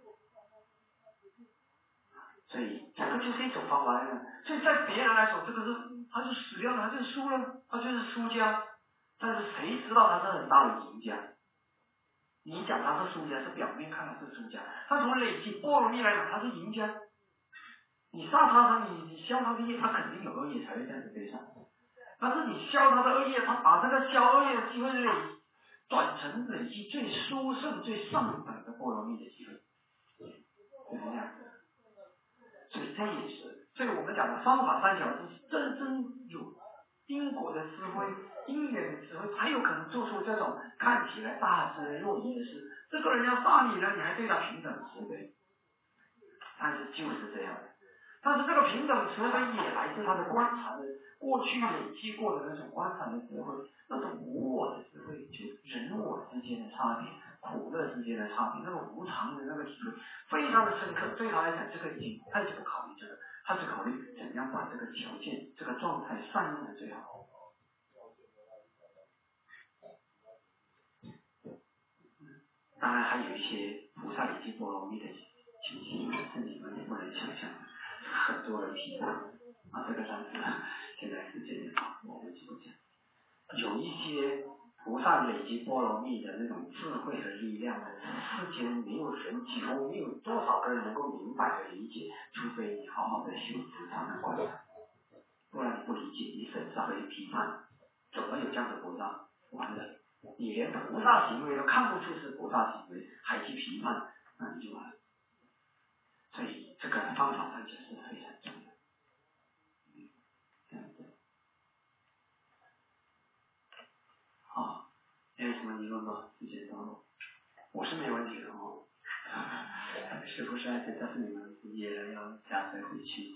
C: 所以这个就是一种方法来的。所以在别人来说，这个是他就死掉了，他就输了，他就是输家。但是谁知道他是很大的赢家？你讲他是输家，是表面看他是输家，他从累积波罗蜜来讲，他是赢家。你杀他，他你你消他的业，他肯定有恶业才会这样子对上。但是你消他的恶业，他把这个消恶业的机会累转成累积最殊胜、最上等的波罗蜜的机会，就是这样子。所以这也是，所以我们讲的方法三角是真正有因果的智慧、因缘的智慧，才有可能做出这种看起来大智若愚的事。这个人要杀你了，你还对他平等慈悲，但是就是这样的。但是这个平等慈悲也来自他的观察的过去累积过的那种观察的智慧，那种无我的智慧，就人我之间的差别、苦乐之间的差别，那种无常的那个体会非常的深刻。对他来讲，这个已经他就不考虑这个，他只考虑怎样把这个条件、这个状态善用的最好。当然还有一些菩萨以及波罗蜜的情形，是你们也不能想象的，很多人提过啊，这个上次现在时间也好，我们就不讲。有一些菩萨累积波罗蜜的那种智慧和力量呢，世间没有人，几乎没有多少个人能够明白和理解，除非你好好的修持他们观察。 不然你不理解，你审查会批判，怎么有这样的菩萨？完了，你连菩萨行为都看不出是菩萨行为，还去批判，那你就完了。所以这个方法上就是非常重要。嗯，这样子。好，还有什么疑问吗？直接说。我是没问题的哦。是不是还是但是你们也要加载回去？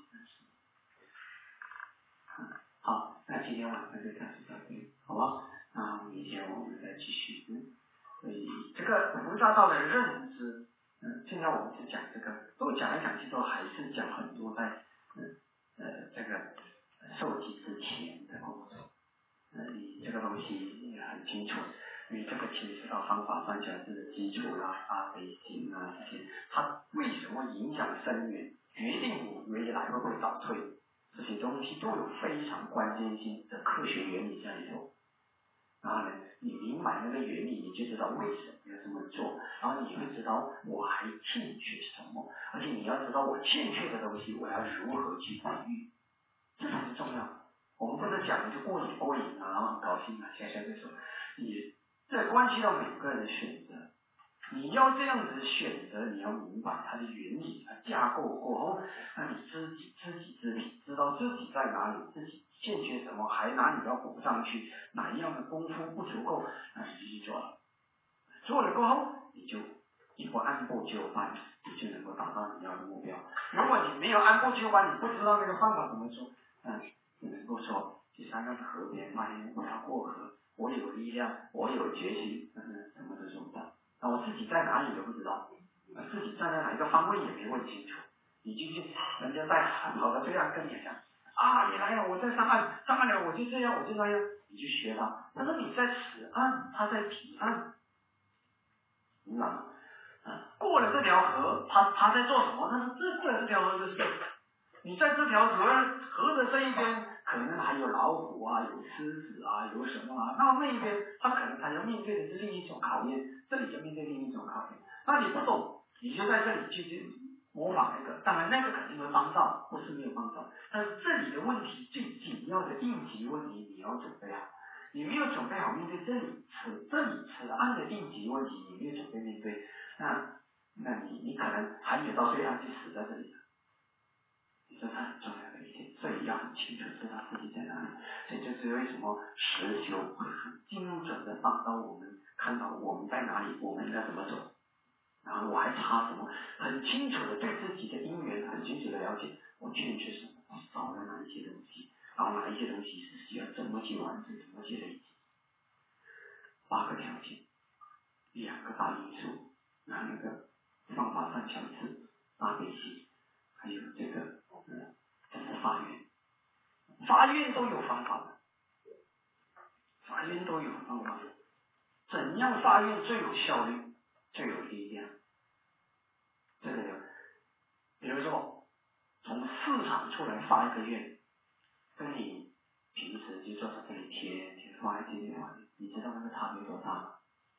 C: 好，那今天晚上就暂时到这里，好吧？那明天我们再继续。嗯，所以这个菩萨道的认知，嗯，现在我们只讲这个，都讲来讲去都还是讲很多在嗯呃这个受记之前的工作。呃，你这个东西也很清楚，因为这个牵涉到方法三角式的基础啦、大悲心啊这些，它为什么影响深远，决定你未来会不会倒退，这些东西都有非常关键性的科学原理在里头。然后呢，你明白那个原理，你就知道为什么要这么做，然后你会知道我还欠缺什么，而且你要知道我欠缺的东西，我要如何去抵御，这才是重要。我们不能讲就过瘾过瘾啊，然后很高兴啊，现在这种，你这关系到每个人的选择。你要这样子选择，你要明白它的原理、它架构过后，那你知己知己知彼，知道自己在哪里，自己欠缺什么，还哪里要补上去，哪一样的功夫不足够，那你就去做了。做了过后，你就一步按部就班，你就能够达到你要的目标。如果你没有按部就班，你不知道那个方法怎么做，嗯，只能够说去山上河边发现我要过河，我有力量，我有决心，嗯，什么都做不到。那我自己在哪里都不知道，自己站在哪一个方位也没问清楚，你就去人家在跑到对岸跟你讲啊，你来了，我在上岸，上岸了我就这样，我就那样，你就学了。但是你在此岸，他在彼岸，明白吗？啊，过了这条河，他他在做什么？那是这过了这条河的事。你在这条河河的这一边，可能还有老虎啊，有狮子啊，有什么啊？那那一边，他可能他要面对的是另一种考验，这里就面对另一种考验。那你不懂，你就在这里去去模仿那个，当然那个肯定会帮到，不是没有帮到。但是这里的问题最紧要的应急问题，你要准备好。你没有准备好面对这里此这里此岸的应急问题，你没有准备面对，那那你你可能还没有到对岸就死在这里了。这是很重要的一点，所以要很清楚知道自己在哪里。这就是为什么实修会很精准的帮到我们看到我们在哪里，我们应该怎么走，然后我还差什么，很清楚的对自己的因缘很清楚的了解，我欠缺什么，我少了哪一些东西，然后哪一些东西是需要怎么去完成，怎么去累积。八个条件，两个大因素，然后那个方法三小次，大悲心，还有这个嗯，这是发愿，发愿都有方法的，发愿都有方法的，怎样发愿最有效率，最有力量？这个有，比如说从市场出来发一个愿，跟你平时就坐在这里天天发天天发，你知道那个差别多大吗？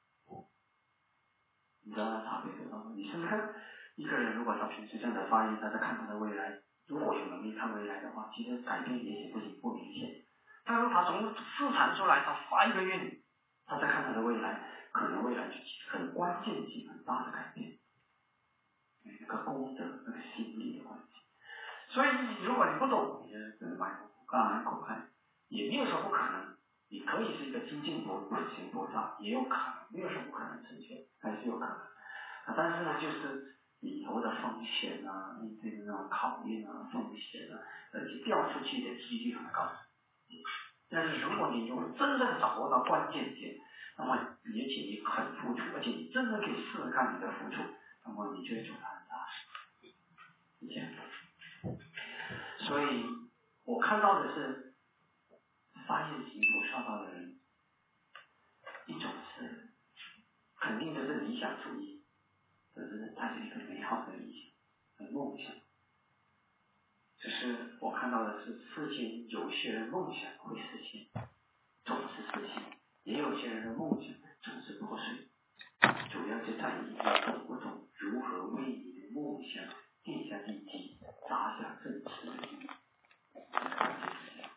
C: 你知道那差别多大吗？你试试看，一个人如果他平时这样的发愿，他在看他的未来，如果有能力看未来的话，其实改变也许不行不明显。但是他从市场出来，他发一个愿，他在看他的未来，可能未来就很关键性很大的改变。那个功德，那个心力的关系。所以如果你不懂，你就只能埋头干埋口看，也没有说不可能。你可以是一个精进佛本行菩萨，也有可能，没有什么不可能成全，还是有可能。啊，但是呢，就是里头的风险啊，面对的那种考验啊、风险啊，而且掉出去的几率很高。但是如果你有真正掌握到关键点，那么而且你很付出，而且你真的可以试试看你的付出，那么你就会走得很踏实。是这样。所以我看到的是发现行菩萨道的人，一种是肯定就是理想主义，就是他是一个美好的理想和梦想。只是我看到的是世间有些人梦想会实现，总是实现，也有些人的梦想总是破碎。主要就在于你懂不懂如何为你的梦想垫下地基，扎下正式的地基。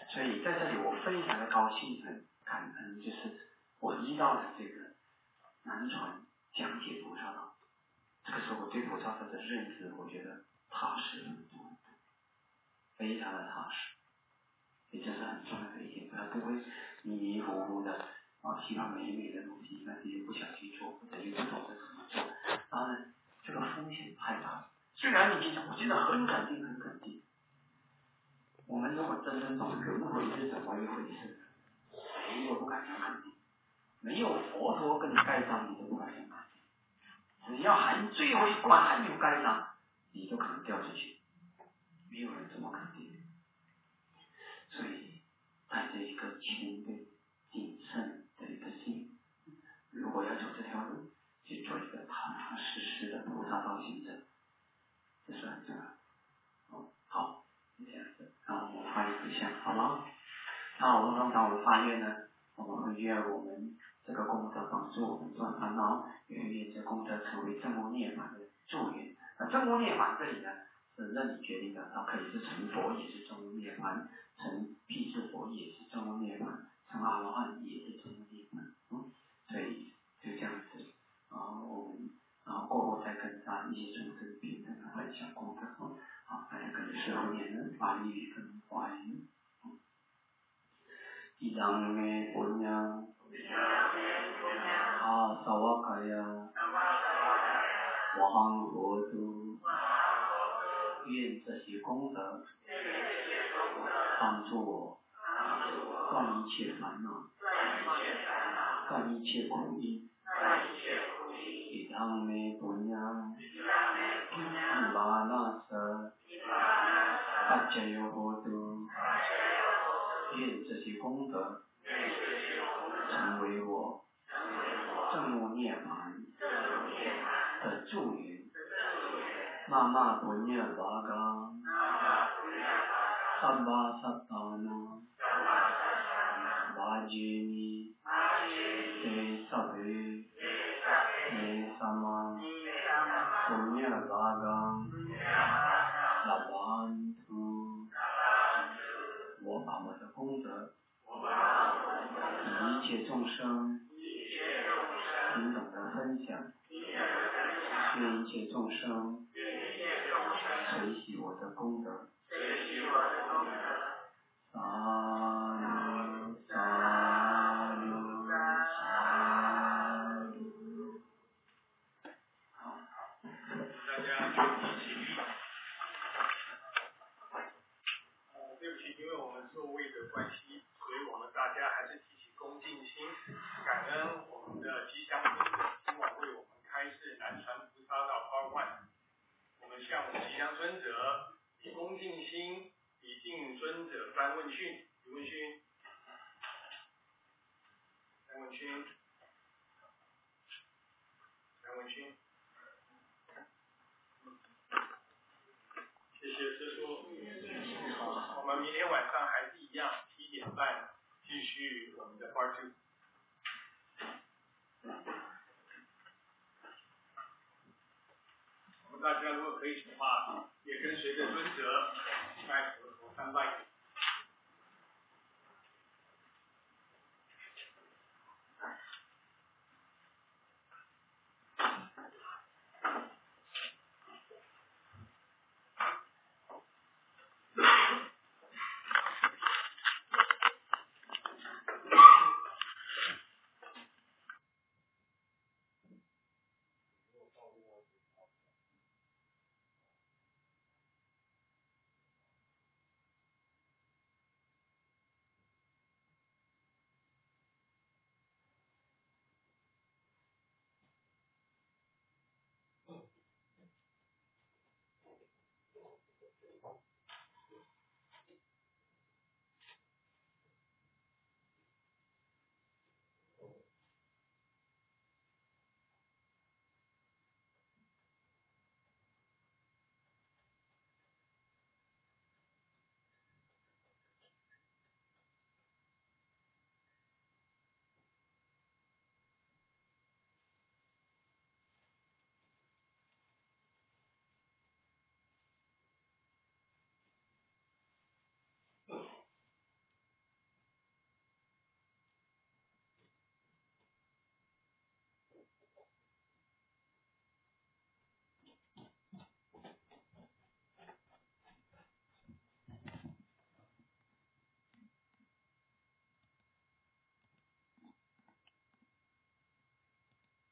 C: 所以在这里我非常的高兴，很感恩，就是我依照了这个南传讲解菩萨道，这个时候我对菩萨道的认知，我觉得踏实很多，非常的踏实，也这是很重要的一点，他不会迷迷糊糊的啊，提到美美的东西，但是又不想去做，或者又不懂得怎么做，当然这个风险太大了。虽然你去讲，我觉得很肯定，很肯定。我们如果真正懂轮回是怎么一回事，谁都不敢讲肯定。没有佛陀跟你盖章，你都不敢讲肯定。只要还最后一关还没有盖章，你都可能掉进去。没有人这么肯定。所以带着一个谦卑、谨慎的一个心，如果要走这条路，去做一个踏踏实实的菩萨道行者，这是很重要的。哦，好，就这样子。然后我们发愿一下，好吗？那我们当我们发愿呢，我们会愿我们这个功德帮助我们转烦恼，也愿这功德成为正悟涅槃的助缘。那正悟涅槃这里呢，是任你决定的，它可以是成佛，也是正悟涅槃；成辟支佛也是正悟涅槃；成阿罗汉也是正悟涅槃。嗯，所以就这样子。然后我们，然后过后再跟大家一起从这个平等的分享功德。好，大家跟着师父念的法语跟华语。Idang me punya asawakaya wahang hotu 愿这些功德帮助我断一切烦恼，断一切苦因。Idang me punya nibbana paccaya hotu 愿这些功德成为我正悟涅槃的助缘。那那不涅巴嘎，萨巴萨达那，巴杰尼，对萨维，对萨玛，不涅巴嘎，拉班图。我把我的功德与一切众生平等的分享，愿一切众生随喜我的功德。萨埵萨埵萨埵。好，
D: 大家呃，对不起，因为我们座位的关系，所以我们大家还是提起恭敬心，感恩我们的吉祥尊者今晚为我们开示南传菩萨道 Part One。我们向我们吉祥尊者以恭敬心礼敬尊者三问讯，李问讯，三问讯，三问讯。谢谢师父。我们明天晚上还是一样，七点半继续我们的 Part Two。我们大家如果可以的话，也跟随着尊者拜佛陀三拜。